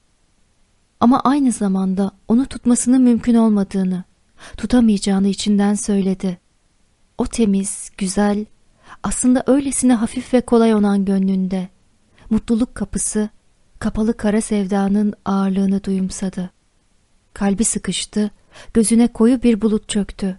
Ama aynı zamanda onu tutmasının mümkün olmadığını, tutamayacağını içinden söyledi. O temiz, güzel, aslında öylesine hafif ve kolay olan gönlünde, mutluluk kapısı, kapalı kara sevdanın ağırlığını duyumsadı. Kalbi sıkıştı, gözüne koyu bir bulut çöktü.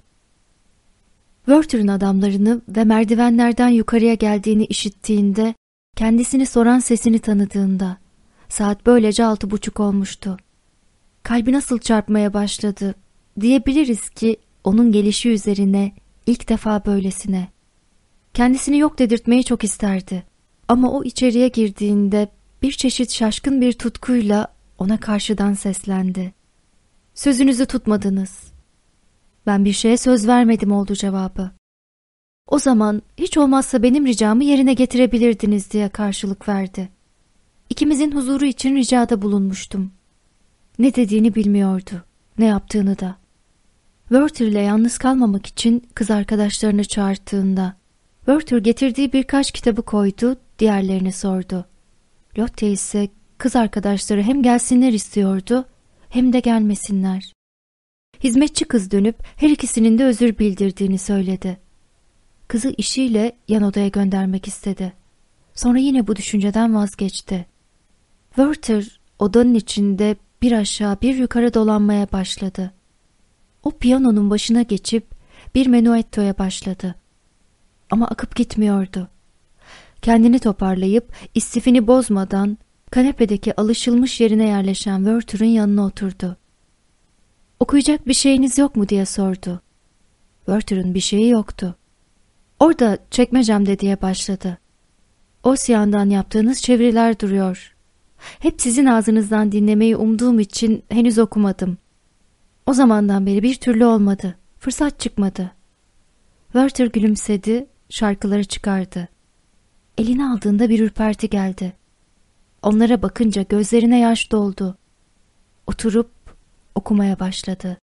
Werther'ın adamlarını ve merdivenlerden yukarıya geldiğini işittiğinde, kendisini soran sesini tanıdığında, saat böylece altı buçuk olmuştu. Kalbi nasıl çarpmaya başladı, diyebiliriz ki onun gelişi üzerine ilk defa böylesine. Kendisini yok dedirtmeyi çok isterdi. Ama o içeriye girdiğinde bir çeşit şaşkın bir tutkuyla ona karşıdan seslendi. "Sözünüzü tutmadınız." "Ben bir şeye söz vermedim," oldu cevabı. "O zaman hiç olmazsa benim ricamı yerine getirebilirdiniz," diye karşılık verdi. "İkimizin huzuru için ricada bulunmuştum." Ne dediğini bilmiyordu, ne yaptığını da. Werther ile yalnız kalmamak için kız arkadaşlarını çağırttığında, Werther getirdiği birkaç kitabı koydu, diğerlerini sordu. Lotte ise kız arkadaşları hem gelsinler istiyordu, hem de gelmesinler. Hizmetçi kız dönüp her ikisinin de özür bildirdiğini söyledi. Kızı işiyle yan odaya göndermek istedi. Sonra yine bu düşünceden vazgeçti. Werther odanın içinde bir aşağı bir yukarı dolanmaya başladı. O piyanonun başına geçip bir menuettoya başladı. Ama akıp gitmiyordu. Kendini toparlayıp istifini bozmadan kanepedeki alışılmış yerine yerleşen Werther'ın yanına oturdu. "Okuyacak bir şeyiniz yok mu?" diye sordu. Werther'ın bir şeyi yoktu. "Orada çekmecemde," diye başladı. "Ossian'dan yaptığınız çeviriler duruyor. Hep sizin ağzınızdan dinlemeyi umduğum için henüz okumadım. O zamandan beri bir türlü olmadı. Fırsat çıkmadı." Werther gülümsedi, şarkıları çıkardı. Eline aldığında bir ürperti geldi. Onlara bakınca gözlerine yaş doldu. Oturup okumaya başladı.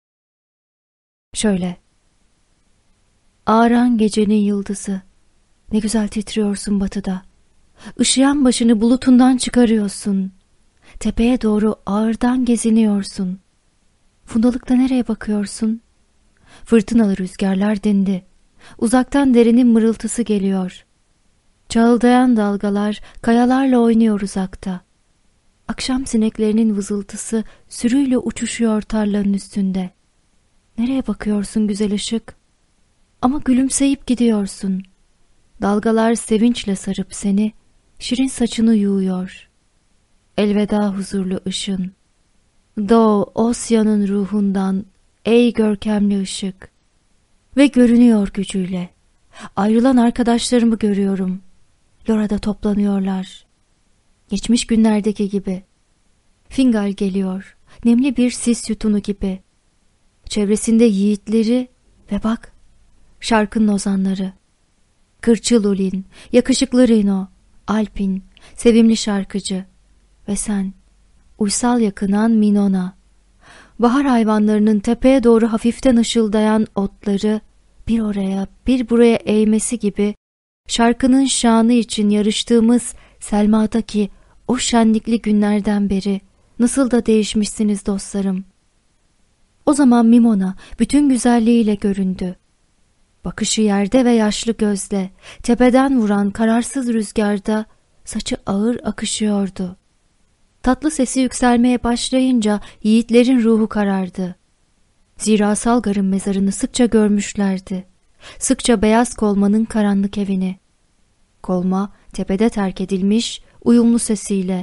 Şöyle: "Ağaran gecenin yıldızı, ne güzel titriyorsun batıda. Işıyan başını bulutundan çıkarıyorsun. Tepeye doğru ağırdan geziniyorsun. Fundalıkta nereye bakıyorsun? Fırtınalı rüzgarlar dindi. Uzaktan derenin mırıltısı geliyor. Çağıldayan dalgalar kayalarla oynuyor uzakta. Akşam sineklerinin vızıltısı sürüyle uçuşuyor tarlanın üstünde. Nereye bakıyorsun güzel ışık? Ama gülümseyip gidiyorsun. Dalgalar sevinçle sarıp seni, şirin saçını yuğuyor. Elveda huzurlu ışın. Doğ Ossian'ın ruhundan ey görkemli ışık. Ve görünüyor gücüyle. Ayrılan arkadaşlarımı görüyorum. Lora'da toplanıyorlar. Geçmiş günlerdeki gibi. Fingal geliyor, nemli bir sis yutunu gibi. Çevresinde yiğitleri ve bak, şarkının ozanları. Kırçıl Ulin, yakışıklı Rino, Alpin, sevimli şarkıcı ve sen, uysal yakınan Minona. Bahar hayvanlarının tepeye doğru hafiften ışıldayan otları bir oraya bir buraya eğmesi gibi şarkının şanı için yarıştığımız Selma'daki o şenlikli günlerden beri nasıl da değişmişsiniz dostlarım. O zaman Mimona bütün güzelliğiyle göründü. Bakışı yerde ve yaşlı gözle, tepeden vuran kararsız rüzgarda saçı ağır akışıyordu. Tatlı sesi yükselmeye başlayınca yiğitlerin ruhu karardı. Zira Salgar'ın mezarını sıkça görmüşlerdi. Sıkça Beyaz Kolma'nın karanlık evini. Kolma tepede terk edilmiş uyumlu sesiyle.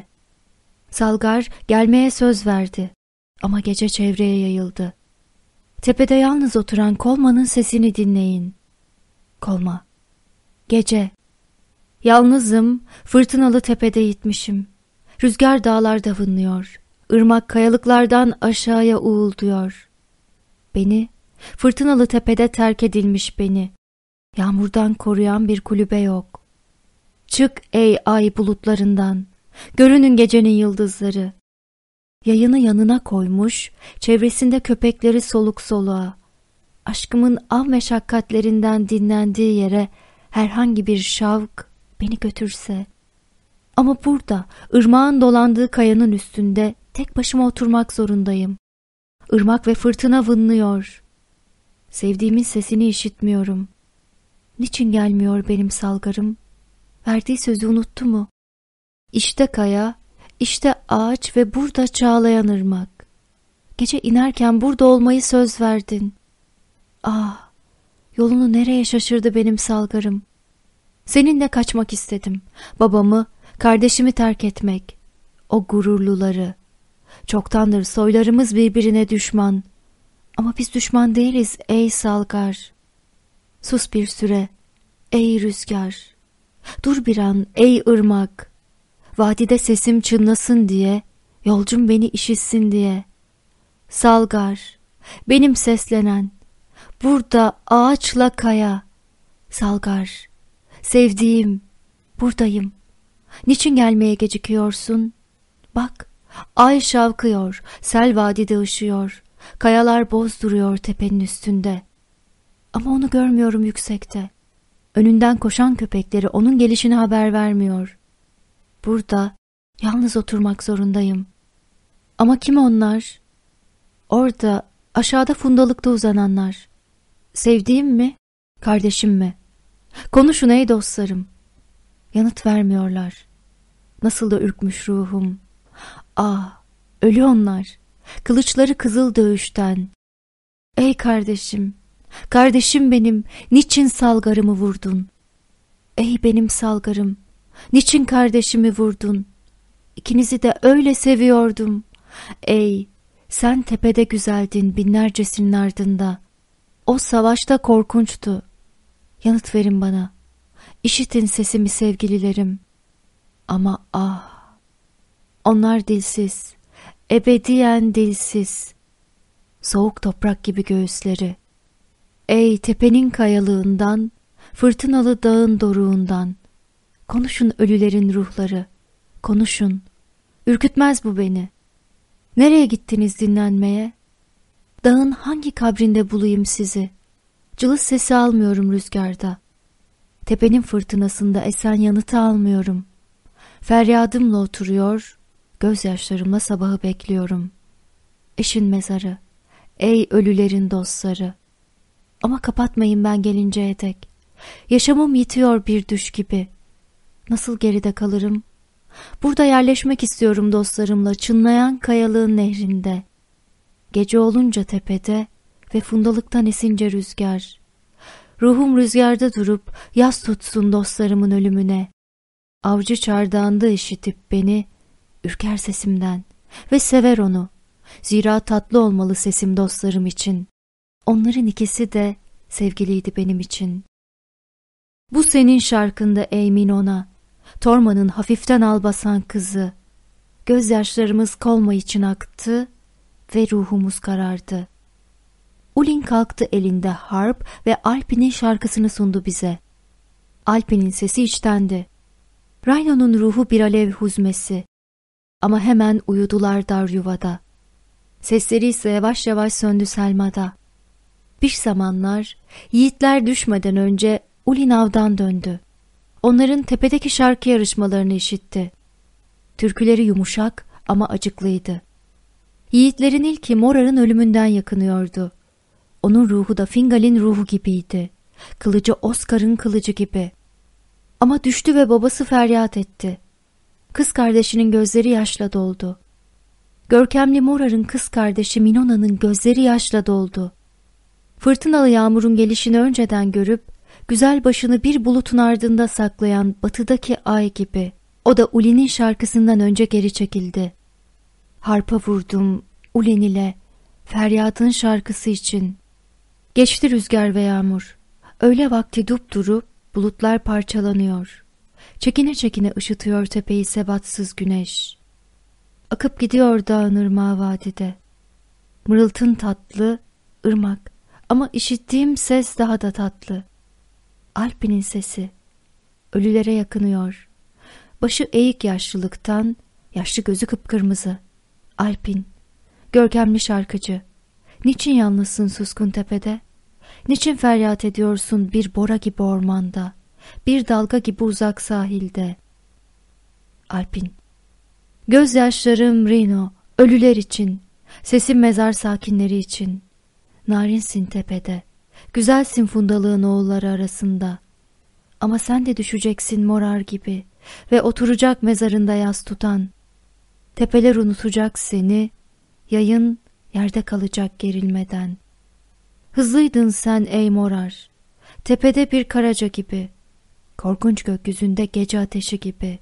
Salgar gelmeye söz verdi ama gece çevreye yayıldı. Tepede yalnız oturan Kolma'nın sesini dinleyin. Kolma. Gece. Yalnızım, fırtınalı tepede yitmişim. Rüzgar dağlarda vınlıyor. Irmak kayalıklardan aşağıya uğulduyor. Beni, fırtınalı tepede terk edilmiş beni. Yağmurdan koruyan bir kulübe yok. Çık ey ay bulutlarından. Görünün gecenin yıldızları. Yayını yanına koymuş, çevresinde köpekleri soluk soluğa. Aşkımın av meşakkatlerinden dinlendiği yere herhangi bir şavk beni götürse. Ama burada, ırmağın dolandığı kayanın üstünde tek başıma oturmak zorundayım. Irmak ve fırtına vınlıyor. Sevdiğimin sesini işitmiyorum. Niçin gelmiyor benim Salgar'ım? Verdiği sözü unuttu mu? İşte kaya, işte ağaç ve burada çağlayan ırmak. Gece inerken burada olmayı söz verdin. Ah, yolunu nereye şaşırdı benim Salgar'ım? Seninle kaçmak istedim. Babamı, kardeşimi terk etmek. O gururluları. Çoktandır soylarımız birbirine düşman. Ama biz düşman değiliz ey Salgar. Sus bir süre, ey rüzgar. Dur bir an ey ırmak. Vadide sesim çınlasın diye, yolcum beni işitsin diye. Salgar, benim seslenen, burada ağaçla kaya. Salgar, sevdiğim, buradayım. Niçin gelmeye gecikiyorsun? Bak, ay şavkıyor, sel vadide ışıyor. Kayalar boz duruyor tepenin üstünde. Ama onu görmüyorum yüksekte. Önünden koşan köpekleri onun gelişine haber vermiyor. Burada yalnız oturmak zorundayım. Ama kim onlar? Orada, aşağıda fundalıkta uzananlar. Sevdiğim mi? Kardeşim mi? Konuşun ey dostlarım. Yanıt vermiyorlar. Nasıl da ürkmüş ruhum. Ah, ölü onlar. Kılıçları kızıl dövüşten. Ey kardeşim, kardeşim benim, niçin Salgar'ımı vurdun? Ey benim Salgar'ım, niçin kardeşimi vurdun? İkinizi de öyle seviyordum. Ey, sen tepede güzeldin binlercesinin ardında. O savaşta korkunçtu. Yanıt verin bana. İşitin sesimi sevgililerim. Ama ah, onlar dilsiz, ebediyen dilsiz. Soğuk toprak gibi göğüsleri. Ey tepenin kayalığından, fırtınalı dağın doruğundan. Konuşun ölülerin ruhları, konuşun. Ürkütmez bu beni. Nereye gittiniz dinlenmeye? Dağın hangi kabrinde bulayım sizi? Cılız sesi almıyorum rüzgarda. Tepenin fırtınasında esen yanıtı almıyorum. Feryadımla oturuyor, gözyaşlarımla sabahı bekliyorum. Eşin mezarı, ey ölülerin dostları. Ama kapatmayın ben gelinceye dek. Yaşamım yitiyor bir düş gibi. Nasıl geride kalırım? Burada yerleşmek istiyorum dostlarımla çınlayan kayalığın nehrinde. Gece olunca tepede ve fundalıktan esince rüzgar. Ruhum rüzgarda durup yas tutsun dostlarımın ölümüne. Avcı çardağında işitip beni, ürker sesimden ve sever onu. Zira tatlı olmalı sesim dostlarım için. Onların ikisi de sevgiliydi benim için. Bu senin şarkında ey Minona, Torma'nın hafiften albasan kızı. Gözyaşlarımız Kolma için aktı ve ruhumuz karardı. Ulin kalktı elinde harp ve Alpin'in şarkısını sundu bize. Alpin'in sesi içtendi. Rhino'nun ruhu bir alev huzmesi. Ama hemen uyudular dar yuvada. Sesleri ise yavaş yavaş söndü Selma'da. Bir zamanlar yiğitler düşmeden önce Ulinav'dan döndü. Onların tepedeki şarkı yarışmalarını işitti. Türküleri yumuşak ama acıklıydı. Yiğitlerin ilki Morar'ın ölümünden yakınıyordu. Onun ruhu da Fingal'in ruhu gibiydi. Kılıcı Oscar'ın kılıcı gibi. Ama düştü ve babası feryat etti. Kız kardeşinin gözleri yaşla doldu. Görkemli Morar'ın kız kardeşi Minona'nın gözleri yaşla doldu. Fırtınalı yağmurun gelişini önceden görüp, güzel başını bir bulutun ardında saklayan batıdaki ay gibi, o da Ulin'in şarkısından önce geri çekildi. Harpa vurdum Ulin ile, feryatın şarkısı için. Geçti rüzgar ve yağmur. Öğle vakti dupduru, bulutlar parçalanıyor. Çekine çekine ışıtıyor tepeyi sebatsız güneş. Akıp gidiyor dağın ırmağı vadide. Mırıltın tatlı, ırmak, ama işittiğim ses daha da tatlı. Alpin'in sesi, ölülere yakınıyor. Başı eğik yaşlılıktan, yaşlı gözü kıpkırmızı. Alpin, görkemli şarkıcı. Niçin yalnızsın suskun tepede? Niçin feryat ediyorsun bir bora gibi ormanda, bir dalga gibi uzak sahilde? Alpin, gözyaşlarım Rhino, ölüler için, sesim mezar sakinleri için. Narinsin tepede, güzelsin fundalığın oğulları arasında. Ama sen de düşeceksin Morar gibi ve oturacak mezarında yas tutan. Tepeler unutacak seni, yayın yerde kalacak gerilmeden. Hızlıydın sen ey Morar, tepede bir karaca gibi, korkunç gökyüzünde gece ateşi gibi.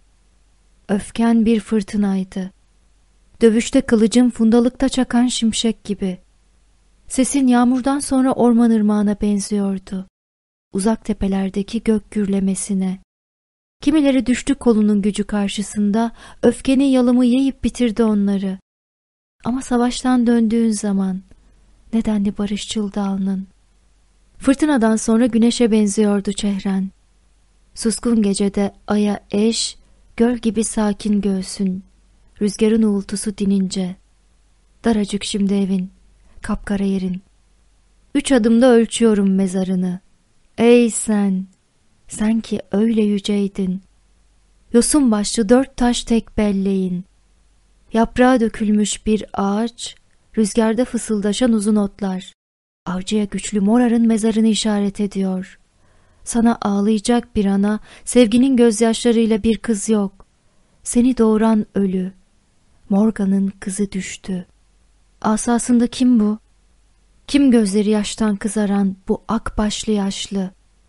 Öfken bir fırtınaydı, dövüşte kılıcın fundalıkta çakan şimşek gibi. Sesin yağmurdan sonra orman ırmağına benziyordu, uzak tepelerdeki gök gürlemesine. Kimileri düştü kolunun gücü karşısında, öfkenin yalımı yiyip bitirdi onları. Ama savaştan döndüğün zaman, nedenli barışçıl alnın. Fırtınadan sonra güneşe benziyordu çehren. Suskun gecede aya eş, göl gibi sakin göğsün, rüzgarın uğultusu dinince. Daracık şimdi evin, kapkara yerin. Üç adımda ölçüyorum mezarını. Ey sen, sen ki öyle yüceydin. Yosun başlı dört taş tek belleğin. Yaprağa dökülmüş bir ağaç, rüzgarda fısıldaşan uzun otlar. Avcıya güçlü Morar'ın mezarını işaret ediyor. Sana ağlayacak bir ana, sevginin gözyaşlarıyla bir kız yok. Seni doğuran ölü. Morgan'ın kızı düştü. Asasında kim bu? Kim gözleri yaştan kızaran bu ak başlı yaşlı?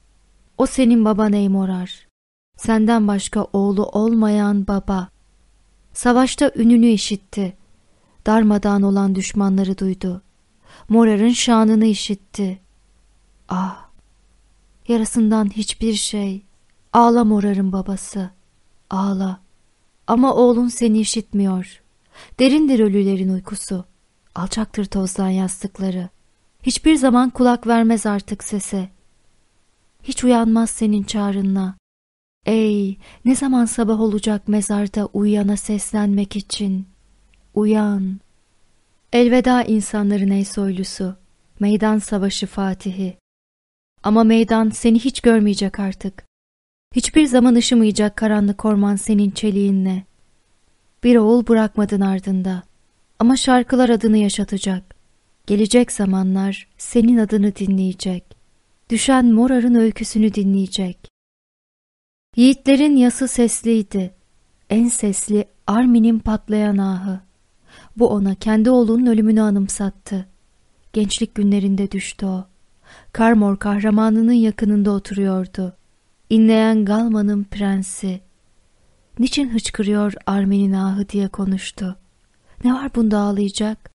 O senin baban ey Morar. Senden başka oğlu olmayan baba. Savaşta ününü işitti. Darmadağın olan düşmanları duydu. Morar'ın şanını işitti. Ah! Yarasından hiçbir şey. Ağla Morar'ın babası. Ağla. Ama oğlun seni işitmiyor. Derindir ölülerin uykusu. Alçaktır tozdan yastıkları. Hiçbir zaman kulak vermez artık sese. Hiç uyanmaz senin çağrınla. Ey, ne zaman sabah olacak mezarda uyuyana seslenmek için? Uyan. Elveda insanların ey soylusu, meydan savaşı fatihi. Ama meydan seni hiç görmeyecek artık. Hiçbir zaman ışımayacak karanlık orman senin çeliğinle. Bir oğul bırakmadın ardında. Ama şarkılar adını yaşatacak. Gelecek zamanlar senin adını dinleyecek. Düşen Morar'ın öyküsünü dinleyecek. Yiğitlerin yası sesliydi. En sesli Armin'in patlayan ahı. Bu ona kendi oğlunun ölümünü anımsattı. Gençlik günlerinde düştü o. Karmor kahramanının yakınında oturuyordu. İnleyen Galman'ın prensi. Niçin hıçkırıyor Armin'in ahı diye konuştu. Ne var bunda ağlayacak?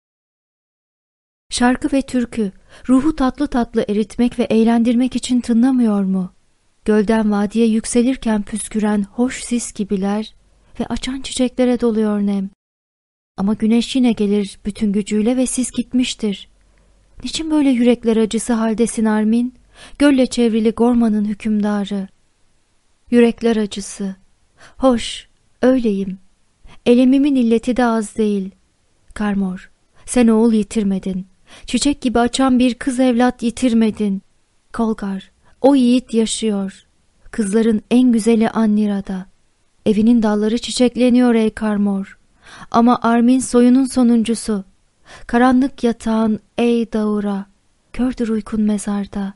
Şarkı ve türkü, ruhu tatlı tatlı eritmek ve eğlendirmek için tınlamıyor mu? Gölden vadiye yükselirken püsküren hoş sis gibiler ve açan çiçeklere doluyor nem. Ama güneş yine gelir bütün gücüyle ve sis gitmiştir. Niçin böyle yürekler acısı haldesin Armin? Gölle çevrili Gorman'ın hükümdarı. yürekler acısı. Hoş, öyleyim. Elemimin illeti de az değil. Karmor, sen oğul yitirmedin. Çiçek gibi açan bir kız evlat yitirmedin. Kolgar, o yiğit yaşıyor. Kızların en güzeli Annira'da. Evinin dalları çiçekleniyor ey Karmor. Ama Armin soyunun sonuncusu. Karanlık yatağın ey Daura. Kördür uykun mezarda.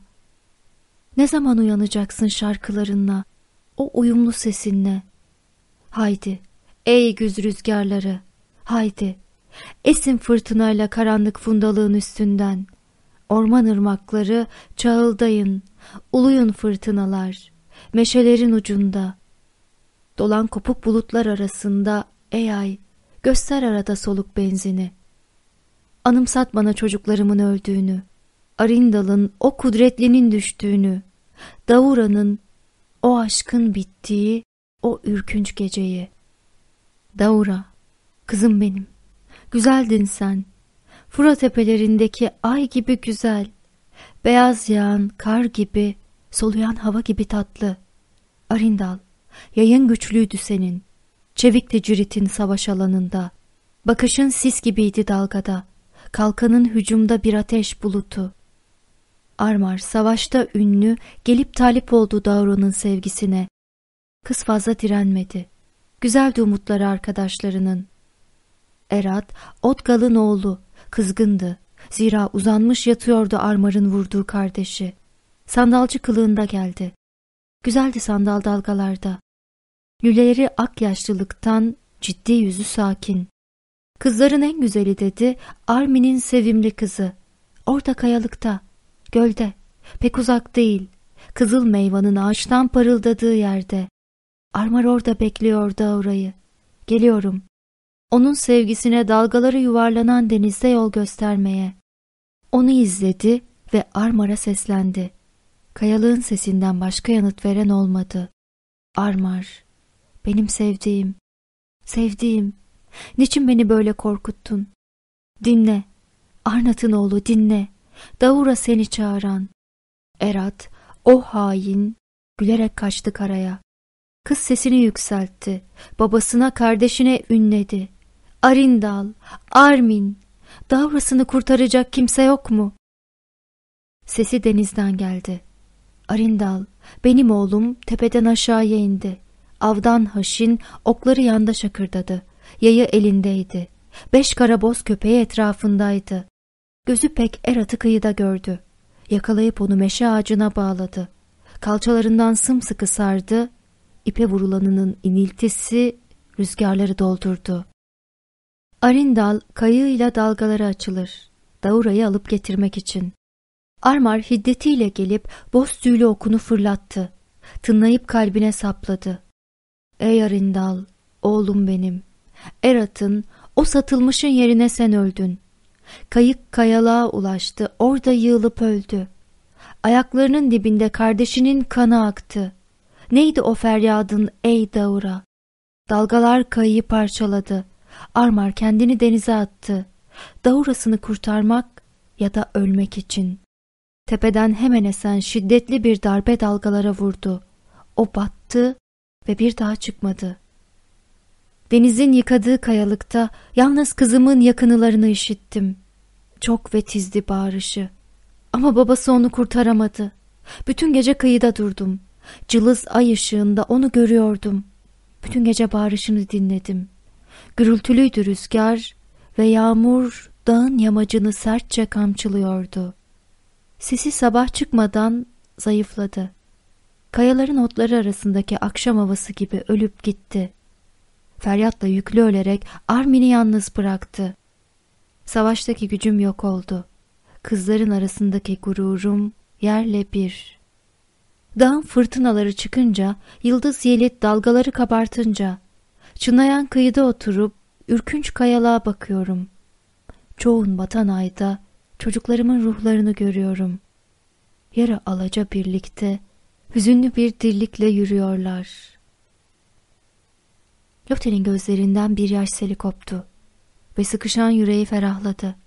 Ne zaman uyanacaksın şarkılarınla, o uyumlu sesinle? Haydi, ey güz rüzgarları, haydi. Esin fırtınayla karanlık fundalığın üstünden. Orman ırmakları çağıldayın, uluyun fırtınalar, meşelerin ucunda. Dolan kopuk bulutlar arasında, ey ay, göster arada soluk benzini. Anımsat bana çocuklarımın öldüğünü, Arindal'ın o kudretlinin düştüğünü, Daura'nın o aşkın bittiği o ürkünç geceyi. Daura, kızım benim, güzeldin sen, Fırat tepelerindeki ay gibi güzel, beyaz yağan kar gibi, soluyan hava gibi tatlı. Arindal, yayın güçlüydü senin, çevikti ciritin savaş alanında, bakışın sis gibiydi dalgada, kalkanın hücumda bir ateş bulutu. Armar savaşta ünlü, gelip talip oldu Daura'nın sevgisine. Kız fazla direnmedi. Güzeldi umutları arkadaşlarının. Erat, Otgal'ın oğlu, kızgındı. Zira uzanmış yatıyordu Armar'ın vurduğu kardeşi. Sandalcı kılığında geldi. Güzeldi sandal dalgalarda. Lüleleri ak yaşlılıktan, ciddi yüzü sakin. Kızların en güzeli dedi, Armin'in sevimli kızı. Orada kayalıkta, gölde, pek uzak değil, kızıl meyvanın ağaçtan parıldadığı yerde. Armar orada bekliyor Daura'yı. Geliyorum. Onun sevgisine dalgaları yuvarlanan denizde yol göstermeye. Onu izledi ve Armar'a seslendi. Kayalığın sesinden başka yanıt veren olmadı. Armar, benim sevdiğim, sevdiğim, niçin beni böyle korkuttun? Dinle, Arnat'ın oğlu dinle, Daura seni çağıran. Erat, o hain, gülerek kaçtı karaya. Kız sesini yükseltti, babasına kardeşine ünledi. Arindal, Armin, Daura'sını kurtaracak kimse yok mu? Sesi denizden geldi. Arindal, benim oğlum tepeden aşağıya indi. Avdan haşin, okları yanda şakırdadı. Yayı elindeydi. Beş karaboz köpeği etrafındaydı. Gözü pek Erat'ı kıyıda gördü. Yakalayıp onu meşe ağacına bağladı. Kalçalarından sımsıkı sardı. İpe vurulanının iniltisi rüzgarları doldurdu. Arindal kayığıyla dalgalara açılır. Daura'yı alıp getirmek için. Armar hiddetiyle gelip boz tüylü okunu fırlattı. Tınlayıp kalbine sapladı. Ey Arindal, oğlum benim. Erat'ın, o satılmışın yerine sen öldün. Kayık kayalığa ulaştı, orada yığılıp öldü. Ayaklarının dibinde kardeşinin kanı aktı. Neydi o feryadın ey Daura? Dalgalar kayıyı parçaladı. Armar kendini denize attı. Daura'sını kurtarmak ya da ölmek için. Tepeden hemen esen şiddetli bir darbe dalgalara vurdu. O battı ve bir daha çıkmadı. Denizin yıkadığı kayalıkta yalnız kızımın yakınılarını işittim. Çok ve tizdi bağırışı. Ama babası onu kurtaramadı. Bütün gece kıyıda durdum. Cılız ay ışığında onu görüyordum. Bütün gece bağırışını dinledim. Gürültülüydü rüzgar ve yağmur dağın yamacını sertçe kamçılıyordu. Sesi sabah çıkmadan zayıfladı. Kayaların otları arasındaki akşam havası gibi ölüp gitti. Feryatla yüklü ölerek Armin'i yalnız bıraktı. Savaştaki gücüm yok oldu. Kızların arasındaki gururum yerle bir. Dağın fırtınaları çıkınca, yıldız yelit dalgaları kabartınca, çınlayan kıyıda oturup ürkünç kayalığa bakıyorum. Çoğun batan ayda çocuklarımın ruhlarını görüyorum. Yarı alaca birlikte, hüzünlü bir dirlikle yürüyorlar. Lote'nin gözlerinden bir yaş seli koptu ve sıkışan yüreği ferahladı.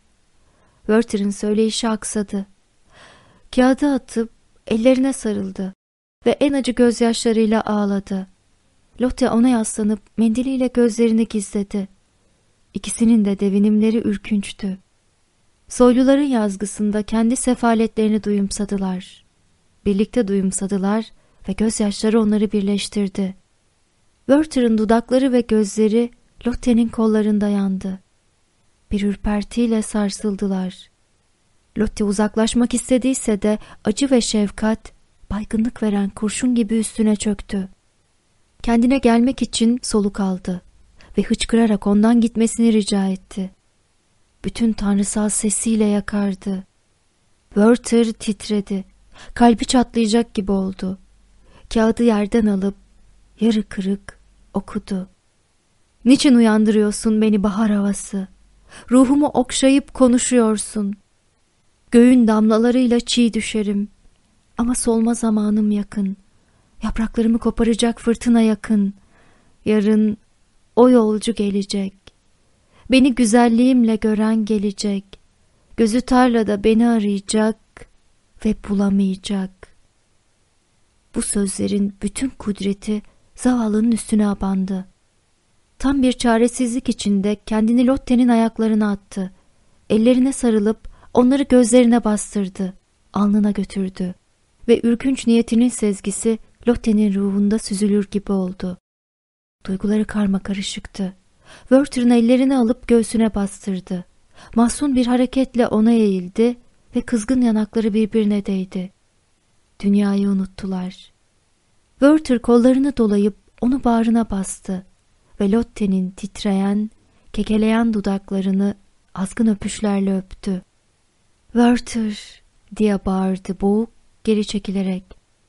Werther'in söyleyişi aksadı. Kağıdı atıp ellerine sarıldı. ve en acı gözyaşlarıyla ağladı. Lotte ona yaslanıp mendiliyle gözlerini gizledi. İkisinin de devinimleri ürkünçtü. Soyluların yazgısında kendi sefaletlerini duyumsadılar. Birlikte duyumsadılar ve gözyaşları onları birleştirdi. Werther'ın dudakları ve gözleri Lotte'nin kollarında yandı. Bir ürpertiyle sarsıldılar. Lotte uzaklaşmak istediyse de acı ve şefkat, baygınlık veren kurşun gibi üstüne çöktü. Kendine gelmek için soluk aldı ve hıçkırarak ondan gitmesini rica etti. Bütün tanrısal sesiyle yakardı. Werther titredi. Kalbi çatlayacak gibi oldu. Kağıdı yerden alıp yarı kırık okudu. Niçin uyandırıyorsun beni bahar havası? Ruhumu okşayıp konuşuyorsun. Göğün damlalarıyla çiğ düşerim. Ama solma zamanım yakın. Yapraklarımı koparacak fırtına yakın. Yarın o yolcu gelecek. Beni güzelliğimle gören gelecek. Gözü tarlada beni arayacak ve bulamayacak. Bu sözlerin bütün kudreti zavallının üstüne abandı. Tam bir çaresizlik içinde kendini Lotte'nin ayaklarına attı. Ellerine sarılıp onları gözlerine bastırdı. Alnına götürdü. Ve ürkünç niyetinin sezgisi Lotte'nin ruhunda süzülür gibi oldu. Duyguları karmakarışıktı. Werther'ın ellerini alıp göğsüne bastırdı. Mahzun bir hareketle ona eğildi ve kızgın yanakları birbirine değdi. Dünyayı unuttular. Werther kollarını dolayıp onu bağrına bastı ve Lotte'nin titreyen, kekeleyen dudaklarını azgın öpüşlerle öptü. "Werther!" diye bağırdı boğuk, geri çekilerek.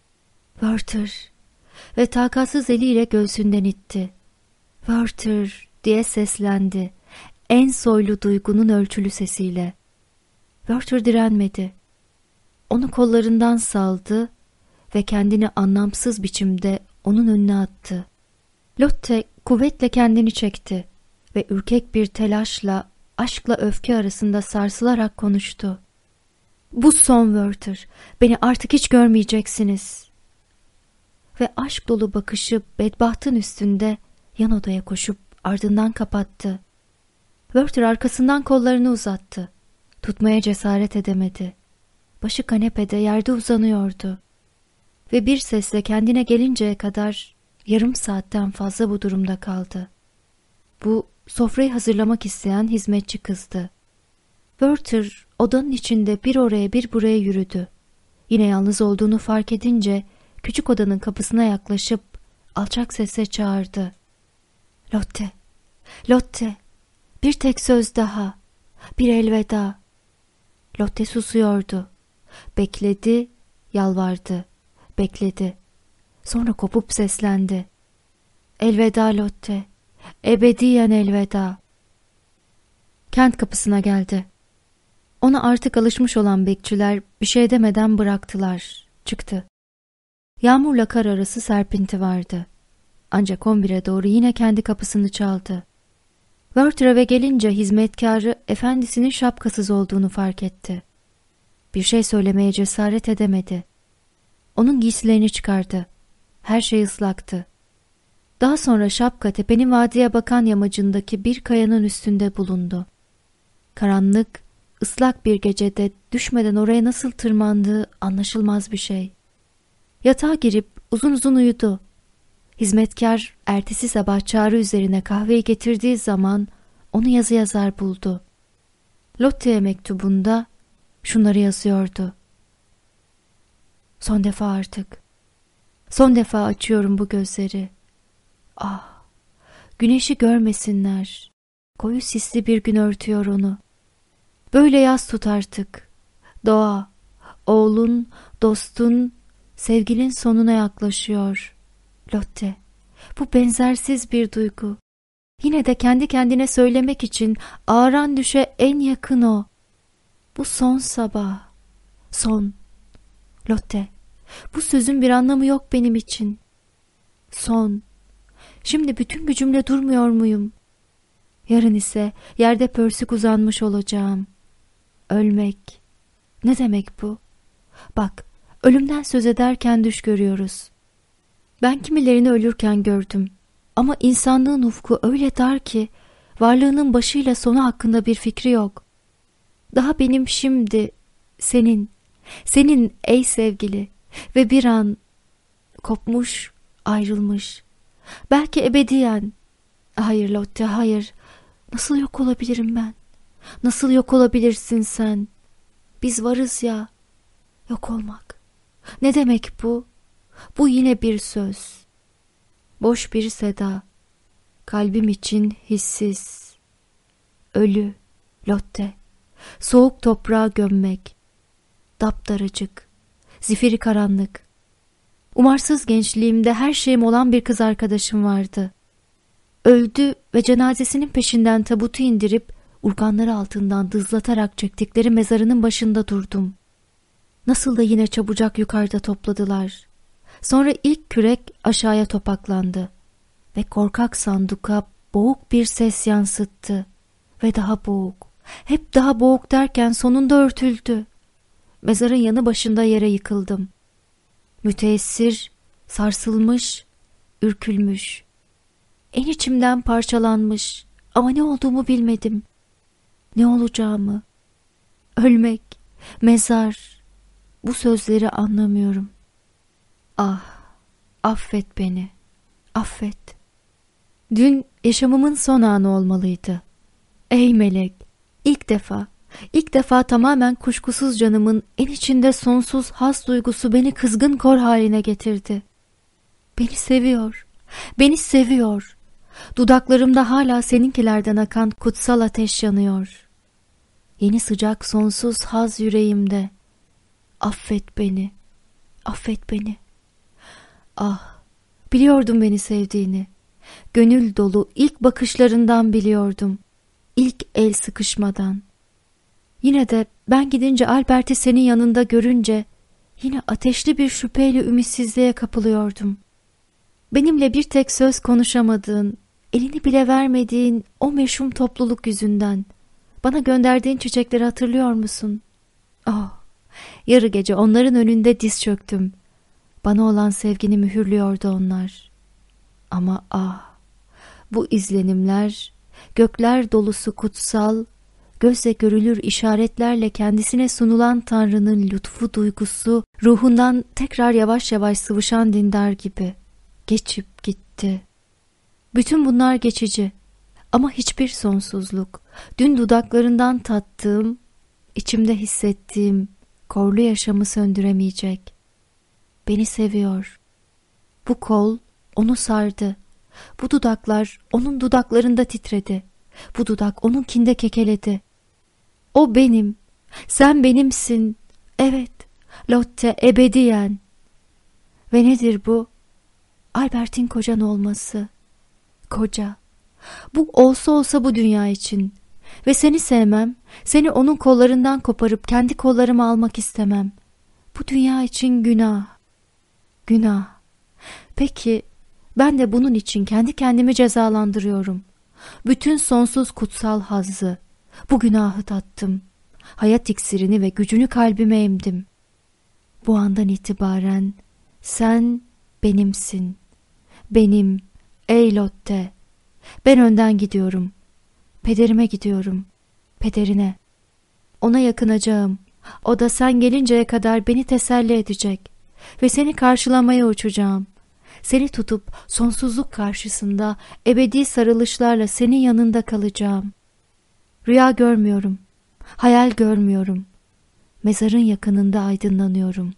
"Werther!" ve takatsız eliyle göğsünden itti. "Werther!" diye seslendi, en soylu duygunun ölçülü sesiyle. Werther direnmedi. Onu kollarından saldı ve kendini anlamsız biçimde onun önüne attı. Lotte kuvvetle kendini çekti ve ürkek bir telaşla, aşkla öfke arasında sarsılarak konuştu. "Bu son Werther, beni artık hiç görmeyeceksiniz." Ve aşk dolu bakışı bedbahtın üstünde yan odaya koşup ardından kapattı. Werther arkasından kollarını uzattı. Tutmaya cesaret edemedi. Başı kanepede yerde uzanıyordu. Ve bir sesle kendine gelinceye kadar yarım saatten fazla bu durumda kaldı. Bu sofrayı hazırlamak isteyen hizmetçi kızdı. Werther odanın içinde bir oraya bir buraya yürüdü. Yine yalnız olduğunu fark edince küçük odanın kapısına yaklaşıp alçak sesle çağırdı. "Lotte, Lotte, bir tek söz daha, bir elveda." Lotte susuyordu. Bekledi, yalvardı, bekledi. Sonra kopup seslendi. "Elveda Lotte, ebediyen elveda." Kent kapısına geldi. Ona artık alışmış olan bekçiler bir şey demeden bıraktılar, çıktı. Yağmurla kar arası serpinti vardı. Ancak on bire doğru yine kendi kapısını çaldı. Werther eve gelince hizmetkarı efendisinin şapkasız olduğunu fark etti. Bir şey söylemeye cesaret edemedi. Onun giysilerini çıkardı. Her şey ıslaktı. Daha sonra şapka tepenin vadiye bakan yamacındaki bir kayanın üstünde bulundu. Karanlık, ıslak bir gecede düşmeden oraya nasıl tırmandığı anlaşılmaz bir şey. Yatağa girip uzun uzun uyudu. Hizmetkar ertesi sabah çağrı üzerine kahveyi getirdiği zaman onu yazı yazar buldu. Lotte'ye mektubunda şunları yazıyordu. "Son defa artık. Son defa açıyorum bu gözleri. Ah, güneşi görmesinler. Koyu sisli bir gün örtüyor onu. Böyle yaz tut artık. Doğa, oğlun, dostun, sevgilin sonuna yaklaşıyor. Lotte, bu benzersiz bir duygu. Yine de kendi kendine söylemek için ağıran düşe en yakın o. Bu son sabah. Son. Lotte, bu sözün bir anlamı yok benim için. Son. Şimdi bütün gücümle durmuyor muyum? Yarın ise yerde pörsük uzanmış olacağım. Ölmek. Ne demek bu? Bak, Ölümden söz ederken düş görüyoruz. Ben kimilerini ölürken gördüm. Ama insanlığın ufku öyle dar ki varlığının başıyla sonu hakkında bir fikri yok. Daha benim şimdi senin, senin ey sevgili ve bir an kopmuş, ayrılmış. Belki ebediyen. Hayır Lotte, hayır. Nasıl yok olabilirim ben? Nasıl yok olabilirsin sen? Biz varız ya. Yok olmak. Ne demek bu? Bu yine bir söz. Boş bir seda. Kalbim için hissiz. Ölü, Lotte. Soğuk toprağa gömmek. Daptaracık. Zifiri karanlık. Umarsız gençliğimde her şeyim olan bir kız arkadaşım vardı. Öldü ve cenazesinin peşinden tabutu indirip urganları altından dızlatarak çektikleri mezarının başında durdum. Nasıl da yine çabucak yukarıda topladılar. Sonra ilk kürek aşağıya topaklandı ve korkak sanduka boğuk bir ses yansıttı ve daha boğuk, hep daha boğuk derken sonunda örtüldü. Mezarın yanı başında yere yıkıldım. Müteessir, sarsılmış, ürkülmüş. En içimden parçalanmış ama ne olduğumu bilmedim. Ne olacağımı. Ölmek, mezar, bu sözleri anlamıyorum. Ah, affet beni, affet. Dün yaşamımın son anı olmalıydı. Ey melek, ilk defa, ilk defa tamamen kuşkusuz canımın en içinde sonsuz haz duygusu beni kızgın kor haline getirdi. Beni seviyor, beni seviyor. Dudaklarımda hala seninkilerden akan kutsal ateş yanıyor. Yeni sıcak sonsuz haz yüreğimde. Affet beni, affet beni. Ah, biliyordum beni sevdiğini. Gönül dolu ilk bakışlarından biliyordum. İlk el sıkışmadan. Yine de ben gidince Albert'i senin yanında görünce yine ateşli bir şüpheyle ümitsizliğe kapılıyordum. Benimle bir tek söz konuşamadığın, elini bile vermediğin o meşhum topluluk yüzünden bana gönderdiğin çiçekleri hatırlıyor musun? Oh, yarı gece onların önünde diz çöktüm. Bana olan sevgini mühürlüyordu onlar. Ama ah, bu izlenimler, gökler dolusu kutsal, gözle görülür işaretlerle kendisine sunulan Tanrı'nın lütfu duygusu, ruhundan tekrar yavaş yavaş sıvışan dindar gibi geçip gitti. Bütün bunlar geçici ama hiçbir sonsuzluk, dün dudaklarından tattığım, içimde hissettiğim korlu yaşamı söndüremeyecek. Beni seviyor. Bu kol onu sardı. Bu dudaklar onun dudaklarında titredi. Bu dudak onunkinde kekeledi. O benim, sen benimsin. Evet, Lotte, ebediyen. Ve nedir bu? Albert'in kocan olması. Koca. Bu olsa olsa bu dünya için. Ve seni sevmem, seni onun kollarından koparıp kendi kollarıma almak istemem. Bu dünya için günah. Günah. Peki, ben de bunun için kendi kendimi cezalandırıyorum. Bütün sonsuz kutsal hazzı, bu günahı tattım. Hayat iksirini ve gücünü kalbime emdim. Bu andan itibaren sen benimsin. Benim, ey Lotte. Ben önden gidiyorum. Pederime gidiyorum. Pederine. Ona yakınacağım. O da sen gelinceye kadar beni teselli edecek. Ve seni karşılamaya uçacağım. Seni tutup sonsuzluk karşısında ebedi sarılışlarla senin yanında kalacağım. Rüya görmüyorum. Hayal görmüyorum. Mezarın yakınında aydınlanıyorum.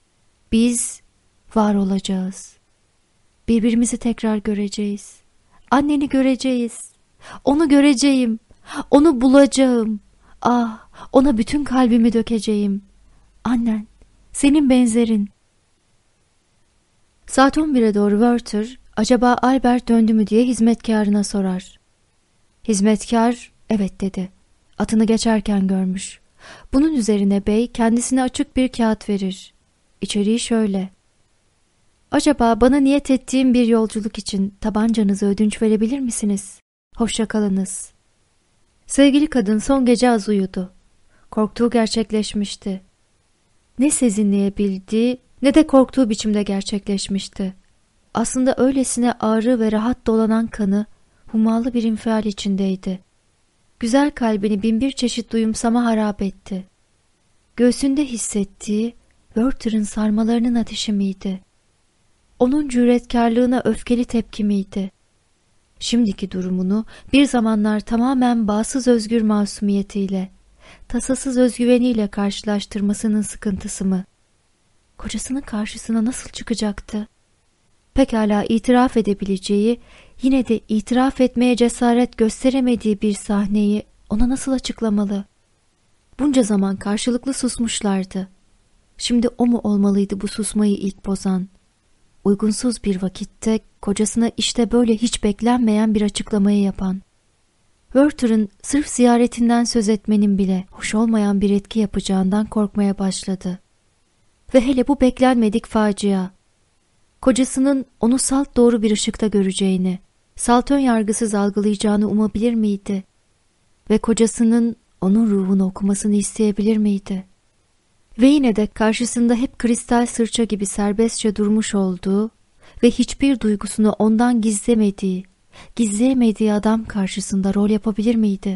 Biz var olacağız. Birbirimizi tekrar göreceğiz. Anneni göreceğiz. Onu göreceğim. Onu bulacağım. Ah, ona bütün kalbimi dökeceğim. Annen, senin benzerin. Saat on bire doğru Werther, acaba Albert döndü mü diye hizmetkarına sorar. Hizmetkar, evet dedi. Atını geçerken görmüş. Bunun üzerine bey kendisine açık bir kağıt verir. İçeriği şöyle. Acaba bana niyet ettiğim bir yolculuk için tabancanızı ödünç verebilir misiniz? Hoşça kalınız. Sevgili kadın son gece az uyudu. Korktuğu gerçekleşmişti. ne sezinleyebildiği ne de korktuğu biçimde gerçekleşmişti. Aslında öylesine ağrı ve rahat dolanan kanı hummalı bir infial içindeydi. Güzel kalbini binbir çeşit duyumsama harap etti. Göğsünde hissettiği Werther'ın sarmalarının ateşi miydi? Onun cüretkarlığına öfkeli tepki miydi? Şimdiki durumunu bir zamanlar tamamen bağımsız özgür masumiyetiyle, tasasız özgüveniyle karşılaştırmasının sıkıntısı mı? Kocasının karşısına nasıl çıkacaktı? Pekala itiraf edebileceği, yine de itiraf etmeye cesaret gösteremediği bir sahneyi ona nasıl açıklamalı? Bunca zaman karşılıklı susmuşlardı. Şimdi o mu olmalıydı bu susmayı ilk bozan? Uygunsuz bir vakitte kocasına işte böyle hiç beklenmeyen bir açıklamayı yapan. Werther'ın sırf ziyaretinden söz etmenin bile hoş olmayan bir etki yapacağından korkmaya başladı. Ve hele bu beklenmedik facia. Kocasının onu salt doğru bir ışıkta göreceğini, salt ön yargısız algılayacağını umabilir miydi? Ve kocasının onun ruhunu okumasını isteyebilir miydi? Ve yine de karşısında hep kristal sırça gibi serbestçe durmuş olduğu ve hiçbir duygusunu ondan gizlemediği, gizleyemediği adam karşısında rol yapabilir miydi?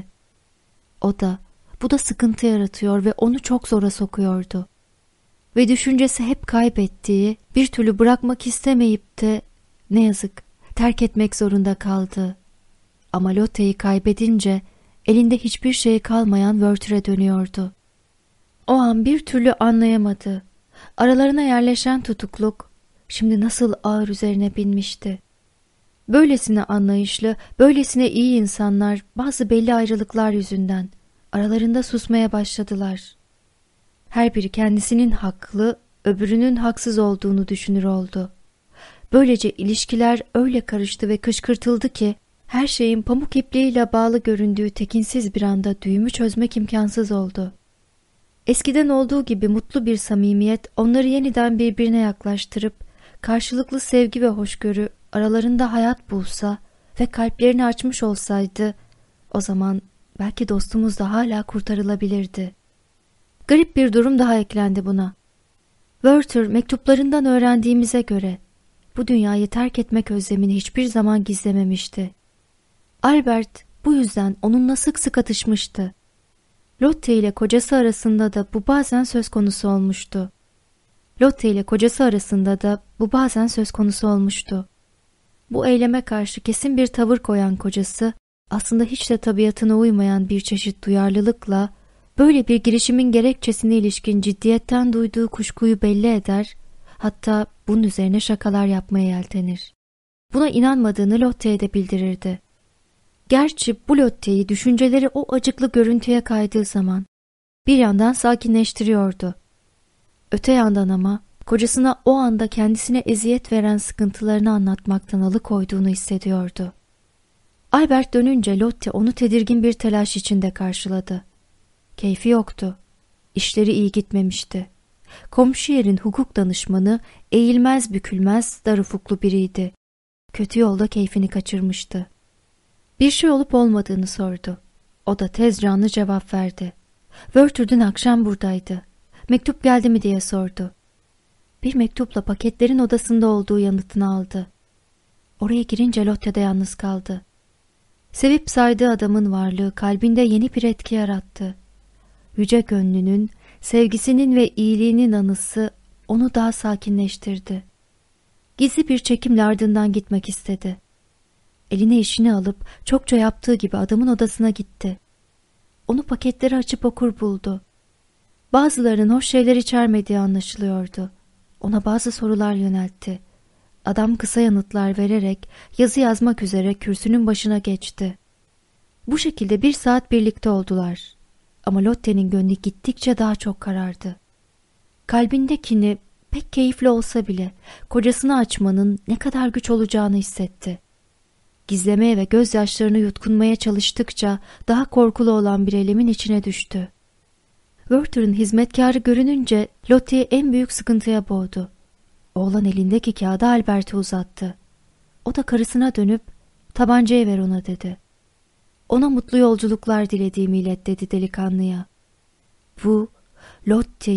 O da, bu da sıkıntı yaratıyor ve onu çok zora sokuyordu. Ve düşüncesi hep kaybettiği, bir türlü bırakmak istemeyip de ne yazık terk etmek zorunda kaldı. Ama Lotte'yi kaybedince elinde hiçbir şey kalmayan Werther'e dönüyordu. O an bir türlü anlayamadı. Aralarına yerleşen tutukluk şimdi nasıl ağır üzerine binmişti. Böylesine anlayışlı, böylesine iyi insanlar bazı belli ayrılıklar yüzünden aralarında susmaya başladılar. Her biri kendisinin haklı, öbürünün haksız olduğunu düşünür oldu. Böylece ilişkiler öyle karıştı ve kışkırtıldı ki her şeyin pamuk ipliğiyle bağlı göründüğü tekinsiz bir anda düğümü çözmek imkansız oldu. Eskiden olduğu gibi mutlu bir samimiyet onları yeniden birbirine yaklaştırıp karşılıklı sevgi ve hoşgörü aralarında hayat bulsa ve kalplerini açmış olsaydı, o zaman belki dostumuz da hala kurtarılabilirdi. Garip bir durum daha eklendi buna. Werther mektuplarından öğrendiğimize göre bu dünyayı terk etmek özlemini hiçbir zaman gizlememişti. Albert bu yüzden onunla sık sık atışmıştı. Lotte ile kocası arasında da bu bazen söz konusu olmuştu. Lotte ile kocası arasında da bu bazen söz konusu olmuştu. Bu eyleme karşı kesin bir tavır koyan kocası, aslında hiç de tabiatına uymayan bir çeşit duyarlılıkla, böyle bir girişimin gerekçesine ilişkin ciddiyetten duyduğu kuşkuyu belli eder, hatta bunun üzerine şakalar yapmaya yeltenir. Buna inanmadığını Lotte'ye de bildirirdi. Gerçi bu Lotte'yi düşünceleri o acıklı görüntüye kaydığı zaman bir yandan sakinleştiriyordu. Öte yandan ama kocasına o anda kendisine eziyet veren sıkıntılarını anlatmaktan alıkoyduğunu hissediyordu. Albert dönünce Lotte onu tedirgin bir telaş içinde karşıladı. Keyfi yoktu. İşleri iyi gitmemişti. Komşu yerin hukuk danışmanı eğilmez bükülmez dar ufuklu biriydi. Kötü yolda keyfini kaçırmıştı. Bir şey olup olmadığını sordu. O da tez canlı cevap verdi. Werther dün akşam buradaydı. Mektup geldi mi diye sordu. Bir mektupla paketlerin odasında olduğu yanıtını aldı. Oraya girince Lotte de yalnız kaldı. Sevip saydığı adamın varlığı kalbinde yeni bir etki yarattı. Yüce gönlünün, sevgisinin ve iyiliğinin anısı onu daha sakinleştirdi. Gizli bir çekimle ardından gitmek istedi. Eline işini alıp çokça yaptığı gibi adamın odasına gitti. Onu paketleri açıp okur buldu. Bazılarının hoş şeyler içermediği anlaşılıyordu. Ona bazı sorular yöneltti. Adam kısa yanıtlar vererek yazı yazmak üzere kürsünün başına geçti. Bu şekilde bir saat birlikte oldular. Ama Lotte'nin gönlü gittikçe daha çok karardı. Kalbindekini pek keyifli olsa bile kocasını açmanın ne kadar güç olacağını hissetti. Gizlemeye ve gözyaşlarını yutkunmaya çalıştıkça daha korkulu olan bir elimin içine düştü. Werther'ın hizmetkarı görününce Lotte'yi en büyük sıkıntıya boğdu. Oğlan elindeki kağıdı Albert'e uzattı. O da karısına dönüp tabancayı ver ona dedi. Ona mutlu yolculuklar dilediğimi ilet dedi delikanlıya. Bu Lotte'yi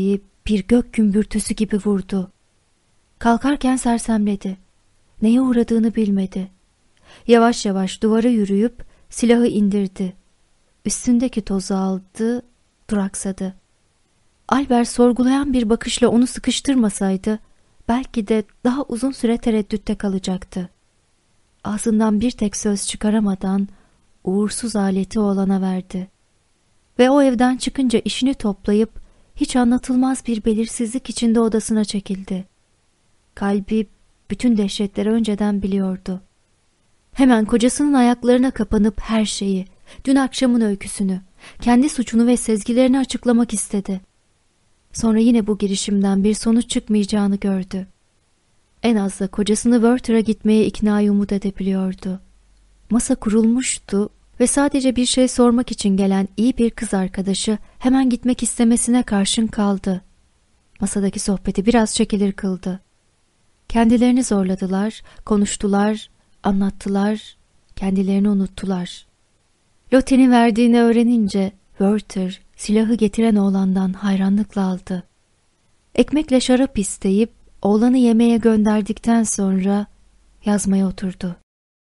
bir gök gümbürtüsü gibi vurdu. Kalkarken sersemledi. Neye uğradığını bilmedi. Yavaş yavaş duvara yürüyüp silahı indirdi. Üstündeki tozu aldı, duraksadı. Albert sorgulayan bir bakışla onu sıkıştırmasaydı, belki de daha uzun süre tereddütte kalacaktı. Ağzından bir tek söz çıkaramadan uğursuz aleti oğlana verdi. Ve o evden çıkınca işini toplayıp hiç anlatılmaz bir belirsizlik içinde odasına çekildi. Kalbi bütün dehşetleri önceden biliyordu. Hemen kocasının ayaklarına kapanıp her şeyi, dün akşamın öyküsünü, kendi suçunu ve sezgilerini açıklamak istedi. Sonra yine bu girişimden bir sonuç çıkmayacağını gördü. En az da kocasını Werther'a gitmeye iknayı umut edebiliyordu. Masa kurulmuştu ve sadece bir şey sormak için gelen iyi bir kız arkadaşı hemen gitmek istemesine karşın kaldı. Masadaki sohbeti biraz çekilir kıldı. Kendilerini zorladılar, konuştular, anlattılar, kendilerini unuttular. Lotte'nin verdiğini öğrenince Werther silahı getiren oğlandan hayranlıkla aldı. Ekmekle şarap isteyip oğlanı yemeğe gönderdikten sonra yazmaya oturdu.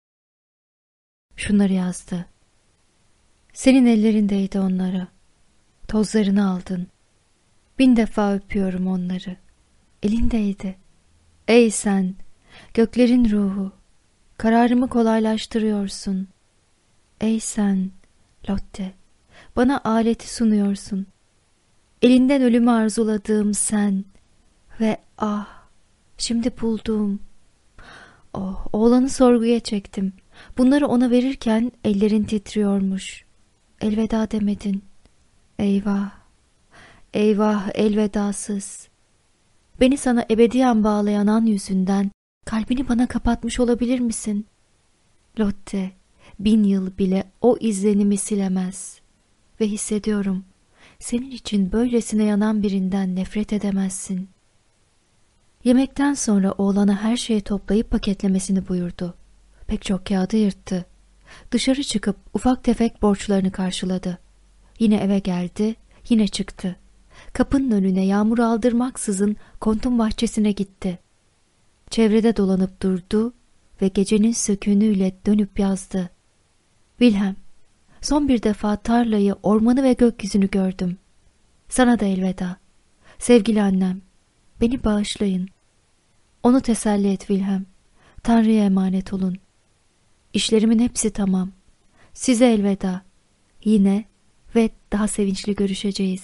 Şunları yazdı. Senin ellerindeydi onlara. Tozlarını aldın. Bin defa öpüyorum onları. Elindeydi. Ey sen, göklerin ruhu, kararımı kolaylaştırıyorsun. Ey sen, Lotte, bana aleti sunuyorsun. Elinden ölümü arzuladığım sen ve ah, şimdi bulduğum. Oh, oğlanı sorguya çektim. Bunları ona verirken ellerin titriyormuş. Elveda demedin. Eyvah, eyvah elvedasız. Beni sana ebediyen bağlayan an yüzünden kalbini bana kapatmış olabilir misin? Lotte, bin yıl bile o izlenimi silemez. Ve hissediyorum, senin için böylesine yanan birinden nefret edemezsin. Yemekten sonra oğlana her şeyi toplayıp paketlemesini buyurdu. Pek çok kağıdı yırttı. Dışarı çıkıp ufak tefek borçlarını karşıladı. Yine eve geldi, yine çıktı. Kapının önüne yağmur aldırmaksızın kontun bahçesine gitti. Çevrede dolanıp durdu ve gecenin sökünüyle dönüp yazdı. Wilhelm, son bir defa tarlayı, ormanı ve gökyüzünü gördüm. Sana da elveda. Sevgili annem, beni bağışlayın. Onu teselli et Wilhelm. Tanrı'ya emanet olun. İşlerimin hepsi tamam. Size elveda. Yine ve daha sevinçli görüşeceğiz.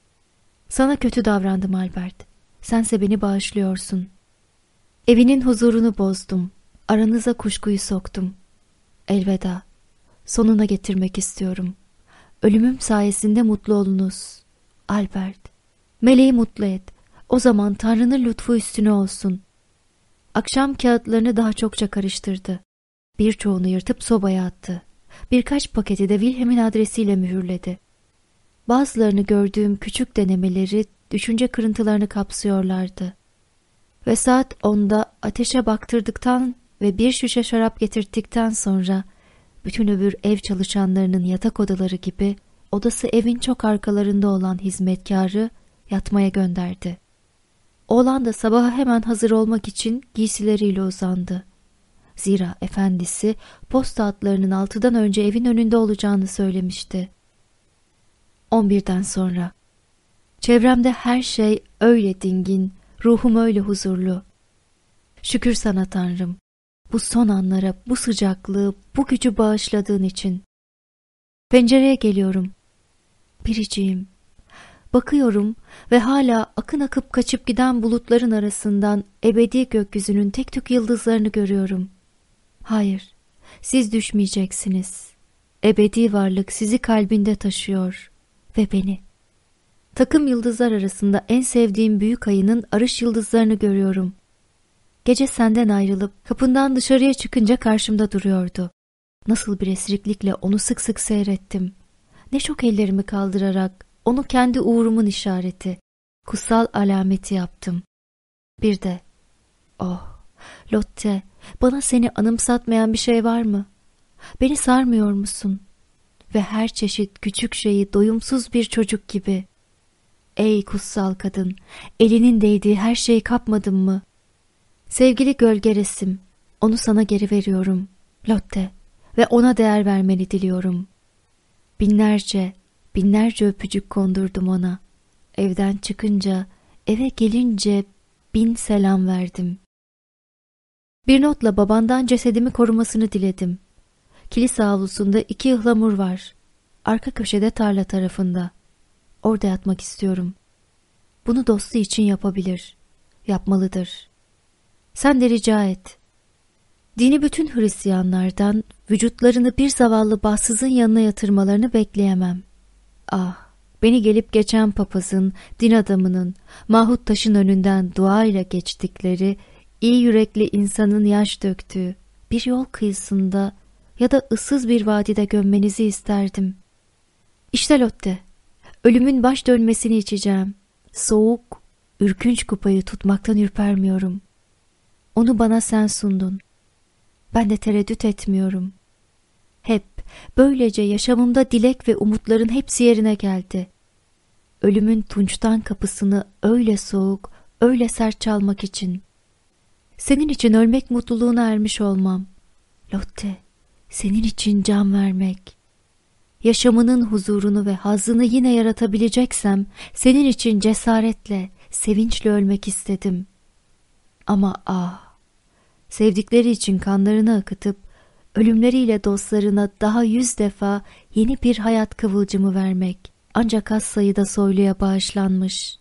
Sana kötü davrandım Albert. Sense beni bağışlıyorsun. Evinin huzurunu bozdum. Aranıza kuşkuyu soktum. Elveda. Sonuna getirmek istiyorum. Ölümüm sayesinde mutlu olunuz. Albert. Meleği mutlu et. O zaman Tanrı'nın lütfu üstüne olsun. Akşam kağıtlarını daha çokça karıştırdı. Birçoğunu yırtıp sobaya attı. Birkaç paketi de Wilhelm'in adresiyle mühürledi. Bazılarını gördüğüm küçük denemeleri, düşünce kırıntılarını kapsıyorlardı. Ve saat onda ateşe baktırdıktan ve bir şişe şarap getirttikten sonra bütün öbür ev çalışanlarının yatak odaları gibi odası evin çok arkalarında olan hizmetkarı yatmaya gönderdi. Oğlan da sabaha hemen hazır olmak için giysileriyle uzandı. Zira efendisi posta atlarının altıdan önce evin önünde olacağını söylemişti. On birden sonra. Çevremde her şey öyle dingin, ruhum öyle huzurlu. Şükür sana Tanrım, bu son anlara, bu sıcaklığı, bu gücü bağışladığın için. Pencereye geliyorum. Biriciğim. Bakıyorum ve hala akın akıp kaçıp giden bulutların arasından ebedi gökyüzünün tek tük yıldızlarını görüyorum. Hayır, siz düşmeyeceksiniz. Ebedi varlık sizi kalbinde taşıyor ve beni. Takım yıldızlar arasında en sevdiğim büyük ayının arış yıldızlarını görüyorum. Gece senden ayrılıp kapından dışarıya çıkınca karşımda duruyordu. Nasıl bir esriklikle onu sık sık seyrettim. Ne çok ellerimi kaldırarak onu kendi uğrumun işareti, kutsal alameti yaptım. Bir de, oh, Lotte, bana seni anımsatmayan bir şey var mı? Beni sarmıyor musun? Ve her çeşit küçük şeyi doyumsuz bir çocuk gibi. Ey kutsal kadın, elinin değdiği her şeyi kapmadın mı? Sevgili gölge resim, onu sana geri veriyorum, Lotte, ve ona değer vermeni diliyorum. Binlerce, binlerce öpücük kondurdum ona. Evden çıkınca, eve gelince bin selam verdim. Bir notla babandan cesedimi korumasını diledim. Kilise avlusunda iki ıhlamur var. Arka köşede tarla tarafında. Orada yatmak istiyorum. Bunu dostu için yapabilir. Yapmalıdır. Sen de rica et. Dini bütün Hristiyanlardan vücutlarını bir zavallı bahtsızın yanına yatırmalarını bekleyemem. Ah, beni gelip geçen papazın, din adamının, Mahut taşın önünden duayla geçtikleri, iyi yürekli insanın yaş döktüğü bir yol kıyısında ya da ıssız bir vadide gömmenizi isterdim. İşte Lotte, ölümün baş dönmesini içeceğim. Soğuk, ürkünç kupayı tutmaktan ürpermiyorum. Onu bana sen sundun. Ben de tereddüt etmiyorum. Hep, böylece yaşamımda dilek ve umutların hepsi yerine geldi. Ölümün tunçtan kapısını öyle soğuk, öyle sert çalmak için. Senin için ölmek mutluluğuna ermiş olmam. Lotte, senin için can vermek. Yaşamının huzurunu ve hazzını yine yaratabileceksem, senin için cesaretle, sevinçle ölmek istedim. Ama ah, sevdikleri için kanlarını akıtıp, ölümleriyle dostlarına daha yüz defa yeni bir hayat kıvılcımı vermek, ancak az sayıda soyluya bağışlanmış.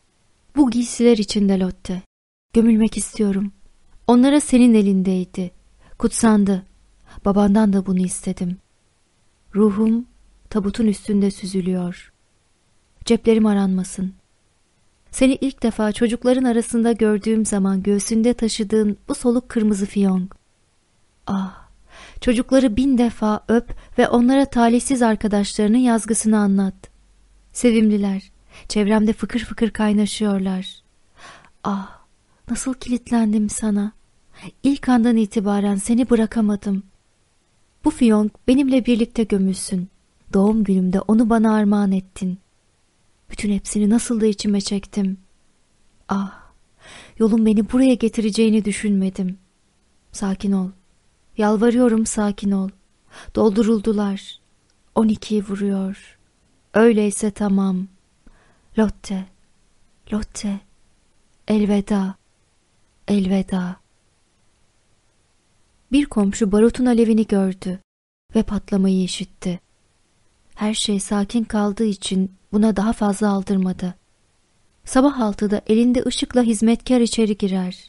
Bu giysiler içinde Lotte, gömülmek istiyorum. Onlara senin elindeydi, kutsandı. Babandan da bunu istedim. Ruhum tabutun üstünde süzülüyor. Ceplerim aranmasın. Seni ilk defa çocukların arasında gördüğüm zaman göğsünde taşıdığın bu soluk kırmızı fiyonk. Ah, çocukları bin defa öp ve onlara talihsiz arkadaşlarının yazgısını anlat. Sevimliler, çevremde fıkır fıkır kaynaşıyorlar. Ah, nasıl kilitlendim sana. İlk andan itibaren seni bırakamadım. Bu fiyonk benimle birlikte gömülsün. Doğum günümde onu bana armağan ettin. Bütün hepsini nasıl da içime çektim. Ah, yolun beni buraya getireceğini düşünmedim. Sakin ol. Yalvarıyorum, sakin ol. Dolduruldular. On ikiyi vuruyor. Öyleyse tamam. Lotte, Lotte, elveda, elveda. Bir komşu barutun alevini gördü ve patlamayı işitti. Her şey sakin kaldığı için buna daha fazla aldırmadı. Sabah altıda elinde ışıkla hizmetkar içeri girer.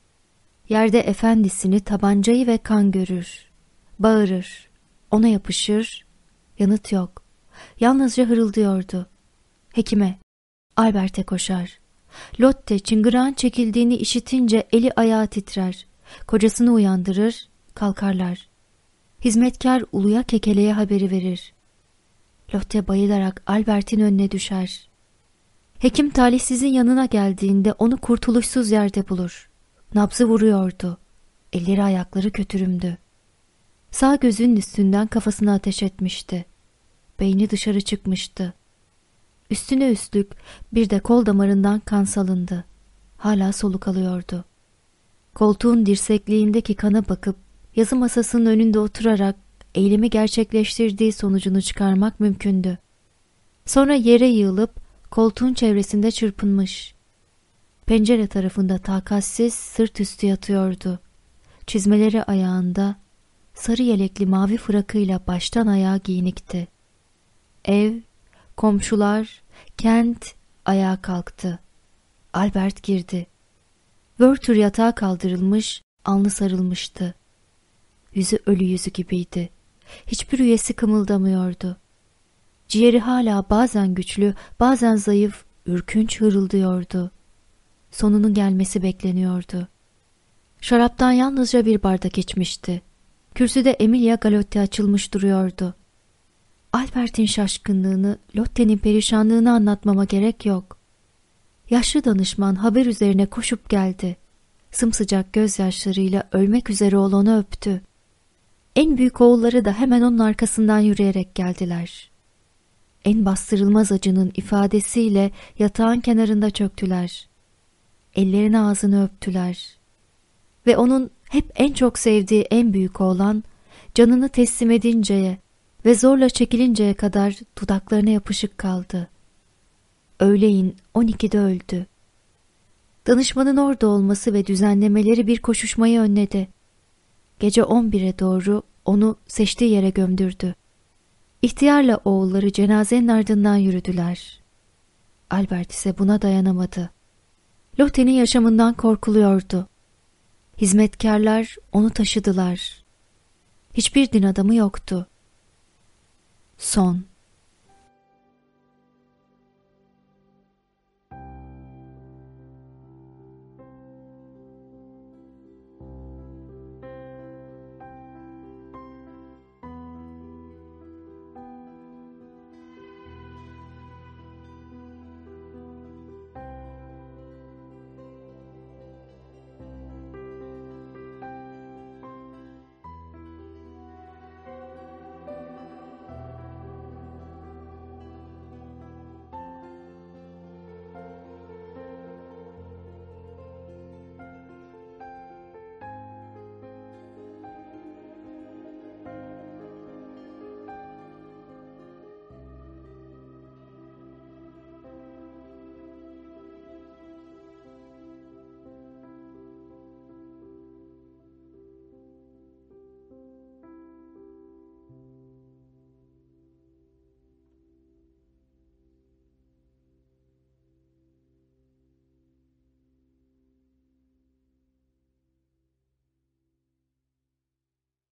Yerde efendisini, tabancayı ve kan görür. Bağırır. Ona yapışır. Yanıt yok. Yalnızca hırıldıyordu. Hekime, Albert'e koşar. Lotte çıngırağın çekildiğini işitince eli ayağı titrer. Kocasını uyandırır, kalkarlar. Hizmetkar uluya kekeleye haberi verir. Lotte bayılarak Albert'in önüne düşer. Hekim talihsizin yanına geldiğinde onu kurtuluşsuz yerde bulur. Nabzı vuruyordu. Elleri ayakları kötürümdü. Sağ gözünün üstünden kafasına ateş etmişti. Beyni dışarı çıkmıştı. Üstüne üstlük bir de kol damarından kan salındı. Hala soluk alıyordu. Koltuğun dirsekliğindeki kana bakıp yazı masasının önünde oturarak eylemi gerçekleştirdiği sonucunu çıkarmak mümkündü. Sonra yere yığılıp koltuğun çevresinde çırpınmış. Pencere tarafında takatsiz sırt üstü yatıyordu. Çizmeleri ayağında, sarı yelekli mavi frakıyla baştan ayağa giyinikti. Ev, komşular, kent ayağa kalktı. Albert girdi. Werther yatağa kaldırılmış, alnı sarılmıştı. Yüzü ölü yüzü gibiydi. Hiçbir üyesi kımıldamıyordu. Ciğeri hala bazen güçlü, bazen zayıf, ürkünç hırıldıyordu. Sonunun gelmesi bekleniyordu. Şaraptan yalnızca bir bardak içmişti. Kürsüde Emilia Galotti açılmış duruyordu. Albert'in şaşkınlığını, Lotte'nin perişanlığını anlatmama gerek yok. Yaşlı danışman haber üzerine koşup geldi. Sımsıcak gözyaşlarıyla ölmek üzere olanı öptü. En büyük oğulları da hemen onun arkasından yürüyerek geldiler. en bastırılmaz acının ifadesiyle yatağın kenarında çöktüler. Ellerini ağzını öptüler. Ve onun hep en çok sevdiği en büyük oğlan, canını teslim edinceye ve zorla çekilinceye kadar dudaklarına yapışık kaldı. Öğleyin on ikide öldü. Danışmanın orada olması ve düzenlemeleri bir koşuşmayı önledi. Gece on bire doğru onu seçtiği yere gömdürdü. İhtiyarla oğulları cenazenin ardından yürüdüler. Albert ise buna dayanamadı. Lotte'nin yaşamından korkuluyordu. Hizmetkarlar onu taşıdılar. Hiçbir din adamı yoktu. Son